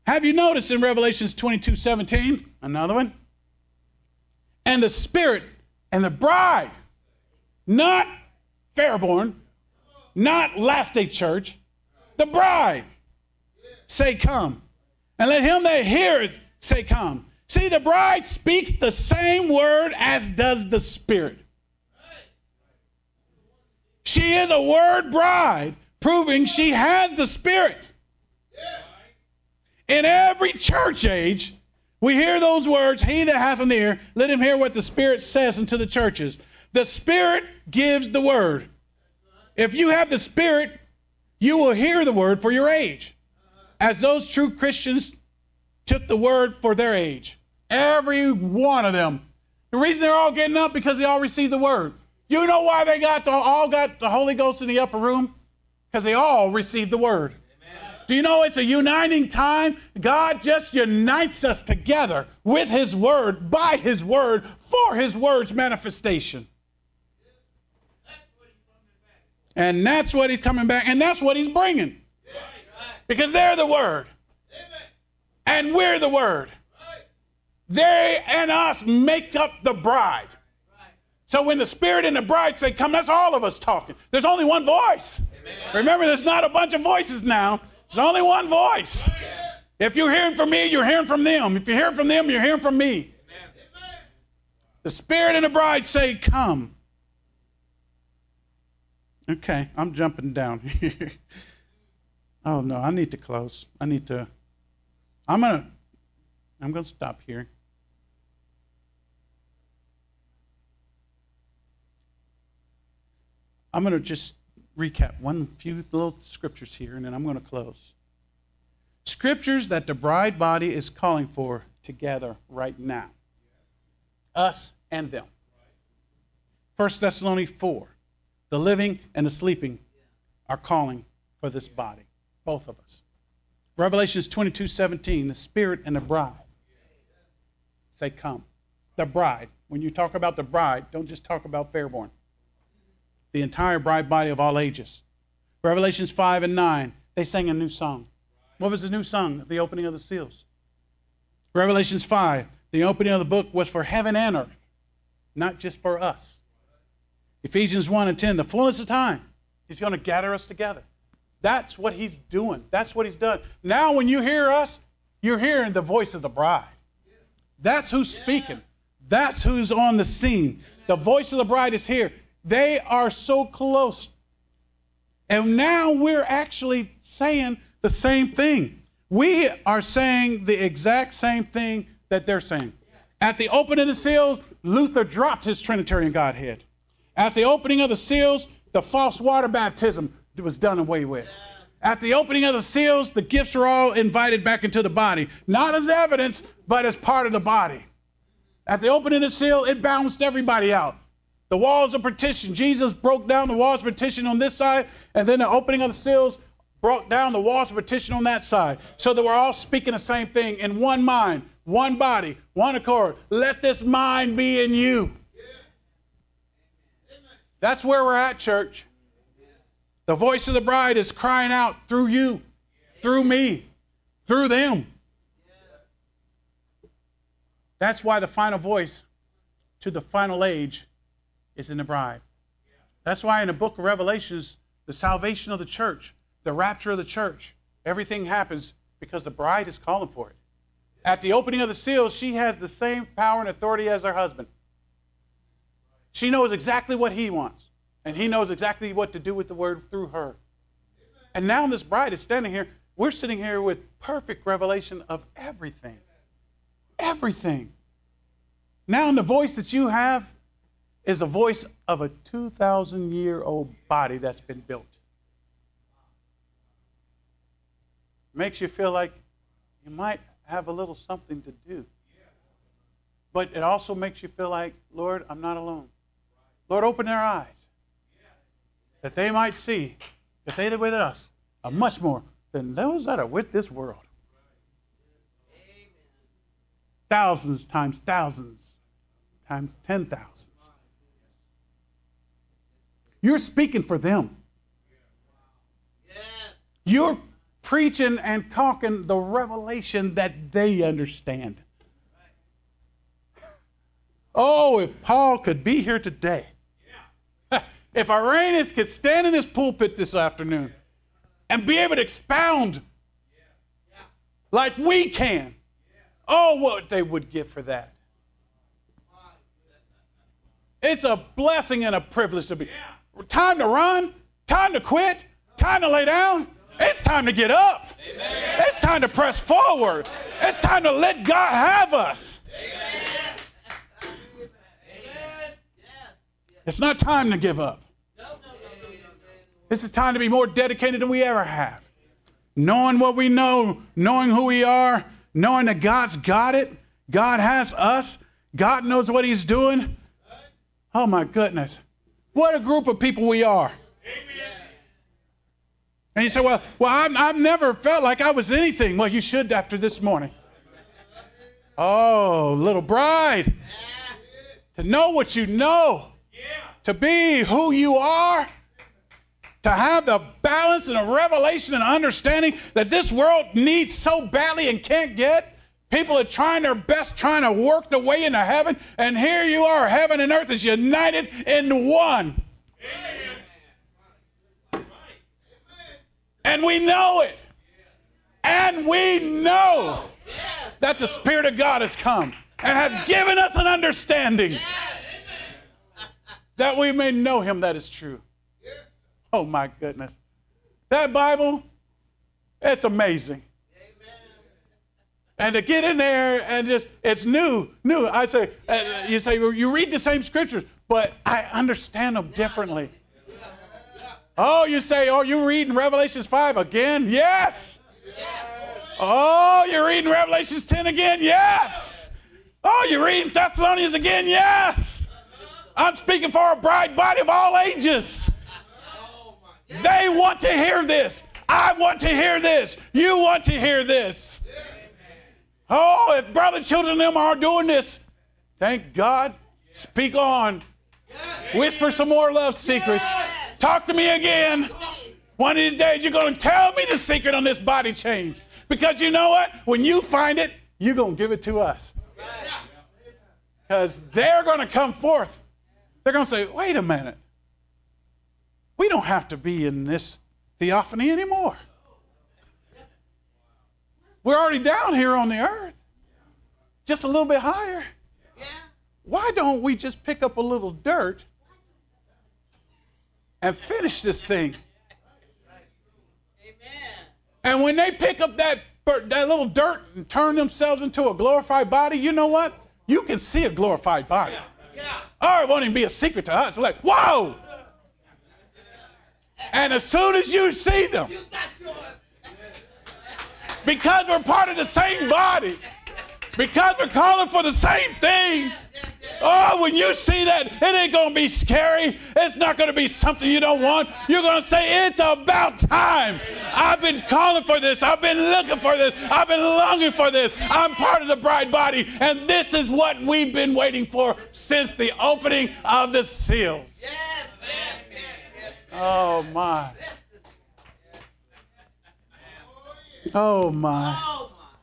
Have you noticed in Revelations twenty-two seventeen, another one? And the Spirit and the bride, not Fairborn, not Last Day Church, the bride, say come. And let him that heareth say come. See, the bride speaks the same word as does the Spirit. She is a word bride, proving she has the Spirit. In every church age, we hear those words, he that hath an ear, let him hear what the Spirit says unto the churches. The Spirit gives the word. If you have the Spirit, you will hear the word for your age. As those true Christians took the word for their age. Every one of them. The reason they're all getting up because they all received the word. You know why they got the, all got the Holy Ghost in the upper room? Because they all received the word. Amen. Do you know it's a uniting time? God just unites us together with his word, by his word, for his word's manifestation. And that's what he's coming back, and that's what he's bringing. Because they're the word. And we're the word. They and us make up the bride. So when the Spirit and the bride say, come, that's all of us talking. There's only one voice. Amen. Remember, there's not a bunch of voices now. There's only one voice. Amen. If you're hearing from me, you're hearing from them. If you're hearing from them, you're hearing from me. Amen. The Spirit and the bride say, come. Okay, I'm jumping down here. Oh, no, I need to close. I need to. I'm going to, I'm going to stop here. I'm going to just recap one few little scriptures here, and then I'm going to close. Scriptures that the bride body is calling for together right now. Us and them. First Thessalonians four. The living and the sleeping are calling for this body. Both of us. Revelations twenty-two seventeen. The Spirit and the bride say come. The bride. When you talk about the bride, don't just talk about Fairborn. The entire bride body of all ages. Revelations five and nine, they sang a new song. What was the new song? The opening of the seals. Revelations five, the opening of the book was for heaven and earth, not just for us. Ephesians one and ten, the fullness of time, he's going to gather us together. That's what he's doing. That's what he's done. Now when you hear us, you're hearing the voice of the bride. That's who's speaking. That's who's on the scene. The voice of the bride is here. They are so close. And now we're actually saying the same thing. We are saying the exact same thing that they're saying. At the opening of the seals, Luther dropped his Trinitarian Godhead. At the opening of the seals, the false water baptism was done away with. At the opening of the seals, the gifts are all invited back into the body. Not as evidence, but as part of the body. At the opening of the seal, it balanced everybody out. The walls of partition. Jesus broke down the walls of partition on this side, and then the opening of the seals broke down the walls of partition on that side. So that we're all speaking the same thing in one mind, one body, one accord. Let this mind be in you. That's where we're at, church. The voice of the bride is crying out through you, through me, through them. That's why the final voice to the final age is in the bride. That's why in the book of Revelations, the salvation of the church, the rapture of the church, everything happens because the bride is calling for it. At the opening of the seals, she has the same power and authority as her husband. She knows exactly what he wants, and he knows exactly what to do with the word through her. And now this bride is standing here. We're sitting here with perfect revelation of everything. Everything. Now the voice that you have is the voice of a two thousand year old body that's been built. Makes you feel like you might have a little something to do. But it also makes you feel like, Lord, I'm not alone. Lord, open their eyes that they might see that they that are with us are much more than those that are with this world. Thousands times thousands times ten thousands. You're speaking for them. You're preaching and talking the revelation that they understand. Oh, if Paul could be here today. If Irenaeus could stand in his pulpit this afternoon and be able to expound like we can. Oh, what they would give for that. It's a blessing and a privilege to be. Time to run, time to quit, time to lay down. It's time to get up. Amen. It's time to press forward. It's time to let God have us. Amen. It's not time to give up. This is time to be more dedicated than we ever have. Knowing what we know, knowing who we are, knowing that God's got it. God has us. God knows what he's doing. Oh, my goodness. What a group of people we are. Amen. And you say, well, well I'm, I've never felt like I was anything. Well, you should after this morning. Oh, little bride. To know what you know. To be who you are. To have the balance and a revelation and understanding that this world needs so badly and can't get. People are trying their best, trying to work their way into heaven. And here you are, heaven and earth is united in one. Amen. And we know it. And we know that the Spirit of God has come and has given us an understanding that we may know him that is true. Oh, my goodness. That Bible, it's amazing. And to get in there and just, it's new, new. I say, uh, you say, well, you read the same scriptures, but I understand them differently. Oh, you say, oh, you reading Revelations five again? Yes. Oh, you're reading Revelations ten again? Yes. Oh, you're reading Thessalonians again? Yes. I'm speaking for a bride body of all ages. They want to hear this. I want to hear this. You want to hear this. Oh, if brother, children, and them are doing this, thank God. Speak on. Whisper some more love secrets. Talk to me again. One of these days, you're going to tell me the secret on this body change. Because you know what? When you find it, you're going to give it to us. Because they're going to come forth. They're going to say, wait a minute. We don't have to be in this theophany anymore. We're already down here on the earth, just a little bit higher. Yeah. Why don't we just pick up a little dirt and finish this thing? Amen. And when they pick up that, that little dirt and turn themselves into a glorified body, you know what? You can see a glorified body. Yeah. Oh, it won't even be a secret to us. It's like, whoa! And as soon as you see them, because we're part of the same body, because we're calling for the same thing, oh, when you see that, it ain't going to be scary. It's not going to be something you don't want. You're going to say, it's about time. I've been calling for this. I've been looking for this. I've been longing for this. I'm part of the bride body, and this is what we've been waiting for since the opening of the seals. Oh, my. Oh, my.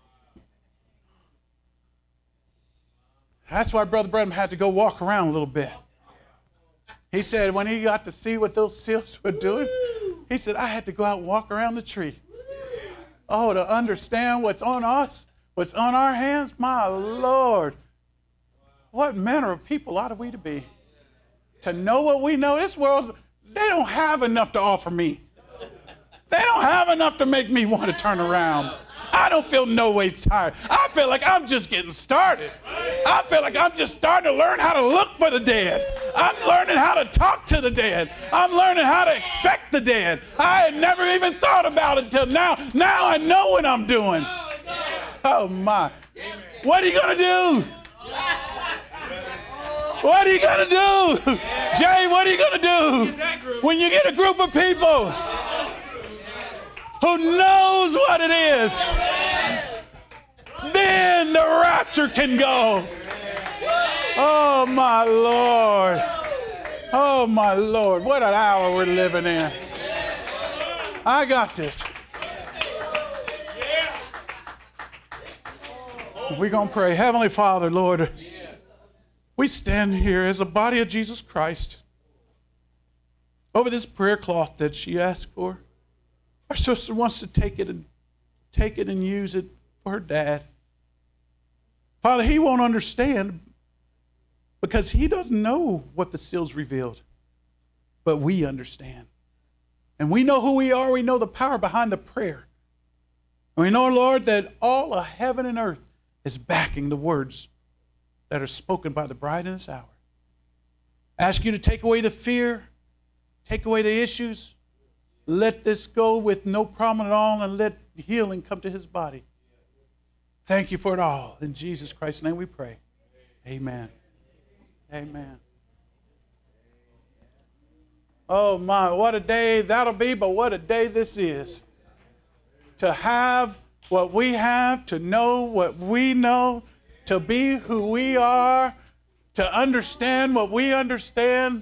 That's why Brother Branham had to go walk around a little bit. He said when he got to see what those seals were doing, he said, I had to go out and walk around the tree. Oh, to understand what's on us, what's on our hands, my Lord. What manner of people ought we to be? To know what we know. This world, they don't have enough to offer me. They don't have enough to make me want to turn around. I don't feel no way tired. I feel like I'm just getting started. I feel like I'm just starting to learn how to look for the dead. I'm learning how to talk to the dead. I'm learning how to expect the dead. I had never even thought about it until now. Now I know what I'm doing. Oh, my. What are you going to do? What are you going to do? Jay, what are you going to do when you get a group of people who knows what it is? Then the rapture can go. Oh, my Lord. Oh, my Lord. What an hour we're living in. I got this. We're going to pray. Heavenly Father, Lord, we stand here as a body of Jesus Christ over this prayer cloth that she asked for. Our sister wants to take it and take it and use it for her dad. Father, he won't understand because he doesn't know what the seals revealed. But we understand. And we know who we are. We know the power behind the prayer. And we know, Lord, that all of heaven and earth is backing the words that are spoken by the bride in this hour. I ask you to take away the fear, take away the issues. Let this go with no problem at all, and let healing come to his body. Thank you for it all. In Jesus Christ's name we pray. Amen. Amen. Oh my, what a day that'll be, but what a day this is. To have what we have, to know what we know, to be who we are, to understand what we understand.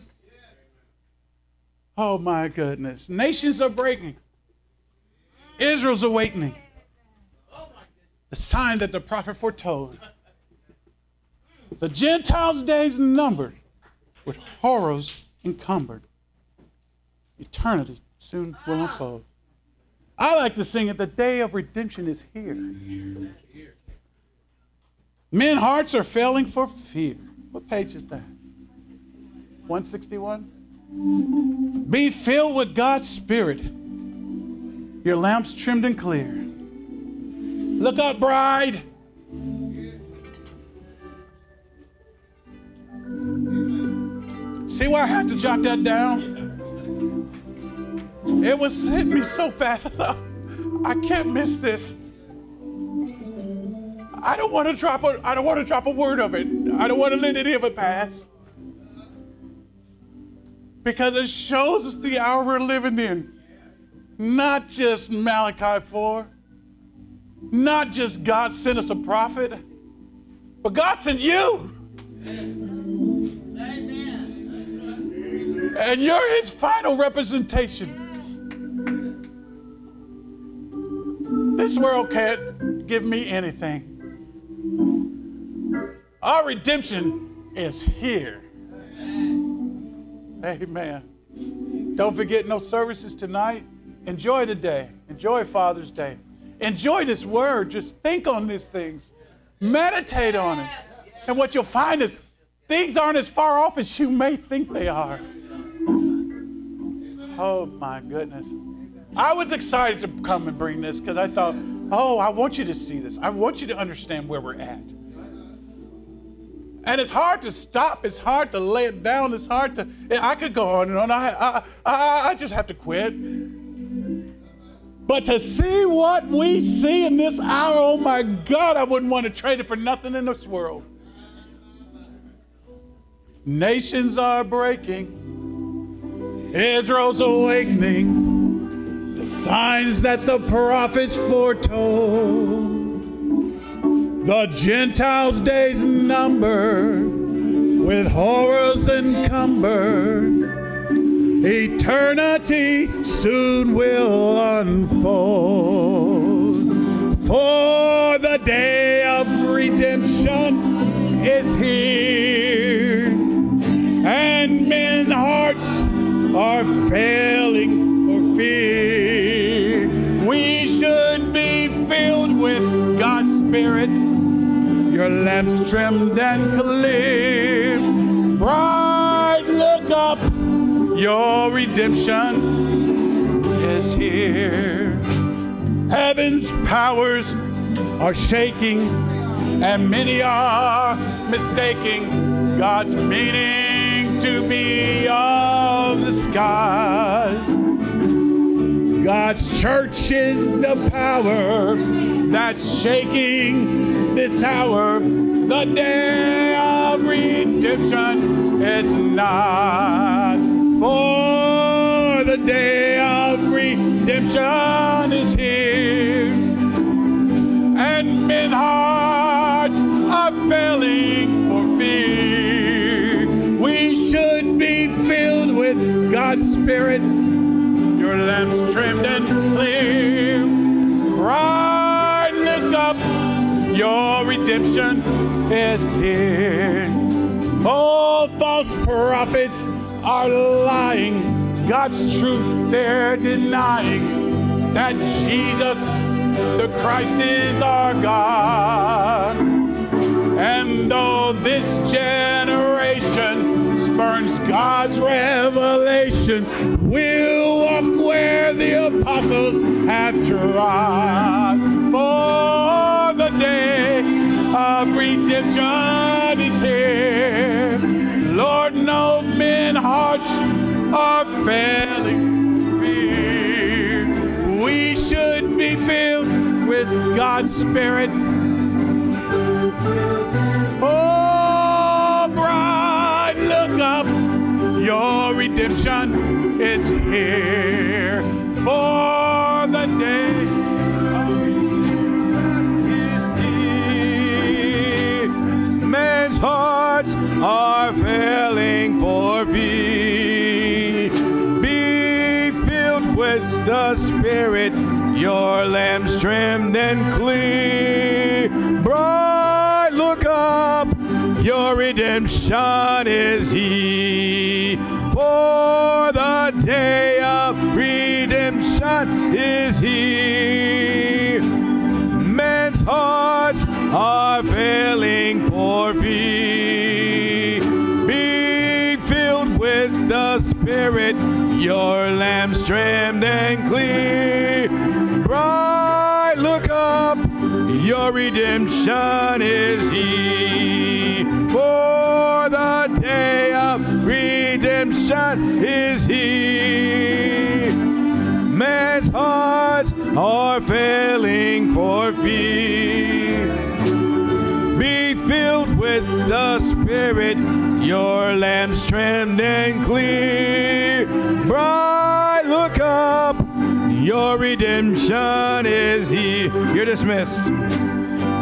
Oh my goodness. Nations are breaking. Israel's awakening. The sign that the prophet foretold. The Gentiles' days numbered, with horrors encumbered. Eternity soon will unfold. I like to sing it, the day of redemption is here. Men's hearts are failing for fear. What page is that? one sixty-one? Be filled with God's Spirit. Your lamps trimmed and clear. Look up, bride. See why I had to jot that down? It was hitting me so fast. I thought, I can't miss this. I don't want to drop a I don't want to drop a word of it. I don't want to let any of it pass. Because it shows us the hour we're living in. Not just Malachi four. Not just God sent us a prophet. But God sent you. Amen. And you're his final representation. This world can't give me anything. Our redemption is here. Amen. Don't forget, no services tonight. Enjoy the day. Enjoy Father's Day. Enjoy this word. Just think on these things. Meditate on it. And what you'll find is things aren't as far off as you may think they are. Oh, my goodness. I was excited to come and bring this because I thought, oh, I want you to see this. I want you to understand where we're at. And it's hard to stop. It's hard to lay it down. It's hard to, I could go on and on. I, I, I, I just have to quit. But to see what we see in this hour, oh my God, I wouldn't want to trade it for nothing in this world. Nations are breaking. Israel's awakening. The signs that the prophets foretold. The Gentiles' days numbered, with horrors encumbered. Eternity soon will unfold. For the day of redemption is here, and men's hearts are failing for fear. We should be filled with God's Spirit, your lamps trimmed and clear. Bride, look up, your redemption is here. Heaven's powers are shaking, and many are mistaking God's meaning to be of the sky. God's church is the power that's shaking this hour. The day of redemption is nigh. For the day of redemption is here. And men's hearts are failing for fear. We should be filled with God's Spirit, your lamps trimmed and clear. Bride, look up, Your redemption is here. All false prophets are lying. God's truth they're denying. That Jesus, the Christ, is our God. And though this generation spurns God's revelation, we'll walk where the apostles have trod. For the day of redemption is here. Lord knows men's hearts are failing fear. We should be filled with God's Spirit. Oh, bride, look up. Your redemption is here. For the day of redemption is near. Men's hearts are failing for thee. Be filled with the Spirit. Your lamps trimmed and clear. Bride, look up. Your redemption is he. For the day of redemption is he. Men's hearts are failing for thee. Be filled with the Spirit. Your lamps trimmed and clear. Bride, look up. Your redemption is he. For the day of redemption is he. Men's hearts are failing for thee. Be filled with the Spirit. Your lamps trimmed and clear. Bride, look up. Your redemption is he. You're dismissed.